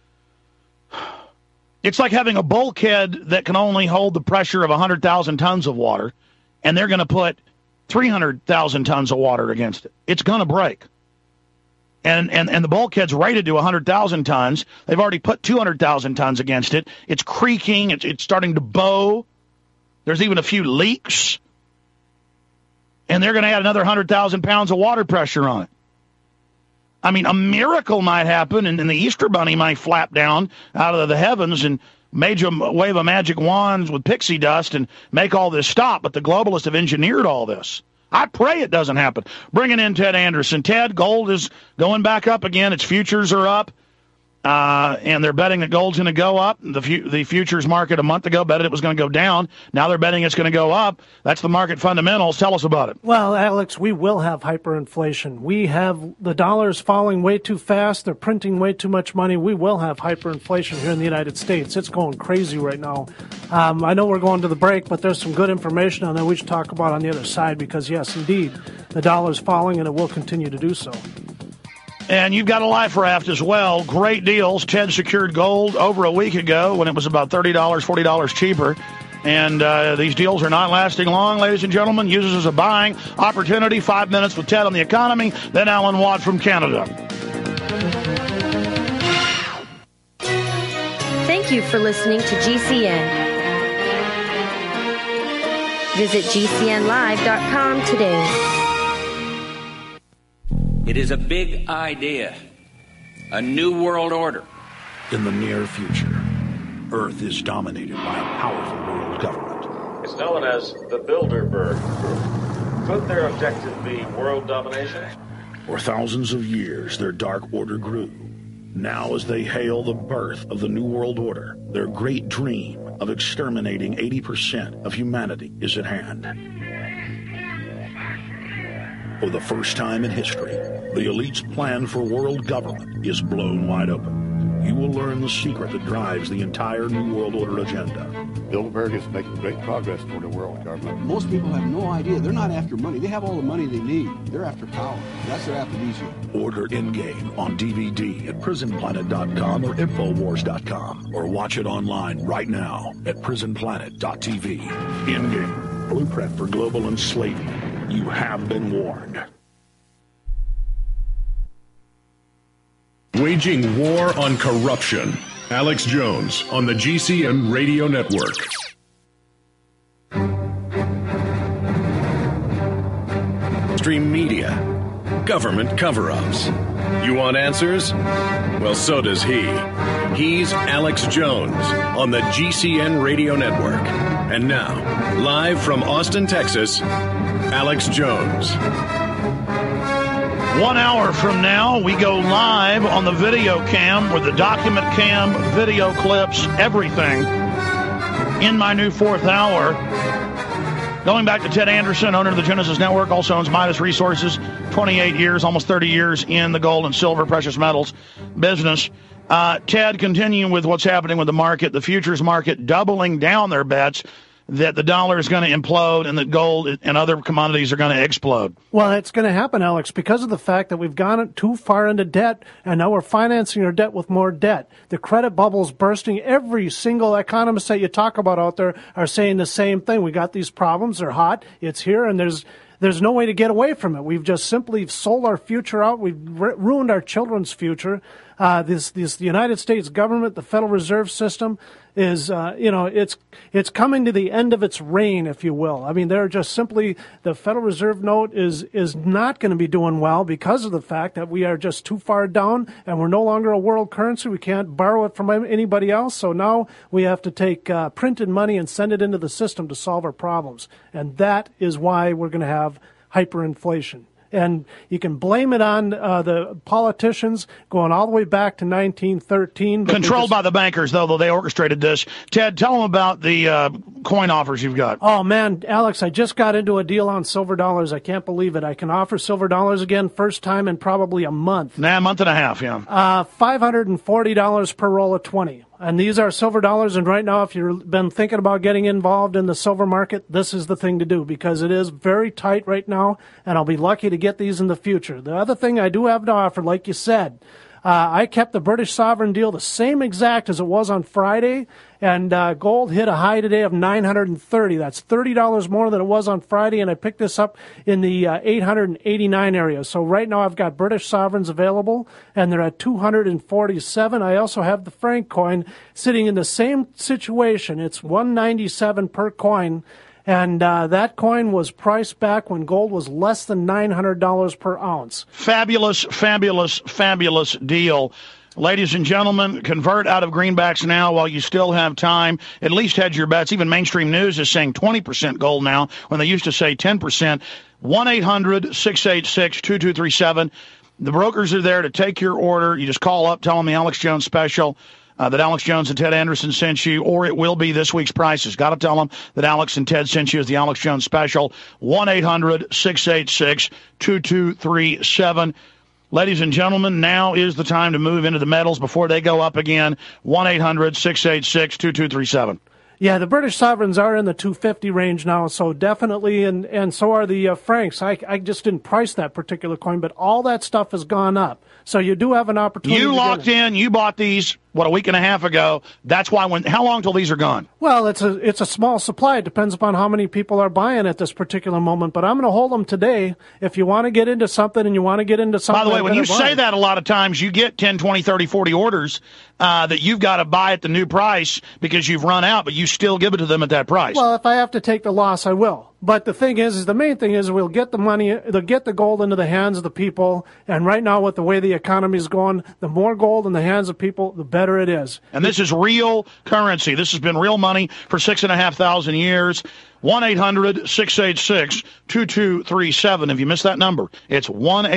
it's like having a bulkhead that can only hold the pressure of 100,000 tons of water, and they're going to put 300,000 tons of water against it. It's going to break. And the bulkhead's rated to 100,000 tons. They've already put 200,000 tons against it. It's creaking. It's starting to bow. There's even a few leaks. And they're going to add another 100,000 pounds of water pressure on it. I mean, a miracle might happen, and the Easter Bunny might flap down out of the heavens and wave a magic wand with pixie dust and make all this stop. But the globalists have engineered all this. I pray it doesn't happen. Bringing in Ted Anderson. Ted, gold is going back up again. Its futures are up. And they're betting that gold's going to go up. The futures market a month ago betted it was going to go down. Now they're betting it's going to go up. That's the market fundamentals. Tell us about it. Well, Alex, we will have hyperinflation. We have the dollar's falling way too fast. They're printing way too much money. We will have hyperinflation here in the United States. It's going crazy right now. I know we're going to the break, but there's some good information on that we should talk about on the other side because, yes, indeed, the dollar's falling and it will continue to do so. And you've got a life raft as well. Great deals. Ted secured gold over a week ago when it was about $30, $40 cheaper. And these deals are not lasting long, ladies and gentlemen. Use this as a buying opportunity. 5 minutes with Ted on the economy. Then Alan Watt from Canada. Thank you for listening to GCN. Visit GCNlive.com today. It is a big idea, a new world order. In the near future, Earth is dominated by a powerful world government. It's known as the Bilderberg Group. Could their objective be world domination? For thousands of years, their dark order grew. Now, as they hail the birth of the New World Order, their great dream of exterminating 80% of humanity is at hand. For the first time in history, the elite's plan for world government is blown wide open. You will learn the secret that drives the entire New World Order agenda. Bilderberg is making great progress toward a world government. Most people have no idea. They're not after money. They have all the money they need. They're after power. That's their aphrodisiac. Order Endgame on DVD at PrisonPlanet.com or Infowars.com. Or watch it online right now at PrisonPlanet.tv. Endgame, blueprint for global enslavement. You have been warned. Waging war on corruption. Alex Jones on the GCN Radio Network. Stream media. Government cover-ups. You want answers? Well, so does he. He's Alex Jones on the GCN Radio Network. And now, live from Austin, Texas, Alex Jones. 1 hour from now, we go live on the video cam with the document cam, video clips, everything in my new fourth hour. Going back to Ted Anderson, owner of the Genesis Network, also owns Midas Resources, 28 years, almost 30 years in the gold and silver, precious metals business. Ted, continuing with what's happening with the market, the futures market doubling down their bets that the dollar is going to implode and that gold and other commodities are going to explode. Well, it's going to happen, Alex, because of the fact that we've gone too far into debt, and now we're financing our debt with more debt. The credit bubble's bursting. Every single economist that you talk about out there are saying the same thing. We got these problems. They're hot. It's here, and there's no way to get away from it. We've just simply sold our future out. We've ruined our children's future. The United States government, the Federal Reserve System, is it's coming to the end of its reign, if you will. I mean, they're just simply, the Federal Reserve note is not going to be doing well because of the fact that we are just too far down and we're no longer a world currency. We can't borrow it from anybody else. So now we have to take printed money and send it into the system to solve our problems. And that is why we're going to have hyperinflation. And you can blame it on the politicians going all the way back to 1913. Controlled by the bankers, though they orchestrated this. Ted, tell them about the coin offers you've got. Oh, man, Alex, I just got into a deal on silver dollars. I can't believe it. I can offer silver dollars again, first time in probably a month. A month and a half, yeah. $540 per roll of 20. And these are silver dollars, and right now, if you've been thinking about getting involved in the silver market, this is the thing to do, because it is very tight right now, and I'll be lucky to get these in the future. The other thing I do have to offer, like you said, I kept the British sovereign deal the same exact as it was on Friday, and gold hit a high today of $930. That's $30 more than it was on Friday, and I picked this up in the 889 area. So right now I've got British sovereigns available, and they're at 247. I also have the franc coin sitting in the same situation. It's $197 per coin. And that coin was priced back when gold was less than $900 per ounce. Fabulous, fabulous, fabulous deal. Ladies and gentlemen, convert out of greenbacks now while you still have time. At least hedge your bets. Even mainstream news is saying 20% gold now when they used to say 10%. 1-800-686-2237. The brokers are there to take your order. You just call up, tell them the Alex Jones special. That Alex Jones and Ted Anderson sent you, or it will be this week's prices. Got to tell them that Alex and Ted sent you as the Alex Jones special. 1-800-686-2237. Ladies and gentlemen, now is the time to move into the metals before they go up again. 1-800-686-2237. Yeah, the British sovereigns are in the 250 range now, so definitely, and so are the francs. I just didn't price that particular coin, but all that stuff has gone up. So you do have an opportunity. You locked in. You bought these, a week and a half ago. That's why how long till these are gone? Well, it's a small supply. It depends upon how many people are buying at this particular moment, but I'm going to hold them today. If you want to get into something and you want to get into something. By the way, when you say that, a lot of times you get 10, 20, 30, 40 orders that you've got to buy at the new price because you've run out, but you still give it to them at that price. Well, if I have to take the loss, I will. But the thing is the main thing is we'll get the money, they'll get the gold into the hands of the people. And right now, with the way the economy is going, the more gold in the hands of people, the better it is. And this is real currency. This has been real money for 6,500 years. 1-800-686-2237. If you missed that number, it's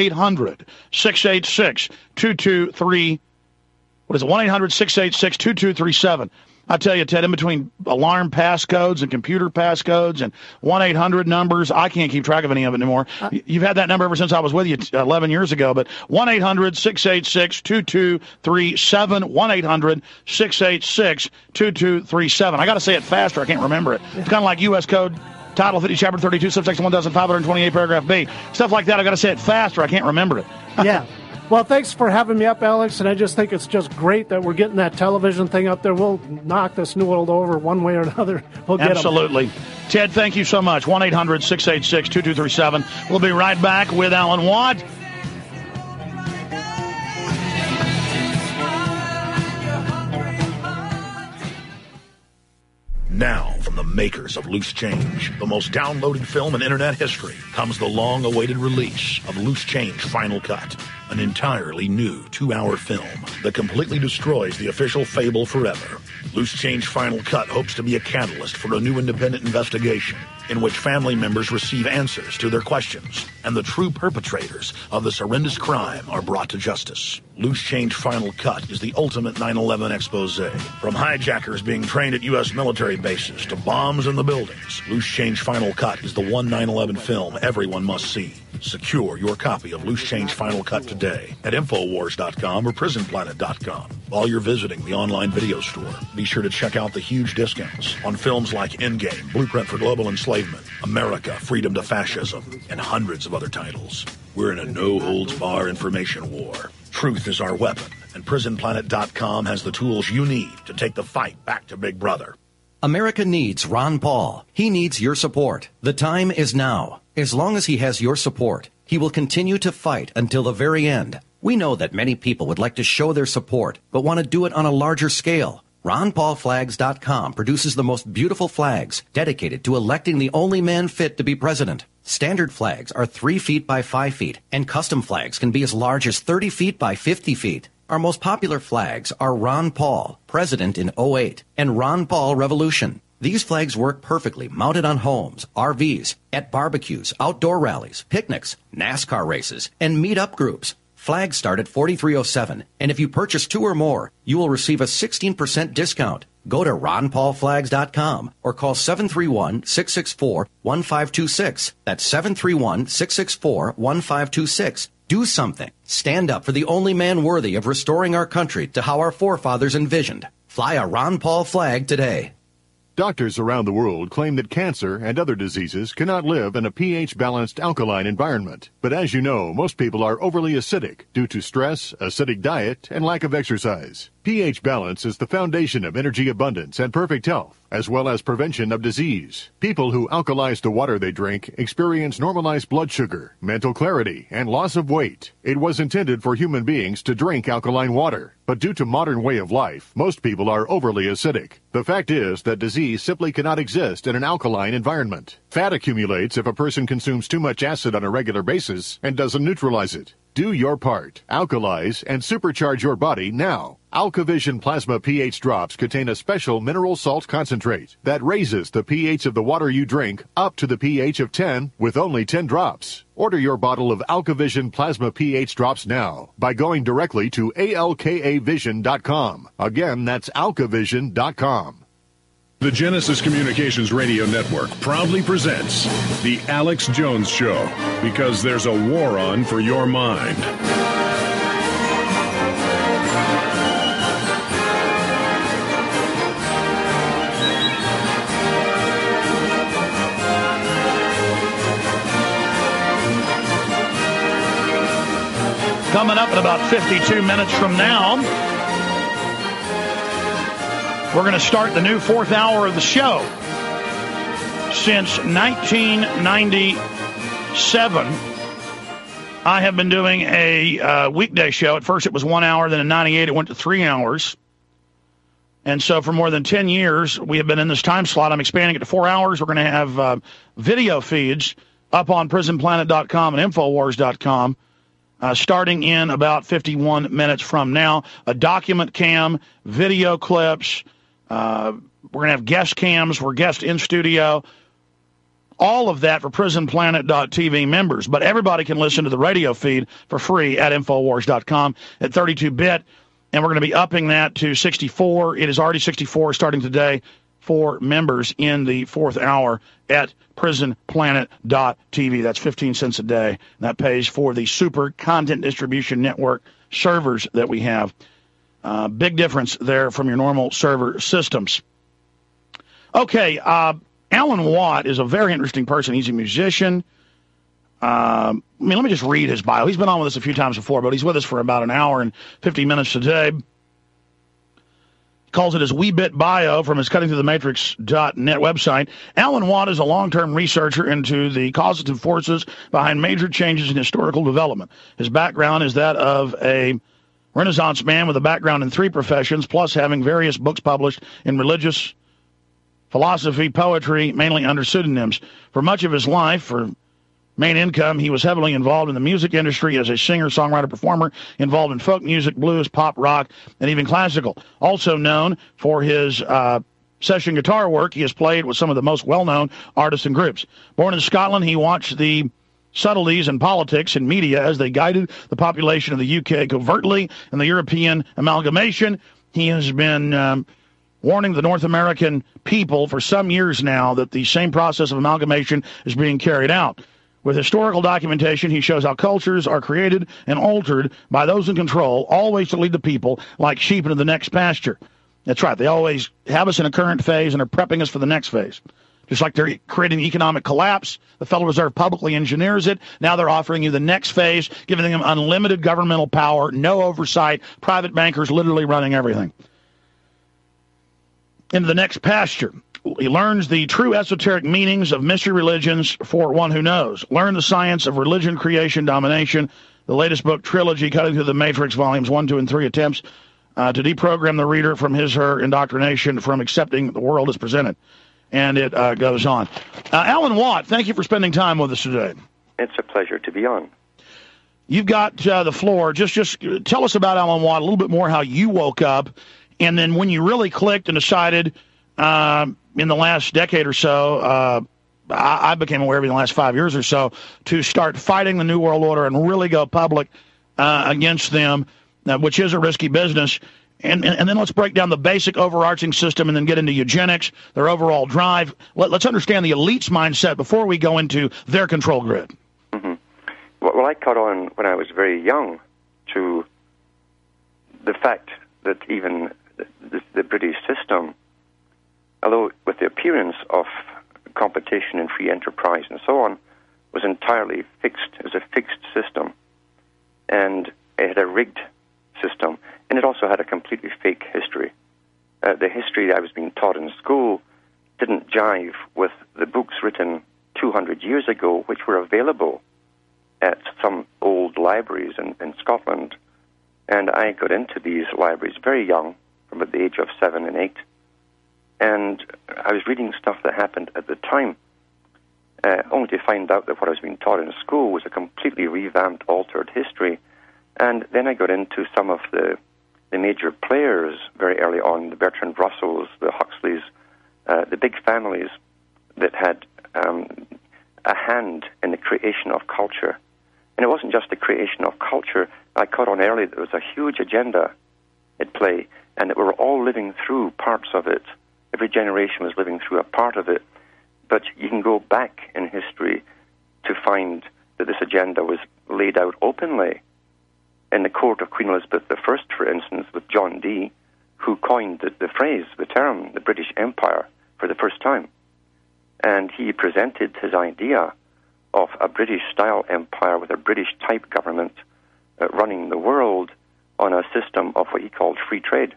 1-800-686-223. What is it? 1-800-686-2237. I tell you, Ted, in between alarm passcodes and computer passcodes and 1-800 numbers, I can't keep track of any of it anymore. You've had that number ever since I was with you 11 years ago, but 1-800-686-2237, 1-800-686-2237. I got to say it faster. I can't remember it. It's kind of like U.S. Code Title 50, Chapter 32, subsection 1528, paragraph B. Stuff like that, I got to say it faster. I can't remember it. Yeah. Well, thanks for having me up, Alex, and I just think it's just great that we're getting that television thing up there. We'll knock this New World over one way or another. We'll get Absolutely. them. Ted, thank you so much. 1-800-686-2237. We'll be right back with Alan Watt. Now, from the makers of Loose Change, the most downloaded film in internet history, comes the long-awaited release of Loose Change Final Cut. an entirely new 2-hour film that completely destroys the official fable forever. Loose Change Final Cut hopes to be a catalyst for a new independent investigation in which family members receive answers to their questions and the true perpetrators of this horrendous crime are brought to justice. Loose Change Final Cut is the ultimate 9/11 expose. From hijackers being trained at U.S. military bases to bombs in the buildings, Loose Change Final Cut is the one 9/11 film everyone must see. Secure your copy of Loose Change Final Cut today at Infowars.com or PrisonPlanet.com. While you're visiting the online video store, be sure to check out the huge discounts on films like Endgame, Blueprint for Global Enslavement, America, Freedom to Fascism, and hundreds of other titles. We're in a no-holds-bar information war. Truth is our weapon, and PrisonPlanet.com has the tools you need to take the fight back to Big Brother. America needs Ron Paul. He needs your support. The time is now. As long as he has your support, he will continue to fight until the very end. We know that many people would like to show their support, but want to do it on a larger scale. RonPaulFlags.com produces the most beautiful flags dedicated to electing the only man fit to be president. Standard flags are 3 feet by 5 feet, and custom flags can be as large as 30 feet by 50 feet. Our most popular flags are Ron Paul, President in 08, and Ron Paul Revolution. These flags work perfectly mounted on homes, RVs, at barbecues, outdoor rallies, picnics, NASCAR races, and meet-up groups. Flags start at $43.07, and if you purchase 2 or more, you will receive a 16% discount. Go to RonPaulFlags.com or call 731-664-1526. That's 731-664-1526. Do something. Stand up for the only man worthy of restoring our country to how our forefathers envisioned. Fly a Ron Paul flag today. Doctors around the world claim that cancer and other diseases cannot live in a pH-balanced alkaline environment. But as you know, most people are overly acidic due to stress, acidic diet, and lack of exercise. pH balance is the foundation of energy abundance and perfect health, as well as prevention of disease. People who alkalize the water they drink experience normalized blood sugar, mental clarity, and loss of weight. It was intended for human beings to drink alkaline water, but due to modern way of life, most people are overly acidic. The fact is that disease simply cannot exist in an alkaline environment. Fat accumulates if a person consumes too much acid on a regular basis and doesn't neutralize it. Do your part. Alkalize and supercharge your body now. AlkaVision Plasma pH drops contain a special mineral salt concentrate that raises the pH of the water you drink up to the pH of 10 with only 10 drops. Order your bottle of AlkaVision Plasma pH drops now by going directly to alkavision.com. Again, that's alkavision.com. The Genesis Communications Radio Network proudly presents The Alex Jones Show, because there's a war on for your mind. Coming up in about 52 minutes from now, we're going to start the new 4th hour of the show. Since 1997, I have been doing a weekday show. At first it was 1 hour, then in 98 it went to 3 hours. And so for more than 10 years, we have been in this time slot. I'm expanding it to 4 hours. We're going to have video feeds up on PrisonPlanet.com and Infowars.com. Starting in about 51 minutes from now, a document cam, video clips. We're going to have guest cams. We're guest in studio. All of that for PrisonPlanet.tv members. But everybody can listen to the radio feed for free at Infowars.com at 32-bit. And we're going to be upping that to 64. It is already 64 starting today for members in the 4th hour at PrisonPlanet.tv. That's 15 cents a day. And that pays for the super content distribution network servers that we have. Big difference there from your normal server systems. Okay, Alan Watt is a very interesting person. He's a musician. Let me just read his bio. He's been on with us a few times before, but he's with us for about an hour and 50 minutes today. Calls it his wee bit bio from his cuttingthroughthematrix.net website. Alan Watt is a long-term researcher into the causative forces behind major changes in historical development. His background is that of a Renaissance man with a background in 3 professions, plus having various books published in religious, philosophy, poetry, mainly under pseudonyms. For much of his life, for main income, he was heavily involved in the music industry as a singer, songwriter, performer, involved in folk music, blues, pop, rock, and even classical. Also known for his session guitar work, he has played with some of the most well-known artists and groups. Born in Scotland, he watched the subtleties in politics and media as they guided the population of the UK covertly in the European amalgamation. He has been warning the North American people for some years now that the same process of amalgamation is being carried out. With historical documentation, he shows how cultures are created and altered by those in control, always to lead the people like sheep into the next pasture. That's right. They always have us in a current phase and are prepping us for the next phase. Just like they're creating economic collapse, the Federal Reserve publicly engineers it. Now they're offering you the next phase, giving them unlimited governmental power, no oversight, private bankers literally running everything. Into the next pasture. He learns the true esoteric meanings of mystery religions for one who knows. Learn the science of religion, creation, domination. The latest book, Trilogy, Cutting Through the Matrix, volumes 1, 2, and 3, attempts to deprogram the reader from his/her indoctrination from accepting the world as presented. And it goes on. Alan Watt, thank you for spending time with us today. It's a pleasure to be on. You've got the floor. Just tell us about Alan Watt, a little bit more how you woke up, and then when you really clicked and decided in the last decade or so, I became aware of it in the last 5 years or so, to start fighting the New World Order and really go public against them, which is a risky business. And then let's break down the basic overarching system and then get into eugenics, their overall drive. Let's understand the elite's mindset before we go into their control grid. Mm-hmm. Well, I caught on when I was very young to the fact that even the British system, although with the appearance of competition and free enterprise and so on, was entirely fixed. It was a fixed system, and it had a rigged system, and it also had a completely fake history. The history I was being taught in school didn't jive with the books written 200 years ago, which were available at some old libraries in Scotland. And I got into these libraries very young, from about the age of 7 and 8. And I was reading stuff that happened at the time, only to find out that what I was being taught in school was a completely revamped, altered history. And then I got into some of the major players very early on, the Bertrand Russells, the Huxleys, the big families that had a hand in the creation of culture. And it wasn't just the creation of culture. I caught on early that there was a huge agenda at play, and that we were all living through parts of it. Every generation was living through a part of it. But you can go back in history to find that this agenda was laid out openly in the court of Queen Elizabeth I, for instance, with John Dee, who coined the phrase, the term, the British Empire, for the first time. And he presented his idea of a British-style empire with a British-type government running the world on a system of what he called free trade.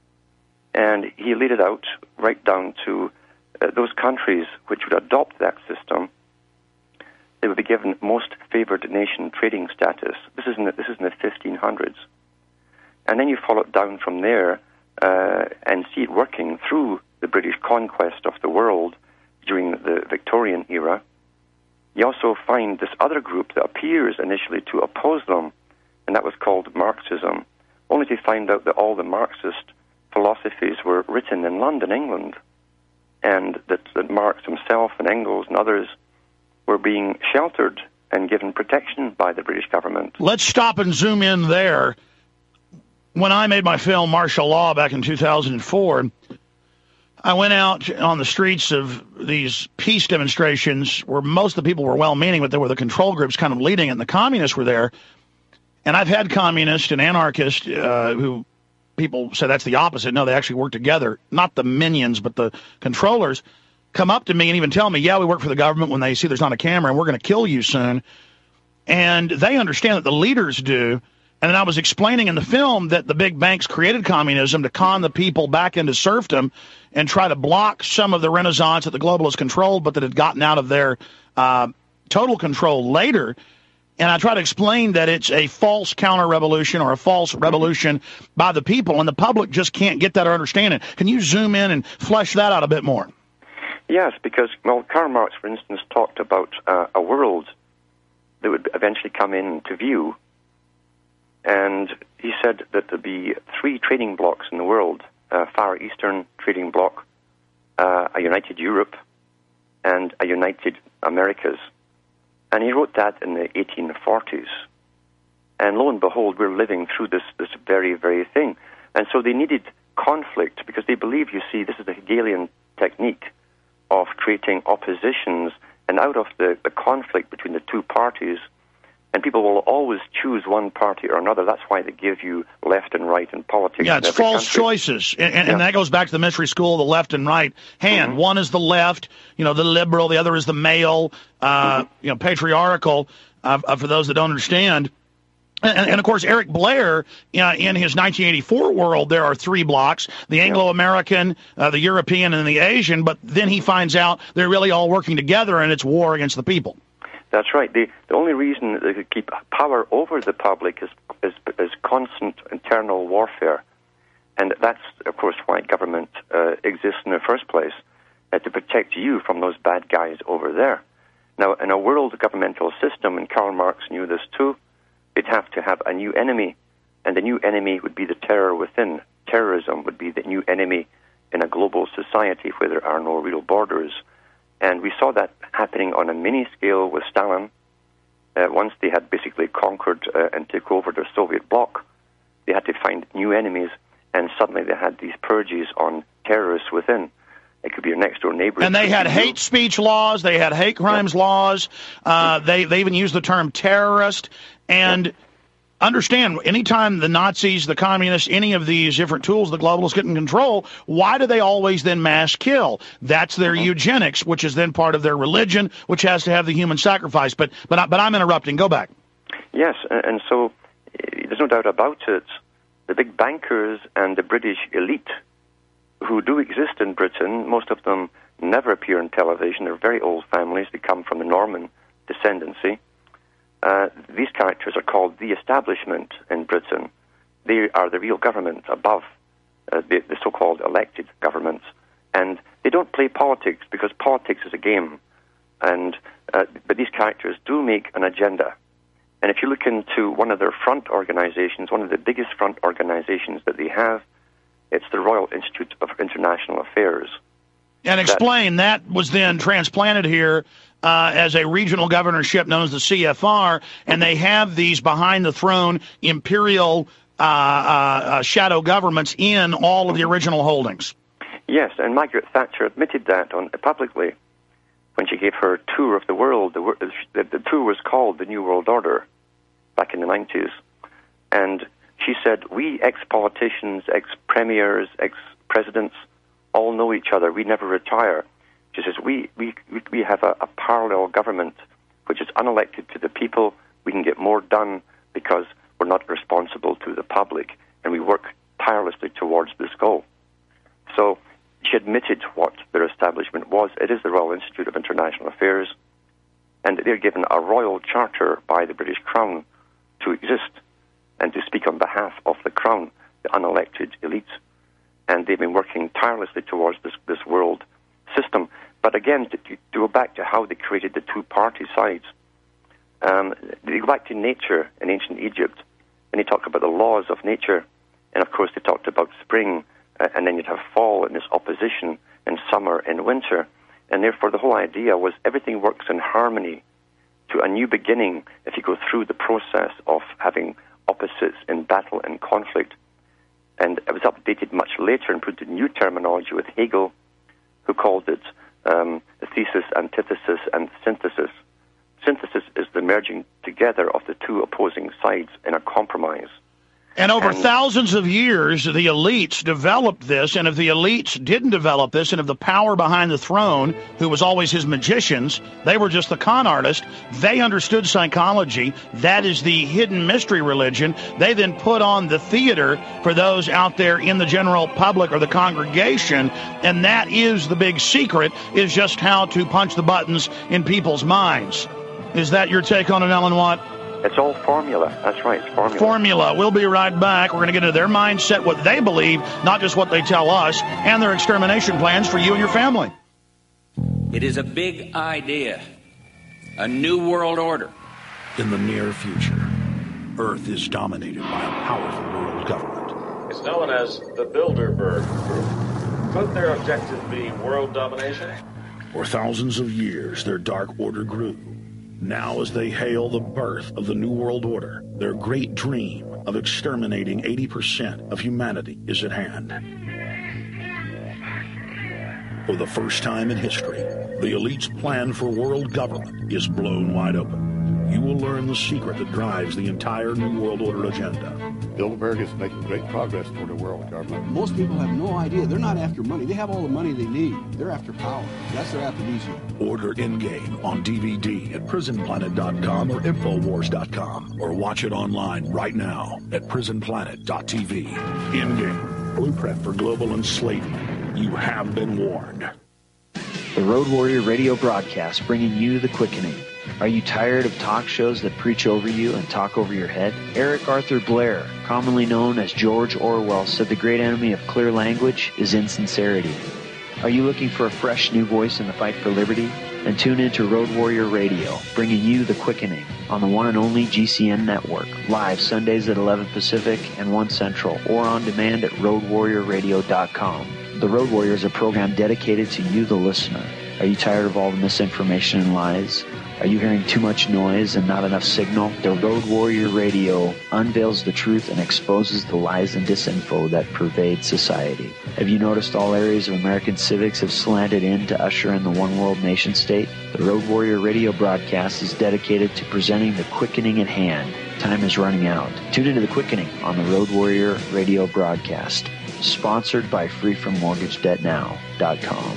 And he laid it out right down to those countries which would adopt that system. They would be given most favored nation trading status. This is in the 1500s. And then you follow it down from there and see it working through the British conquest of the world during the Victorian era. You also find this other group that appears initially to oppose them, and that was called Marxism, only to find out that all the Marxist philosophies were written in London, England, and that Marx himself and Engels and others were being sheltered and given protection by the British government. Let's stop and zoom in there. When I made my film Martial Law back in 2004, I went out on the streets of these peace demonstrations where most of the people were well-meaning, but there were the control groups kind of leading it, and the communists were there. And I've had communists and anarchists who people say that's the opposite. No, they actually work together. Not the minions, but the controllers come up to me and even tell me, yeah, we work for the government, when they see there's not a camera and we're going to kill you soon. And they understand that the leaders do. And then I was explaining in the film that the big banks created communism to con the people back into serfdom and try to block some of the renaissance that the globalists controlled, but that had gotten out of their total control later. And I try to explain that it's a false counter-revolution or a false revolution by the people, and the public just can't get that or understand it. Can you zoom in and flesh that out a bit more? Yes, because, well, Karl Marx, for instance, talked about a world that would eventually come into view. And he said that there'd be 3 trading blocks in the world, a Far Eastern trading bloc, a united Europe, and a united Americas. And he wrote that in the 1840s. And lo and behold, we're living through this very, very thing. And so they needed conflict because they believe, you see, this is the Hegelian technique of creating oppositions, and out of the conflict between the two parties, and people will always choose one party or another. That's why they give you left and right in politics. Yeah, it's false choices. And that goes back to the mystery school, the left and right hand. One is the left, the liberal. The other is the male, patriarchal, for those that don't understand. And of course, Eric Blair, in his 1984 world, there are 3 blocks, the Anglo-American, the European, and the Asian, but then he finds out they're really all working together, and it's war against the people. That's right. The only reason they could keep power over the public is constant internal warfare. And that's, of course, why government exists in the first place, to protect you from those bad guys over there. Now, in a world governmental system, and Karl Marx knew this too, they'd have to have a new enemy, and the new enemy would be the terror within. Terrorism would be the new enemy in a global society where there are no real borders. And we saw that happening on a mini scale with Stalin. Once they had basically conquered and took over the Soviet bloc, they had to find new enemies, and suddenly they had these purges on terrorists within. It could be your next-door neighbor. And they had hate speech laws. They had hate crimes laws. They even used the term terrorist. And understand, anytime the Nazis, the communists, any of these different tools the globalists get in control, why do they always then mass kill? That's their eugenics, which is then part of their religion, which has to have the human sacrifice. But I'm interrupting. Go back. Yes, and so there's no doubt about it. The big bankers and the British elite who do exist in Britain, most of them never appear on television. They're very old families. They come from the Norman descendancy. These characters are called the establishment in Britain. They are the real government above the so-called elected governments. And they don't play politics because politics is a game. But these characters do make an agenda. And if you look into one of their front organizations, one of the biggest front organizations that they have, it's the Royal Institute of International Affairs. And explain, that was then transplanted here as a regional governorship known as the CFR, and they have these behind-the-throne imperial shadow governments in all of the original holdings. Yes, and Margaret Thatcher admitted that publicly when she gave her tour of the world. The tour was called the New World Order back in the 90s. And she said, we ex-politicians, ex-premiers, ex-presidents all know each other. We never retire. She says, we have a parallel government which is unelected to the people. We can get more done because we're not responsible to the public, and we work tirelessly towards this goal. So she admitted what their establishment was. It is the Royal Institute of International Affairs, and they're given a royal charter by the British Crown to exist and to speak on behalf of the Crown, the unelected elite. And they've been working tirelessly towards this world system. But again, to go back to how they created the two-party sides, they go back to nature in ancient Egypt, and they talk about the laws of nature. And of course, they talked about spring, and then you'd have fall and this opposition, and summer and winter. And therefore, the whole idea was everything works in harmony to a new beginning if you go through the process of having opposites in battle and conflict. And it was updated much later and put in new terminology with Hegel, who called it the thesis, antithesis, and synthesis. Synthesis is the merging together of the two opposing sides in a compromise. And over thousands of years, the elites developed this, and if the elites didn't develop this, and if the power behind the throne, who was always his magicians, they were just the con artist, they understood psychology. That is the hidden mystery religion. They then put on the theater for those out there in the general public or the congregation, and that is the big secret, is just how to punch the buttons in people's minds. Is that your take on it, Alan Watt? It's all formula. That's right, it's formula. Formula. We'll be right back. We're going to get into their mindset, what they believe, not just what they tell us, and their extermination plans for you and your family. It is a big idea, a new world order. In the near future, Earth is dominated by a powerful world government. It's known as the Bilderberg Group. Could their objective be world domination? For thousands of years, their dark order grew. Now, as they hail the birth of the New World Order, their great dream of exterminating 80% of humanity is at hand. For the first time in history, the elite's plan for world government is blown wide open. You will learn the secret that drives the entire New World Order agenda. Bilderberg is making great progress toward a world government. Most people have no idea. They're not after money. They have all the money they need. They're after power. That's their aphrodisiac. Order Endgame on DVD at prisonplanet.com or Infowars.com, or watch it online right now at prisonplanet.tv. Endgame, blueprint for global enslavement. You have been warned. The Road Warrior radio broadcast, bringing you the quickening. Are you tired of talk shows that preach over you and talk over your head? Eric Arthur Blair, commonly known as George Orwell, said the great enemy of clear language is insincerity. Are you looking for a fresh new voice in the fight for liberty? Then tune into Road Warrior Radio, bringing you the quickening on the one and only GCN network, live Sundays at 11 Pacific and 1 Central, or on demand at roadwarriorradio.com. The Road Warrior is a program dedicated to you, the listener. Are you tired of all the misinformation and lies? Are you hearing too much noise and not enough signal? The Road Warrior Radio unveils the truth and exposes the lies and disinfo that pervade society. Have you noticed all areas of American civics have slanted in to usher in the one world nation state? The Road Warrior Radio broadcast is dedicated to presenting the quickening at hand. Time is running out. Tune into the quickening on the Road Warrior Radio broadcast. Sponsored by FreeFromMortgageDebtNow.com.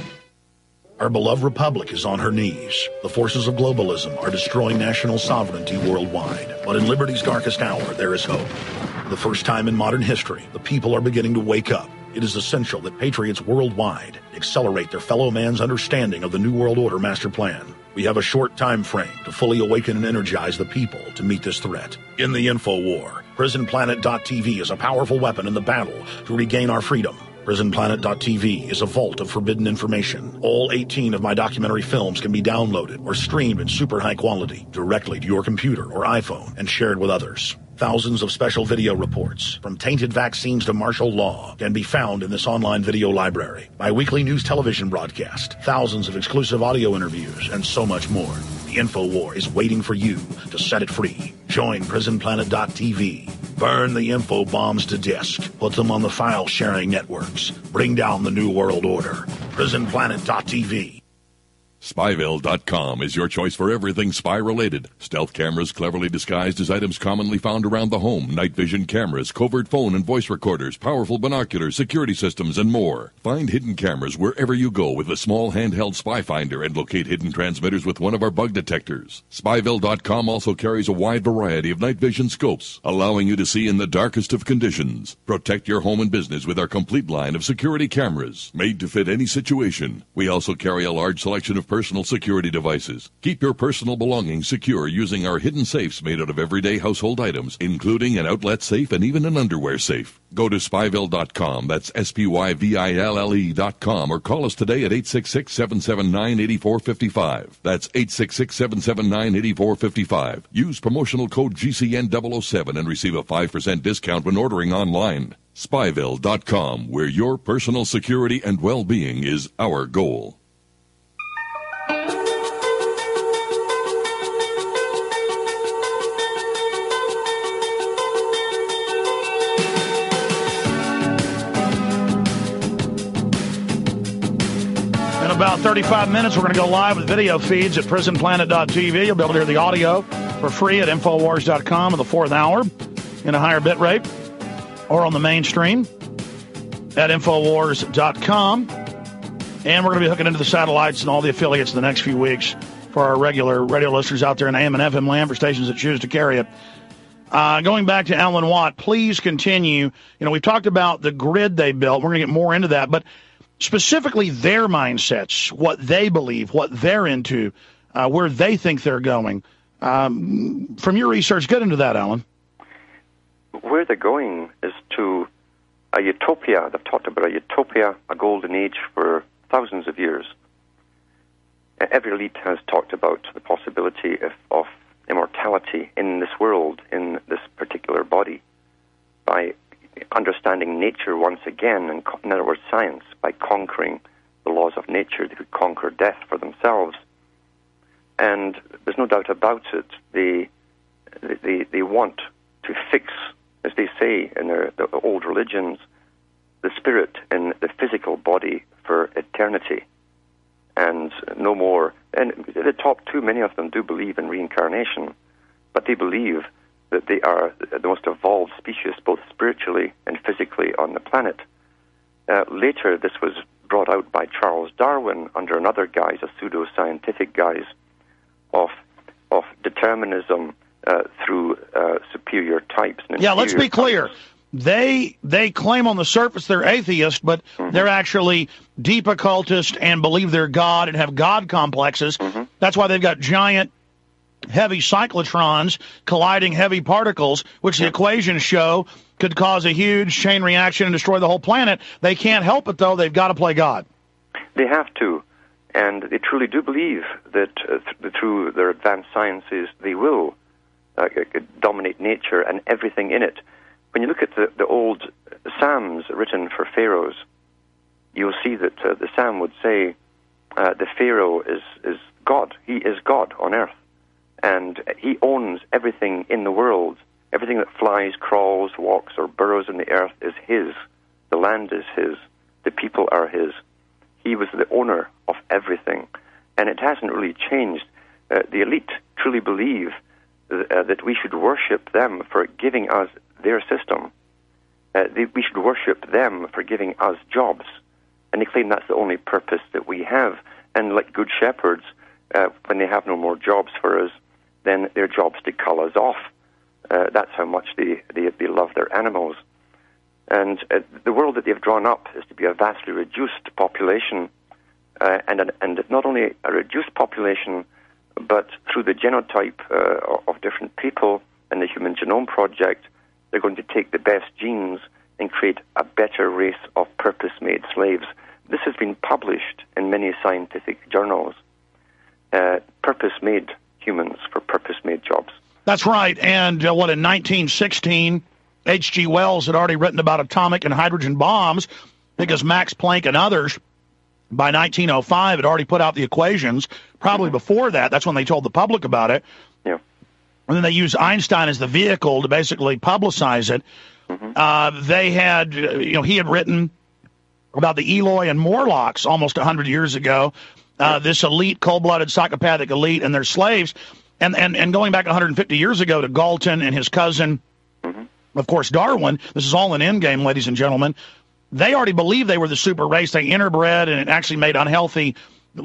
Our beloved republic is on her knees. The forces of globalism are destroying national sovereignty worldwide. But in liberty's darkest hour, there is hope. For the first time in modern history, the people are beginning to wake up. It is essential that patriots worldwide accelerate their fellow man's understanding of the New World Order master plan. We have a short time frame to fully awaken and energize the people to meet this threat. In the info war, PrisonPlanet.tv is a powerful weapon in the battle to regain our freedom. PrisonPlanet.tv is a vault of forbidden information. All 18 of my documentary films can be downloaded or streamed in super high quality directly to your computer or iPhone and shared with others. Thousands of special video reports, from tainted vaccines to martial law, can be found in this online video library. My weekly news television broadcast, thousands of exclusive audio interviews, and so much more. The info war is waiting for you to set it free. Join PrisonPlanet.tv. Burn the info bombs to disk. Put them on the file sharing networks. Bring down the New World Order. PrisonPlanet.tv. Spyville.com is your choice for everything spy-related. Stealth cameras cleverly disguised as items commonly found around the home, night vision cameras, covert phone and voice recorders, powerful binoculars, security systems, and more. Find hidden cameras wherever you go with a small handheld spy finder and locate hidden transmitters with one of our bug detectors. Spyville.com also carries a wide variety of night vision scopes, allowing you to see in the darkest of conditions. Protect your home and business with our complete line of security cameras, made to fit any situation. We also carry a large selection of personal security devices. Keep your personal belongings secure using our hidden safes made out of everyday household items, including an outlet safe and even an underwear safe. Go to Spyville.com, that's SPYVILLE.com, or call us today at 866-779-8455. That's 866-779-8455. Use promotional code GCN007 and receive a 5% discount when ordering online. Spyville.com, where your personal security and well-being is our goal. In about 35 minutes, we're going to go live with video feeds at prisonplanet.tv. You'll be able to hear the audio for free at Infowars.com in the fourth hour in a higher bit rate, or on the mainstream at Infowars.com. And we're going to be hooking into the satellites and all the affiliates in the next few weeks for our regular radio listeners out there in AM and FM land for stations that choose to carry it. Going back to Alan Watt, please continue. You know, we've talked about the grid they built. We're going to get more into that, but specifically their mindsets, what they believe, what they're into, where they think they're going. From your research, get into that, Alan. Where they're going is to a utopia. They've talked about a utopia, a golden age for thousands of years. Every elite has talked about the possibility of immortality in this world, in this particular body, by understanding nature once again, and in other words, science, by conquering the laws of nature. They could conquer death for themselves. And there's no doubt about it, they want to fix, as they say in the old religions, the spirit in the physical body for eternity. And no more. And the top two, many of them do believe in reincarnation, but they believe that they are the most evolved species, both spiritually and physically, on the planet. Later, this was brought out by Charles Darwin under another guise, a pseudo-scientific guise of determinism through superior types. And let's be clear. They claim on the surface they're atheists, but they're actually deep occultists and believe they're God and have God complexes. That's why they've got giant, heavy cyclotrons colliding heavy particles, which the equations show could cause a huge chain reaction and destroy the whole planet. They can't help it, though. They've got to play God. They have to. And they truly do believe that through their advanced sciences, they will dominate nature and everything in it. When you look at the old Psalms written for pharaohs, you'll see that the Psalm would say the Pharaoh is God. He is God on earth. And he owns everything in the world. Everything that flies, crawls, walks, or burrows in the earth is his. The land is his. The people are his. He was the owner of everything. And it hasn't really changed. The elite truly believe that we should worship them for giving us their system. We should worship them for giving us jobs. And they claim that's the only purpose that we have. And like good shepherds, when they have no more jobs for us, then their job's to cull us off. That's how much they love their animals. And the world that they've drawn up is to be a vastly reduced population, and not only a reduced population, but through the genotype of different people and the Human Genome Project, they're going to take the best genes and create a better race of purpose-made slaves. This has been published in many scientific journals. Purpose-made humans for purpose-made jobs. That's right. And in 1916, H.G. Wells had already written about atomic and hydrogen bombs because Max Planck and others, by 1905, had already put out the equations. Probably before that, that's when they told the public about it. Yeah. And then they used Einstein as the vehicle to basically publicize it. They had, he had written about the Eloi and Morlocks almost 100 years ago. This elite, cold-blooded, psychopathic elite and their slaves. And going back 150 years ago to Galton and his cousin, of course, Darwin, this is all an endgame, ladies and gentlemen. They already believed they were the super race. They interbred, and it actually made unhealthy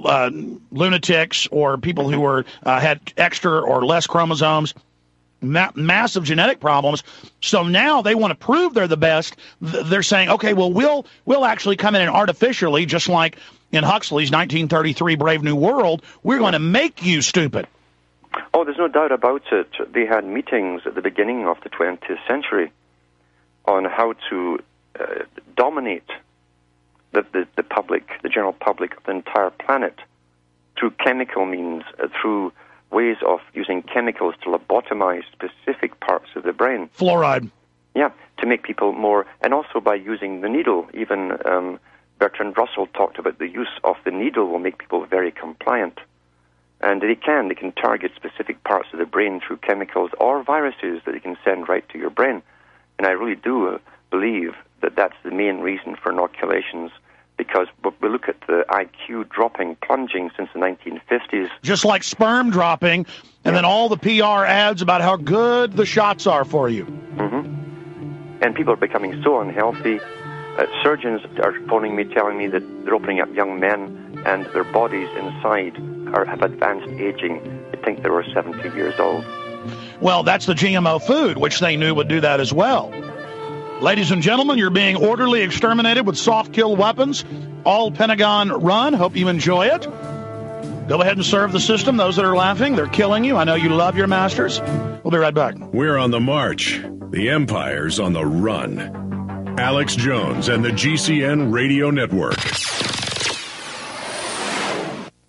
lunatics or people who were had extra or less chromosomes, massive genetic problems. So now they want to prove they're the best. They're saying, okay, well, we'll actually come in and artificially, just like in Huxley's 1933 Brave New World, we're going to make you stupid. Oh, there's no doubt about it. They had meetings at the beginning of the 20th century on how to dominate the public, the general public of the entire planet through chemical means, through ways of using chemicals to lobotomize specific parts of the brain. Fluoride. Yeah, to make people more, and also by using the needle. Even Bertrand Russell talked about the use of the needle will make people very compliant. And they can target specific parts of the brain through chemicals or viruses that they can send right to your brain. And I really do believe that that's the main reason for inoculations, because we look at the IQ plunging since the 1950s. Just like sperm dropping, and then all the PR ads about how good the shots are for you. And people are becoming so unhealthy. Surgeons are phoning me, telling me that they're opening up young men and their bodies inside have advanced aging. They think they were 70 years old. Well, that's the GMO food, which they knew would do that as well. Ladies and gentlemen, you're being orderly exterminated with soft kill weapons. All Pentagon run. Hope you enjoy it. Go ahead and serve the system. Those that are laughing, they're killing you. I know you love your masters. We'll be right back. We're on the march. The Empire's on the run. Alex Jones and the GCN Radio Network.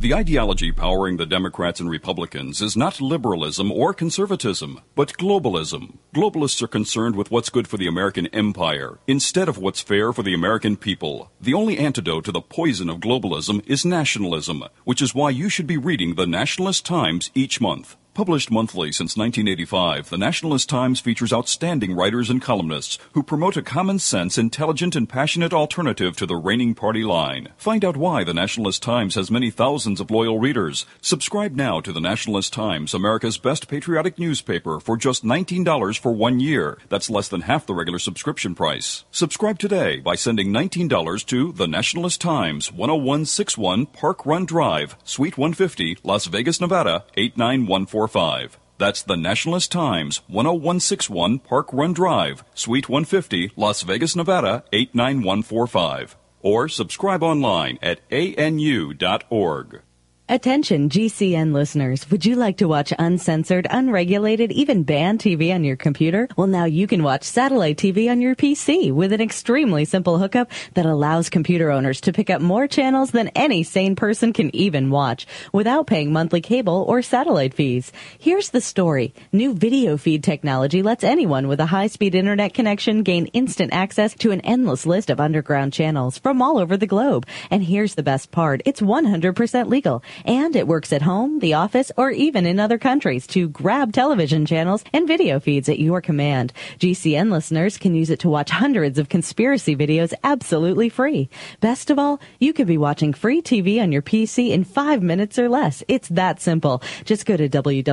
The ideology powering the Democrats and Republicans is not liberalism or conservatism, but globalism. Globalists are concerned with what's good for the American empire, instead of what's fair for the American people. The only antidote to the poison of globalism is nationalism, which is why you should be reading the Nationalist Times each month. Published monthly since 1985, the Nationalist Times features outstanding writers and columnists who promote a common-sense, intelligent, and passionate alternative to the reigning party line. Find out why the Nationalist Times has many thousands of loyal readers. Subscribe now to the Nationalist Times, America's best patriotic newspaper, for just $19 for 1 year. That's less than half the regular subscription price. Subscribe today by sending $19 to The Nationalist Times, 10161 Park Run Drive, Suite 150, Las Vegas, Nevada, 89145. That's the Nationalist Times, 10161 Park Run Drive, Suite 150, Las Vegas, Nevada, 89145. Or subscribe online at anu.org. Attention GCN listeners, would you like to watch uncensored, unregulated, even banned TV on your computer? Well, now you can watch satellite TV on your PC with an extremely simple hookup that allows computer owners to pick up more channels than any sane person can even watch without paying monthly cable or satellite fees. Here's the story. New video feed technology lets anyone with a high-speed internet connection gain instant access to an endless list of underground channels from all over the globe. And here's the best part. It's 100% legal. And it works at home, the office, or even in other countries to grab television channels and video feeds at your command. GCN listeners can use it to watch hundreds of conspiracy videos absolutely free. Best of all, you can be watching free TV on your PC in 5 minutes or less. It's that simple. Just go to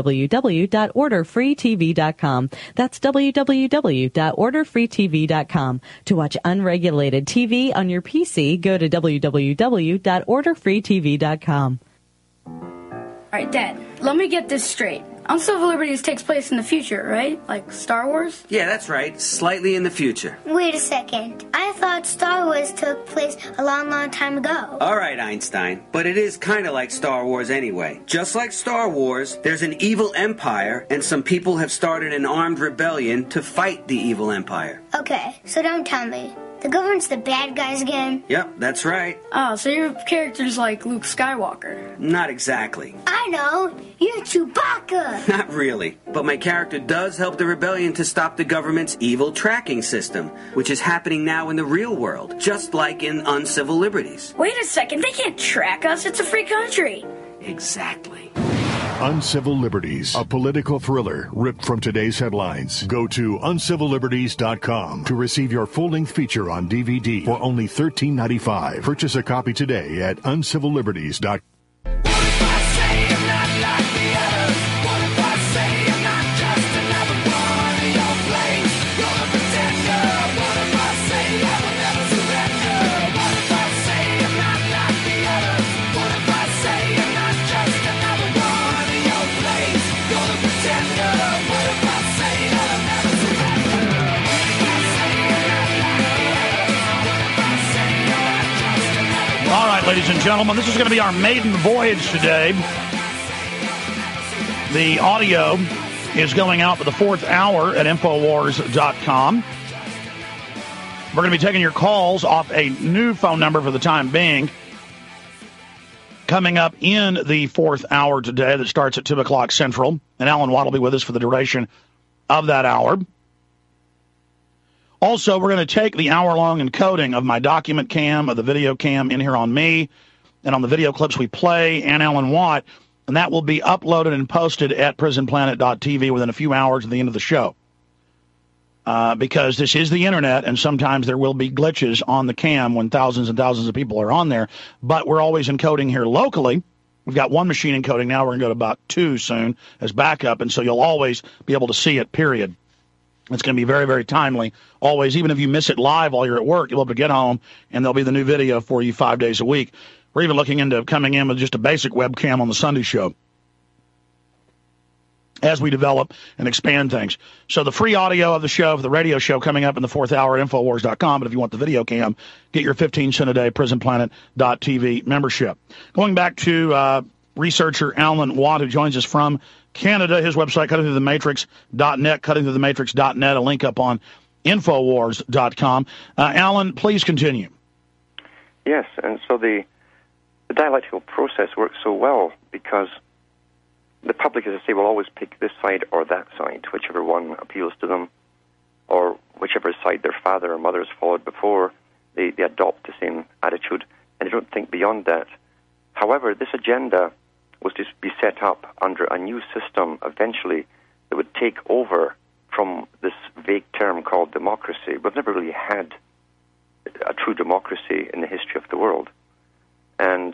www.orderfreetv.com. That's www.orderfreetv.com. To watch unregulated TV on your PC, go to www.orderfreetv.com. All right, Dad, let me get this straight. Uncivil Liberties takes place in the future, right? Like Star Wars? Yeah, that's right. Slightly in the future. Wait a second. I thought Star Wars took place a long, long time ago. All right, Einstein. But it is kind of like Star Wars anyway. Just like Star Wars, there's an evil empire, and some people have started an armed rebellion to fight the evil empire. Okay, so don't tell me. The government's the bad guys again? Yep, that's right. Oh, so your character's like Luke Skywalker. Not exactly. I know. You're Chewbacca. Not really. But my character does help the rebellion to stop the government's evil tracking system, which is happening now in the real world, just like in Uncivil Liberties. Wait a second. They can't track us. It's a free country. Exactly. Uncivil Liberties, a political thriller ripped from today's headlines. Go to uncivilliberties.com to receive your full-length feature on DVD for only $13.95. Purchase a copy today at uncivilliberties.com. Ladies and gentlemen, this is going to be our maiden voyage today. The audio is going out for the fourth hour at Infowars.com. We're going to be taking your calls off a new phone number for the time being. Coming up in the fourth hour today that starts at 2 o'clock Central. And Alan Watt will be with us for the duration of that hour. Also, we're going to take the hour-long encoding of my document cam, of the video cam in here on me, and on the video clips we play, and Alan Watt, and that will be uploaded and posted at prisonplanet.tv within a few hours at the end of the show. Because this is the Internet, and sometimes there will be glitches on the cam when thousands and thousands of people are on there, but we're always encoding here locally. We've got one machine encoding now. We're going to go to about 2 soon as backup, and so you'll always be able to see it, period. It's going to be very, very timely. Always, even if you miss it live while you're at work, you'll be able to get home, and there'll be the new video for you 5 days a week. We're even looking into coming in with just a basic webcam on the Sunday show as we develop and expand things. So the free audio of the show, for the radio show, coming up in the fourth hour at Infowars.com. But if you want the video cam, get your 15 cent a day prisonplanet.tv membership. Going back to researcher Alan Watt, who joins us from Canada. His website, cuttingthroughthematrix.net, cuttingthroughthematrix.net, a link up on Infowars.com. Alan, please continue. Yes, and so the dialectical process works so well because the public, as I say, will always pick this side or that side, whichever one appeals to them, or whichever side their father or mother has followed before. They adopt the same attitude, and they don't think beyond that. However, this agenda was to be set up under a new system eventually that would take over from this vague term called democracy. We've never really had a true democracy in the history of the world. And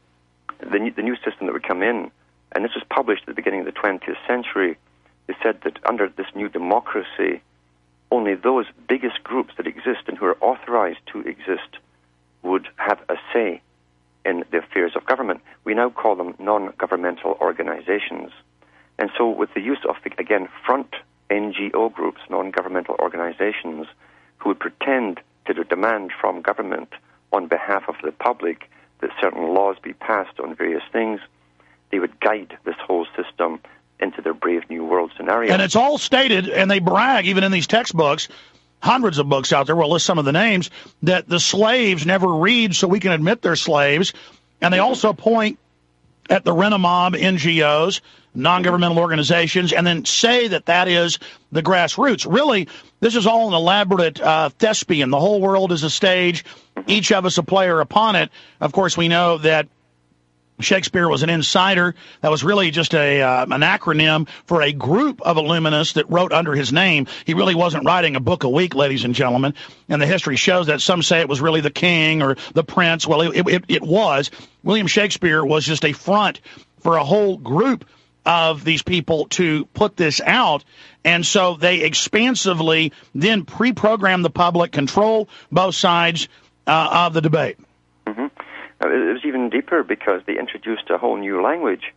the new system that would come in, and this was published at the beginning of the 20th century, they said that under this new democracy, only those biggest groups that exist and who are authorized to exist would have a say in the affairs of government. We now call them non-governmental organizations. And so with the use of, again, front NGO groups, non-governmental organizations, who would pretend to demand from government on behalf of the public that certain laws be passed on various things, they would guide this whole system into their Brave New World scenario. And it's all stated, and they brag, even in these textbooks, hundreds of books out there, we'll list some of the names, that the slaves never read so we can admit they're slaves. And they also point at the Rent-A-Mob NGOs, non-governmental organizations, and then say that that is the grassroots. Really, this is all an elaborate thespian. The whole world is a stage, each of us a player upon it. Of course, we know that Shakespeare was an insider. That was really just an acronym for a group of illuminists that wrote under his name. He really wasn't writing a book a week, ladies and gentlemen. And the history shows that. Some say it was really the king or the prince. Well, it was. William Shakespeare was just a front for a whole group of these people to put this out. And so they expansively then pre-program the public, control both sides of the debate. Mm-hmm. It was even deeper because they introduced a whole new language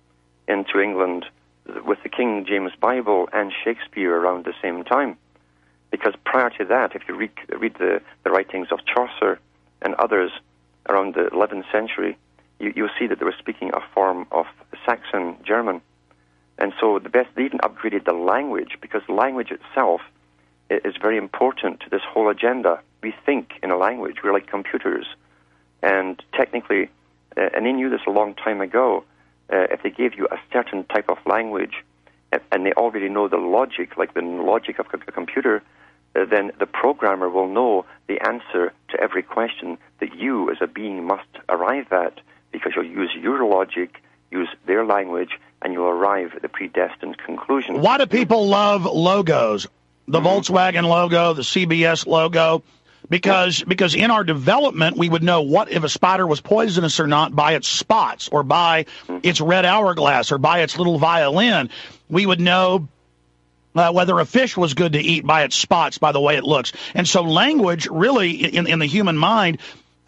into England with the King James Bible and Shakespeare around the same time. Because prior to that, if you read the writings of Chaucer and others around the 11th century, you'll see that they were speaking a form of Saxon German. And so they even upgraded the language, because language itself is very important to this whole agenda. We think in a language. We're like computers. And technically, and they knew this a long time ago, if they gave you a certain type of language and they already know the logic, like the logic of a computer, then the programmer will know the answer to every question that you as a being must arrive at, because you'll use your logic, use their language, and you'll arrive at the predestined conclusion. Why do people love logos? The Volkswagen logo, the CBS logo? Because in our development, we would know what if a spider was poisonous or not by its spots, or by its red hourglass, or by its little violin. We would know whether a fish was good to eat by its spots, by the way it looks. And so language really in the human mind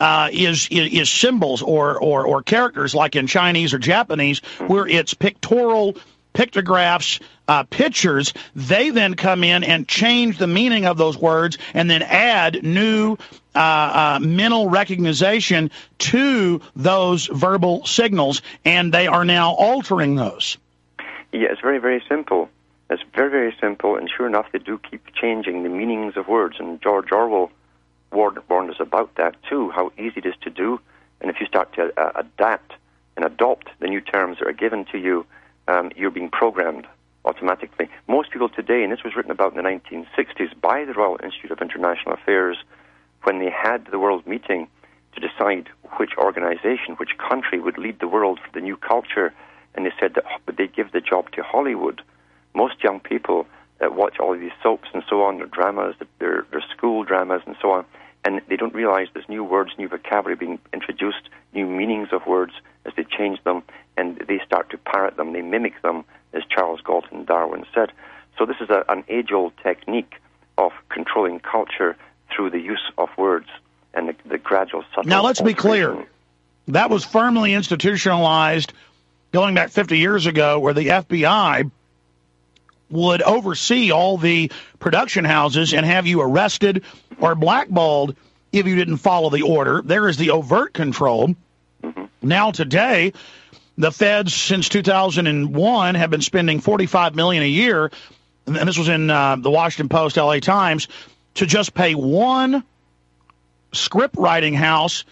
is symbols or characters, like in Chinese or Japanese, where it's pictorial pictographs, pictures. They then come in and change the meaning of those words and then add new mental recognition to those verbal signals, and they are now altering those. Yeah, it's very, very simple. It's very, very simple, and sure enough, they do keep changing the meanings of words, and George Orwell warned us about that too, how easy it is to do. And if you start to adapt and adopt the new terms that are given to you, you're being programmed automatically. Most people today, and this was written about in the 1960s by the Royal Institute of International Affairs, when they had the World Meeting to decide which organization, which country would lead the world for the new culture, and they said that they'd give the job to Hollywood. Most young people watch all of these soaps and so on, their dramas, their school dramas and so on, and they don't realize there's new words, new vocabulary being introduced, new meanings of words as they change them, and they start to parrot them, they mimic them, as Charles Galton Darwin said. So this is an age-old technique of controlling culture through the use of words and the gradual subtle. Now let's be clear. That was firmly institutionalized going back 50 years ago, where the FBI would oversee all the production houses and have you arrested or blackballed if you didn't follow the order. There is the overt control. Mm-hmm. Now today, the feds since 2001 have been spending $45 million a year, and this was in the Washington Post, LA Times, to just pay one script writing house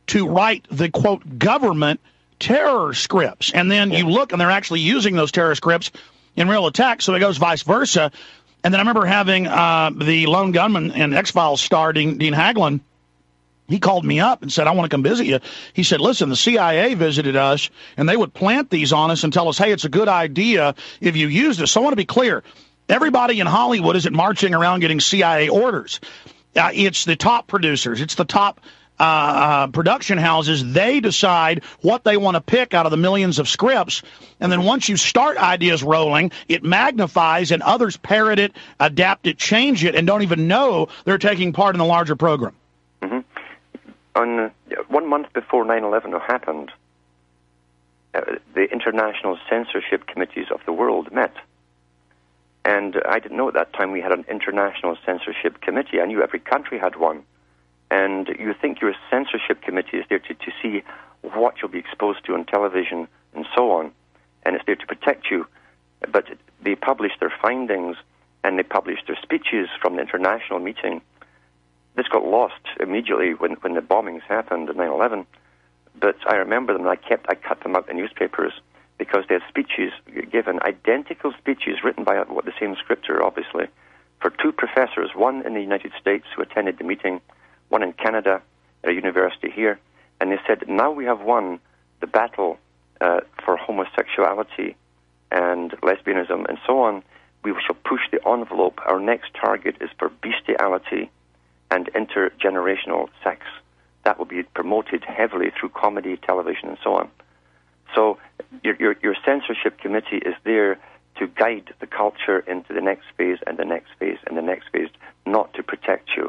to write the, quote, government terror scripts. And then you look, and they're actually using those terror scripts in real attacks, so it goes vice versa. And then I remember having the lone gunman in X-Files star, Dean Haglund. He called me up and said, I want to come visit you. He said, listen, the CIA visited us, and they would plant these on us and tell us, hey, it's a good idea if you use this. So I want to be clear. Everybody in Hollywood isn't marching around getting CIA orders. It's the top producers. It's the top production houses. They decide what they want to pick out of the millions of scripts. And then once you start ideas rolling, it magnifies, and others parrot it, adapt it, change it, and don't even know they're taking part in the larger program. Mm-hmm. On 1 month before 9/11 happened, the international censorship committees of the world met. And I didn't know at that time we had an international censorship committee. I knew every country had one. And you think your censorship committee is there to see what you'll be exposed to on television and so on. And it's there to protect you. But they published their findings, and they published their speeches from the international meeting. This got lost immediately when the bombings happened at 9/11. But I remember them, and I cut them out in newspapers because they had speeches given, identical speeches written by the same scripter, obviously, for two professors, one in the United States who attended the meeting, one in Canada at a university here. And they said, now we have won the battle for homosexuality and lesbianism and so on. We shall push the envelope. Our next target is for bestiality and intergenerational sex. That will be promoted heavily through comedy, television, and so on. So your censorship committee is there to guide the culture into the next phase and the next phase and the next phase, not to protect you.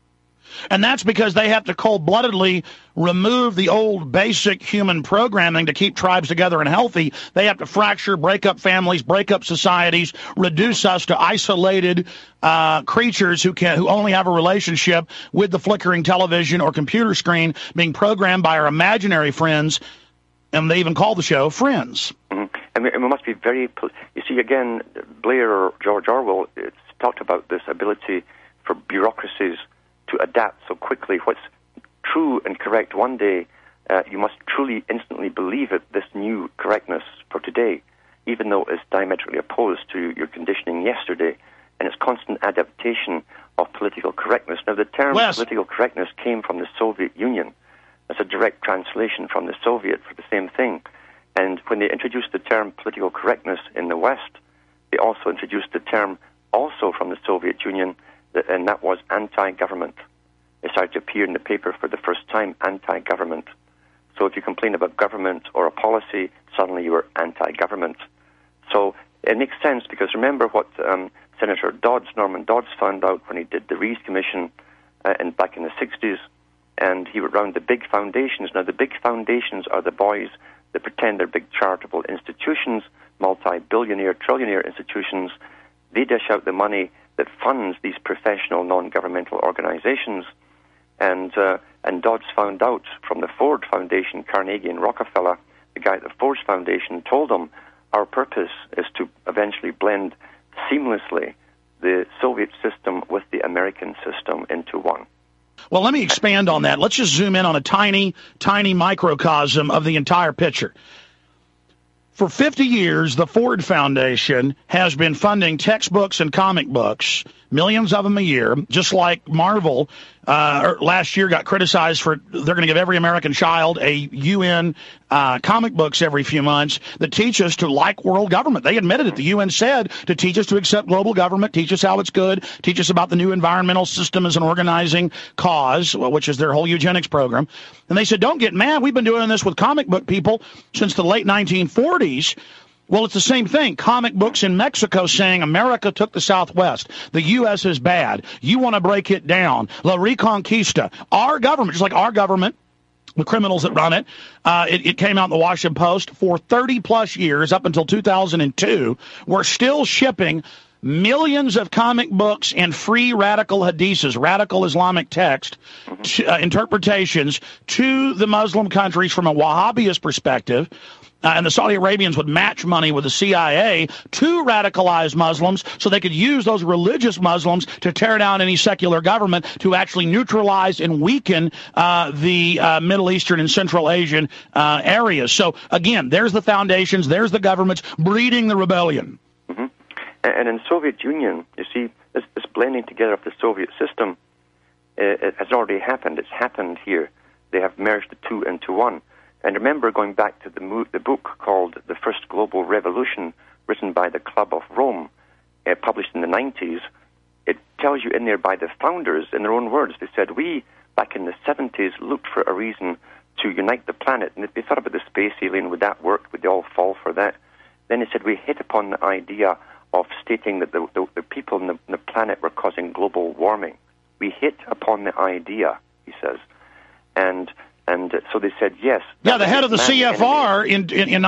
And that's because they have to cold-bloodedly remove the old basic human programming to keep tribes together and healthy. They have to fracture, break up families, break up societies, reduce us to isolated creatures who only have a relationship with the flickering television or computer screen, being programmed by our imaginary friends, and they even call the show Friends. Mm-hmm. And we must be very... You see, again, Blair or George Orwell talked about this ability for bureaucracies to adapt so quickly. What's true and correct one day, you must truly instantly believe it, this new correctness for today, even though it's diametrically opposed to your conditioning yesterday, and it's constant adaptation of political correctness. Now, the term political correctness came from the Soviet Union. That's a direct translation from the Soviet for the same thing. And when they introduced the term political correctness in the West, they also introduced the term also from the Soviet Union, and that was anti-government. It started to appear in the paper for the first time, anti-government. So if you complain about government or a policy, suddenly you were anti-government. So it makes sense, because remember what Senator Norman Dodds found out when he did the Rees Commission back in the 60s, and he went round the big foundations. Now, the big foundations are the boys that pretend they're big charitable institutions, multi-billionaire, trillionaire institutions. They dish out the money that funds these professional non-governmental organizations. And Dodds found out from the Ford Foundation, Carnegie and Rockefeller, the guy at the Ford Foundation told them, our purpose is to eventually blend seamlessly the Soviet system with the American system into one. Well, let me expand on that. Let's just zoom in on a tiny, tiny microcosm of the entire picture. For 50 years, the Ford Foundation has been funding textbooks and comic books, millions of them a year, just like Marvel last year got criticized for they're going to give every American child a UN comic books every few months that teach us to like world government. They admitted it. The UN said to teach us to accept global government, teach us how it's good, teach us about the new environmental system as an organizing cause, which is their whole eugenics program. And they said, don't get mad. We've been doing this with comic book people since the late 1940s. Well, it's the same thing. Comic books in Mexico saying America took the Southwest. The U.S. is bad. You want to break it down. La Reconquista. Our government, just like our government, the criminals that run it, it came out in the Washington Post for 30-plus years, up until 2002, we're still shipping millions of comic books and free radical hadiths, radical Islamic text, interpretations to the Muslim countries from a Wahhabist perspective. And the Saudi Arabians would match money with the CIA to radicalize Muslims so they could use those religious Muslims to tear down any secular government to actually neutralize and weaken the Middle Eastern and Central Asian areas. So, again, there's the foundations, there's the governments breeding the rebellion. Mm-hmm. And in Soviet Union, you see, this blending together of the Soviet system, it has already happened. It's happened here. They have merged the two into one. And remember, going back to the book called The First Global Revolution, written by the Club of Rome, published in the 90s, it tells you in there by the founders, in their own words, they said, we, back in the 70s, looked for a reason to unite the planet. And they thought about the space alien, would that work? Would they all fall for that? Then they said, we hit upon the idea of stating that the people on the planet were causing global warming. We hit upon the idea, he says. And so they said, yes. Yeah, the head of the CFR in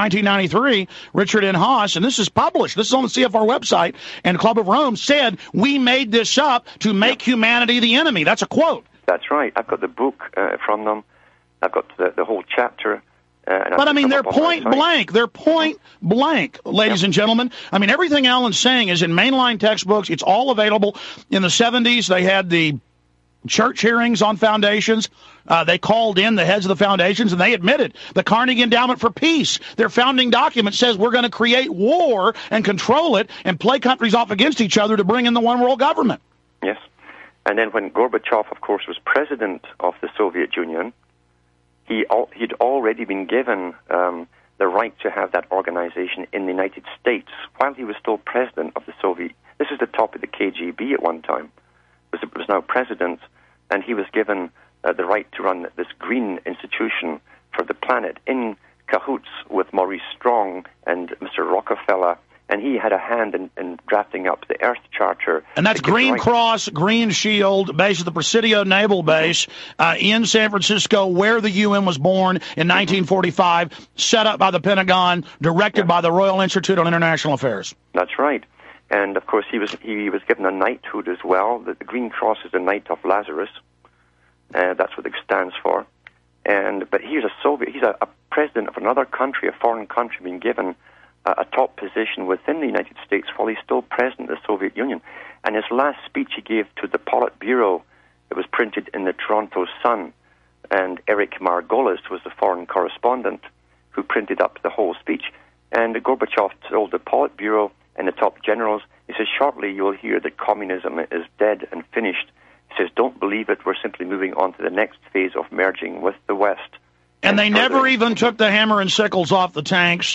1993, Richard N. Haas, and this is published, this is on the CFR website, and Club of Rome said, we made this up to make humanity the enemy. That's a quote. That's right. I've got the book from them. I've got the whole chapter. But, I mean, they're point blank. They're point blank, ladies and gentlemen. I mean, everything Alan's saying is in mainline textbooks. It's all available. In the 70s, they had the church hearings on foundations. They called in the heads of the foundations, and they admitted the Carnegie Endowment for Peace, their founding document says we're going to create war and control it and play countries off against each other to bring in the one world government. Yes. And then when Gorbachev, of course, was president of the Soviet Union, he'd already been given the right to have that organization in the United States while he was still president of the Soviet. This is the top of the KGB at one time. Was now president, and he was given the right to run this green institution for the planet in cahoots with Maurice Strong and Mr. Rockefeller, and he had a hand in drafting up the Earth Charter. And that's Green Cross, Green Shield, base of the Presidio Naval Base in San Francisco, where the UN was born in 1945, set up by the Pentagon, directed by the Royal Institute on International Affairs. That's right. And, of course, he was given a knighthood as well. The Green Cross is the Knight of Lazarus. That's what it stands for. But he's a president of another country, a foreign country, being given a top position within the United States while he's still president of the Soviet Union. And his last speech he gave to the Politburo, it was printed in the Toronto Sun. And Eric Margolis was the foreign correspondent who printed up the whole speech. And Gorbachev told the Politburo and the top generals, he says, shortly you will hear that communism is dead and finished. He says, don't believe it, we're simply moving on to the next phase of merging with the West. And they never even took the hammer and sickles off the tanks.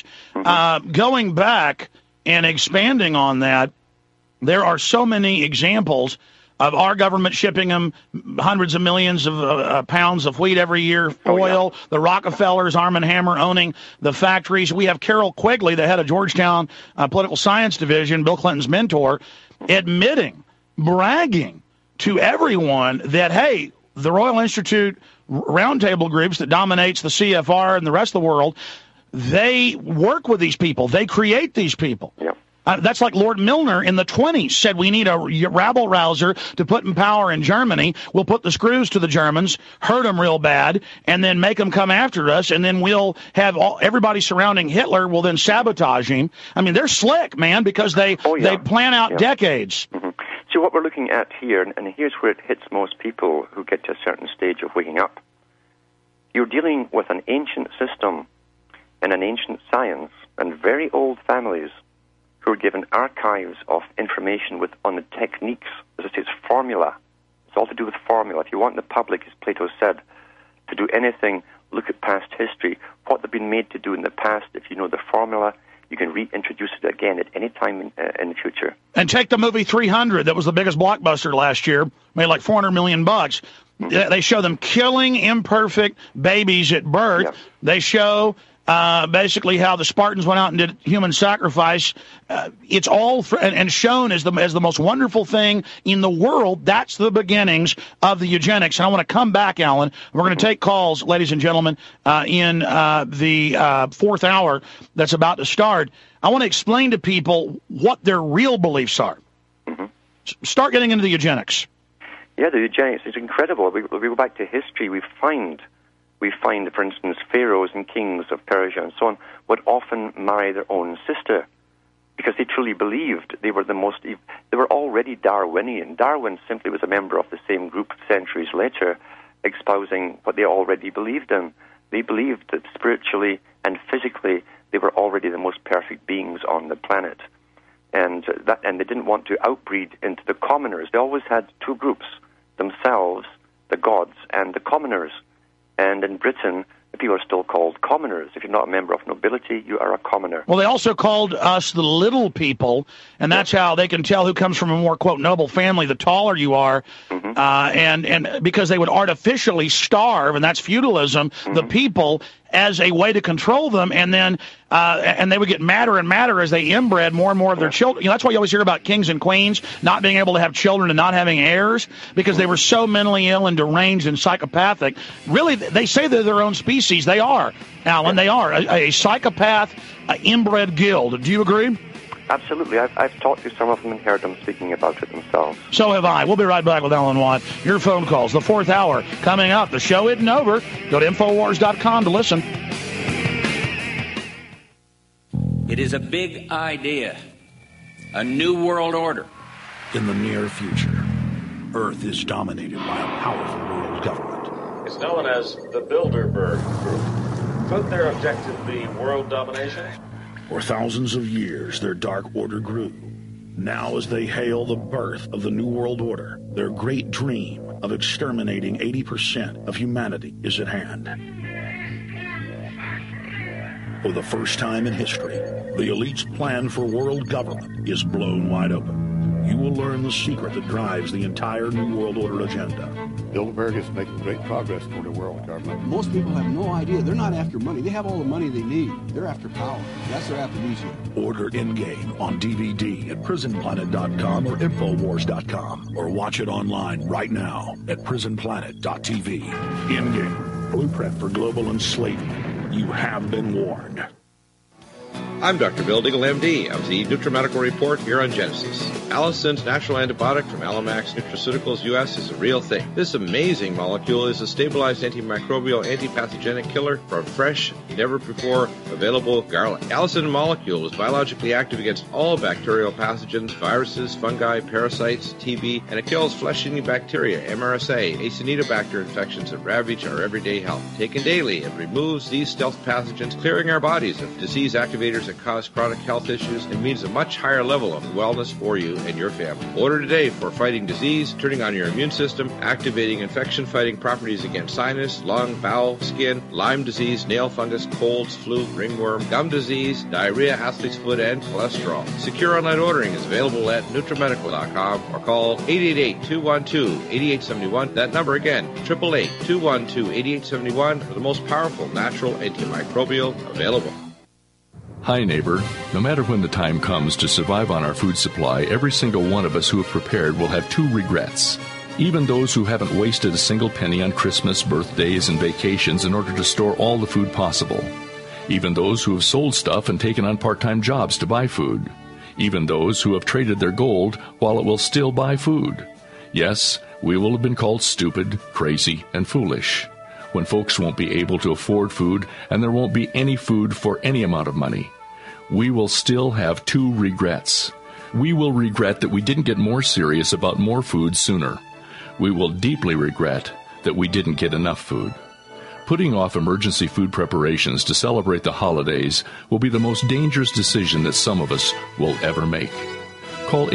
Going back and expanding on that, there are so many examples of our government shipping them hundreds of millions of pounds of wheat every year, oil, the Rockefellers, Arm & Hammer owning the factories. We have Carol Quigley, the head of Georgetown Political Science Division, Bill Clinton's mentor, admitting, bragging to everyone that, hey, the Royal Institute roundtable groups that dominates the CFR and the rest of the world, they work with these people. They create these people. That's like Lord Milner in the 20s said we need a rabble-rouser to put in power in Germany. We'll put the screws to the Germans, hurt them real bad, and then make them come after us, and then we'll have everybody surrounding Hitler will then sabotage him. I mean, they're slick, man, because they plan out decades. So what we're looking at here, and here's where it hits most people who get to a certain stage of waking up. You're dealing with an ancient system and an ancient science and very old families who are given archives of information on the techniques, as I say, it's formula. It's all to do with formula. If you want the public, as Plato said, to do anything, look at past history, what they've been made to do in the past. If you know the formula, you can reintroduce it again at any time in the future. And take the movie 300, that was the biggest blockbuster last year, made like $400 million. They show them killing imperfect babies at birth. They show basically how the Spartans went out and did human sacrifice. It's all and shown as the most wonderful thing in the world. That's the beginnings of the eugenics. And I want to come back, Alan. We're going to take calls, ladies and gentlemen, in the fourth hour that's about to start. I want to explain to people what their real beliefs are. Start getting into the eugenics. Yeah, the eugenics is incredible. We go back to history. We find, for instance, pharaohs and kings of Persia and so on would often marry their own sister because they truly believed they were they were already Darwinian. Darwin simply was a member of the same group centuries later, espousing what they already believed in. They believed that spiritually and physically they were already the most perfect beings on the planet. And they didn't want to outbreed into the commoners. They always had two groups, themselves, the gods, and the commoners. And in Britain, the people are still called commoners. If you're not a member of nobility, you are a commoner. Well, they also called us the little people, and that's how they can tell who comes from a more, quote, noble family, the taller you are. Mm-hmm. And because they would artificially starve, and that's feudalism, the people as a way to control them, and then and they would get madder and madder as they inbred more and more of their children. You know, that's why you always hear about kings and queens not being able to have children and not having heirs, because they were so mentally ill and deranged and psychopathic. Really, they say they're their own species. They are, Alan. They are a psychopath, inbred guild. Do you agree? Absolutely. I've talked to some of them and heard them speaking about it themselves. So have I. We'll be right back with Alan Watt. Your phone calls, the fourth hour, coming up. The show isn't over. Go to Infowars.com to listen. It is a big idea, a new world order. In the near future, Earth is dominated by a powerful world government. It's known as the Bilderberg Group. Could their objective be world domination? For thousands of years, their dark order grew. Now, as they hail the birth of the New World Order, their great dream of exterminating 80% of humanity is at hand. For the first time in history, the elite's plan for world government is blown wide open. You will learn the secret that drives the entire New World Order agenda. Bilderberg is making great progress toward a world government. Most people have no idea. They're not after money. They have all the money they need. They're after power. That's their aphrodisiac. Order Endgame on DVD at prisonplanet.com or Infowars.com, or watch it online right now at prisonplanet.tv. Endgame, blueprint for global enslavement. You have been warned. I'm Dr. Bill Deagle, MD, of the NutriMedical Report here on Genesis. Allison's natural antibiotic from Alamax Nutraceuticals US is a real thing. This amazing molecule is a stabilized antimicrobial, antipathogenic killer from fresh, never-before available garlic. Allison molecule is biologically active against all bacterial pathogens, viruses, fungi, parasites, TB, and it kills flesh-eating bacteria, MRSA, Acinetobacter infections that ravage our everyday health. Taken daily, it removes these stealth pathogens, clearing our bodies of disease activators that cause chronic health issues, and means a much higher level of wellness for you and your family. Order today for fighting disease, turning on your immune system, activating infection-fighting properties against sinus, lung, bowel, skin, Lyme disease, nail fungus, colds, flu, ringworm, gum disease, diarrhea, athlete's foot, and cholesterol. Secure online ordering is available at NutriMedical.com or call 888-212-8871. That number again, 888-212-8871 for the most powerful natural antimicrobial available. Hi, neighbor. No matter when the time comes to survive on our food supply, every single one of us who have prepared will have two regrets. Even those who haven't wasted a single penny on Christmas, birthdays, and vacations in order to store all the food possible. Even those who have sold stuff and taken on part-time jobs to buy food. Even those who have traded their gold while it will still buy food. Yes, we will have been called stupid, crazy, and foolish when folks won't be able to afford food and there won't be any food for any amount of money. We will still have two regrets. We will regret that we didn't get more serious about more food sooner. We will deeply regret that we didn't get enough food. Putting off emergency food preparations to celebrate the holidays will be the most dangerous decision that some of us will ever make. Call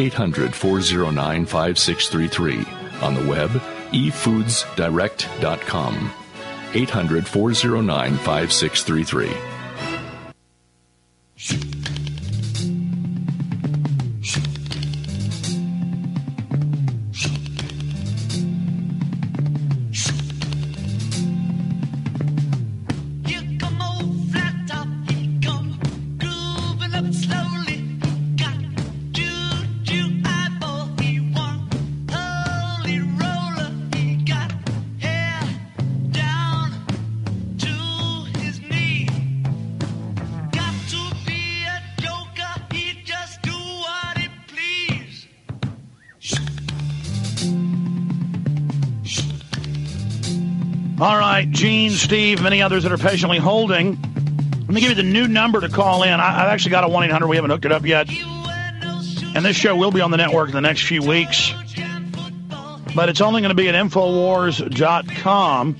800-409-5633. On the web, efoodsdirect.com. 800-409-5633. All right, Gene, Steve, many others that are patiently holding. Let me give you the new number to call in. I've actually got a 1-800. We haven't hooked it up yet. And this show will be on the network in the next few weeks. But it's only going to be at Infowars.com.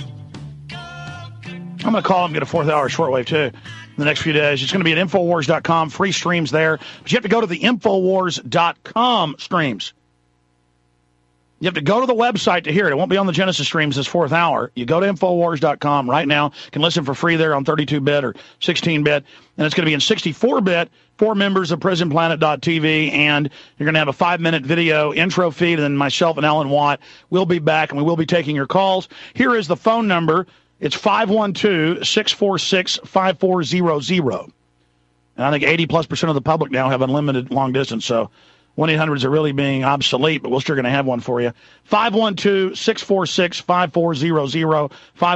I'm going to call them, get a 4th hour shortwave, too, in the next few days. It's going to be at Infowars.com, free streams there. But you have to go to the Infowars.com streams. You have to go to the website to hear it. It won't be on the Genesis streams this 4th hour. You go to Infowars.com right now. You can listen for free there on 32-bit or 16-bit. And it's going to be in 64-bit for members of PrisonPlanet.tv. And you're going to have a 5-minute video intro feed. And then myself and Alan Watt will be back, and we will be taking your calls. Here is the phone number. It's 512-646-5400. And I think 80+% of the public now have unlimited long distance. So 1-800s are really being obsolete, but we're still going to have one for you. 512-646-5400.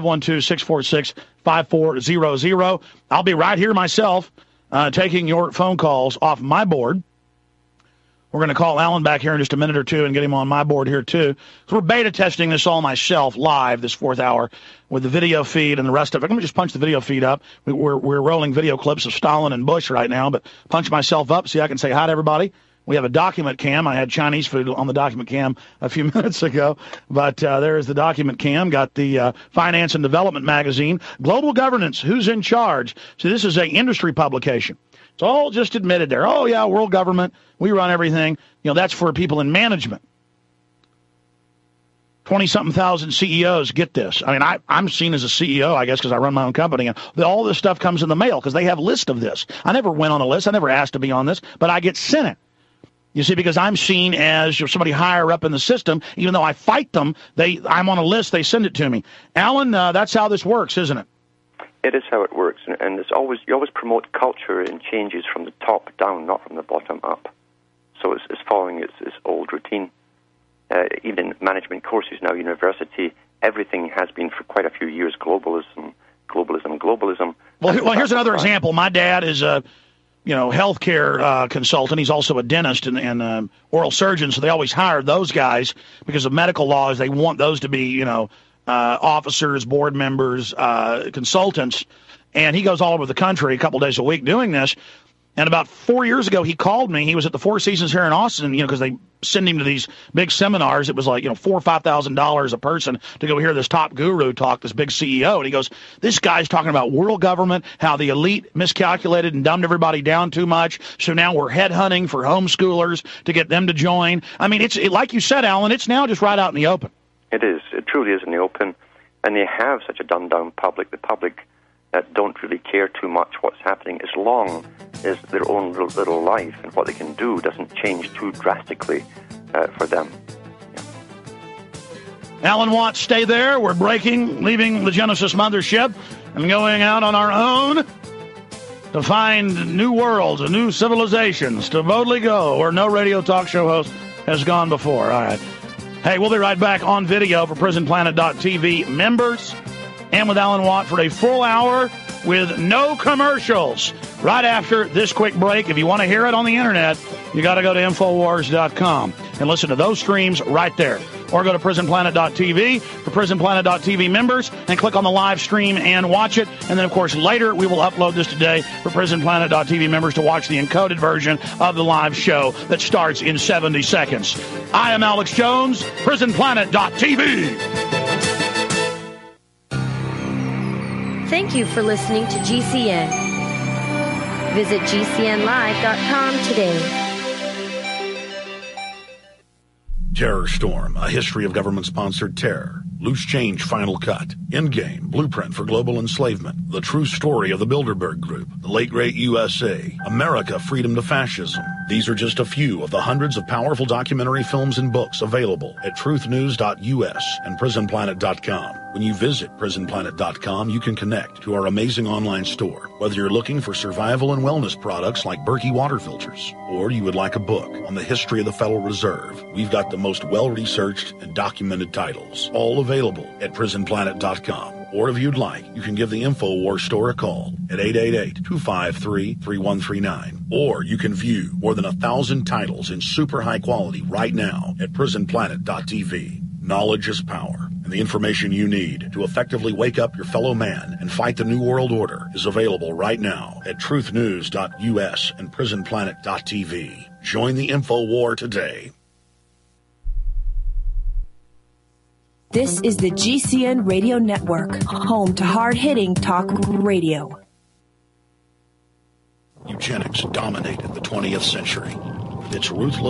512-646-5400. I'll be right here myself taking your phone calls off my board. We're going to call Alan back here in just a minute or two and get him on my board here, too. So we're beta testing this all myself live this 4th hour with the video feed and the rest of it. Let me just punch the video feed up. We're rolling video clips of Stalin and Bush right now, but punch myself up so I can say hi to everybody. We have a document cam. I had Chinese food on the document cam a few minutes ago, but there's the document cam. Got the Finance and Development magazine. Global Governance, Who's in Charge? So this is an industry publication. It's all just admitted there. Oh, yeah, world government. We run everything. You know, that's for people in management. 20-something thousand CEOs get this. I mean, I'm seen as a CEO, I guess, because I run my own company. And all this stuff comes in the mail because they have a list of this. I never went on a list. I never asked to be on this, but I get sent it. You see, because I'm seen as somebody higher up in the system, even though I fight them, I'm on a list, they send it to me. Alan, that's how this works, isn't it? It is how it works, and you always promote culture and changes from the top down, not from the bottom up. So it's following its old routine. Even in management courses now, university, everything has been for quite a few years globalism. Well, here's another example. My dad is a healthcare consultant. He's also a dentist and oral surgeon, so they always hire those guys because of medical laws. They want those to be, officers, board members, consultants. And he goes all over the country a couple days a week doing this. And about 4 years ago, he called me. He was at the Four Seasons here in Austin, because they send him to these big seminars. It was like, $4,000 or $5,000 a person to go hear this top guru talk, this big CEO. And he goes, this guy's talking about world government, how the elite miscalculated and dumbed everybody down too much. So now we're headhunting for homeschoolers to get them to join. I mean, it's like you said, Alan, it's now just right out in the open. It is. It truly is in the open. And they have such a dumbed-down public. The public don't really care too much what's happening as long as their own little life and what they can do doesn't change too drastically for them. Yeah. Alan Watts, stay there. We're leaving the Genesis mothership and going out on our own to find new worlds and new civilizations to boldly go where no radio talk show host has gone before. All right. Hey, we'll be right back on video for PrisonPlanet.tv members and with Alan Watt for a full hour with no commercials right after this quick break. If you want to hear it on the internet, you got to go to Infowars.com and listen to those streams right there. Or go to PrisonPlanet.tv for PrisonPlanet.tv members and click on the live stream and watch it. And then, of course, later we will upload this today for PrisonPlanet.tv members to watch the encoded version of the live show that starts in 70 seconds. I am Alex Jones, PrisonPlanet.tv. Thank you for listening to GCN. Visit GCNlive.com today. Terror Storm, a history of government-sponsored terror. Loose Change Final Cut. Endgame, Blueprint for Global Enslavement. The True Story of the Bilderberg Group. The Late Great USA. America, Freedom to Fascism. These are just a few of the hundreds of powerful documentary films and books available at truthnews.us and prisonplanet.com. When you visit prisonplanet.com, you can connect to our amazing online store. Whether you're looking for survival and wellness products like Berkey water filters, or you would like a book on the history of the Federal Reserve, we've got the most well-researched and documented titles, all available at prisonplanet.com. Or if you'd like, you can give the InfoWars store a call at 888-253-3139. Or you can view more than 1,000 titles in super high quality right now at prisonplanet.tv. Knowledge is power. and the information you need to effectively wake up your fellow man and fight the New World Order is available right now at truthnews.us and prisonplanet.tv. Join the InfoWar today. This is the GCN Radio Network, home to hard-hitting talk radio. Eugenics dominated the 20th century. Its ruthless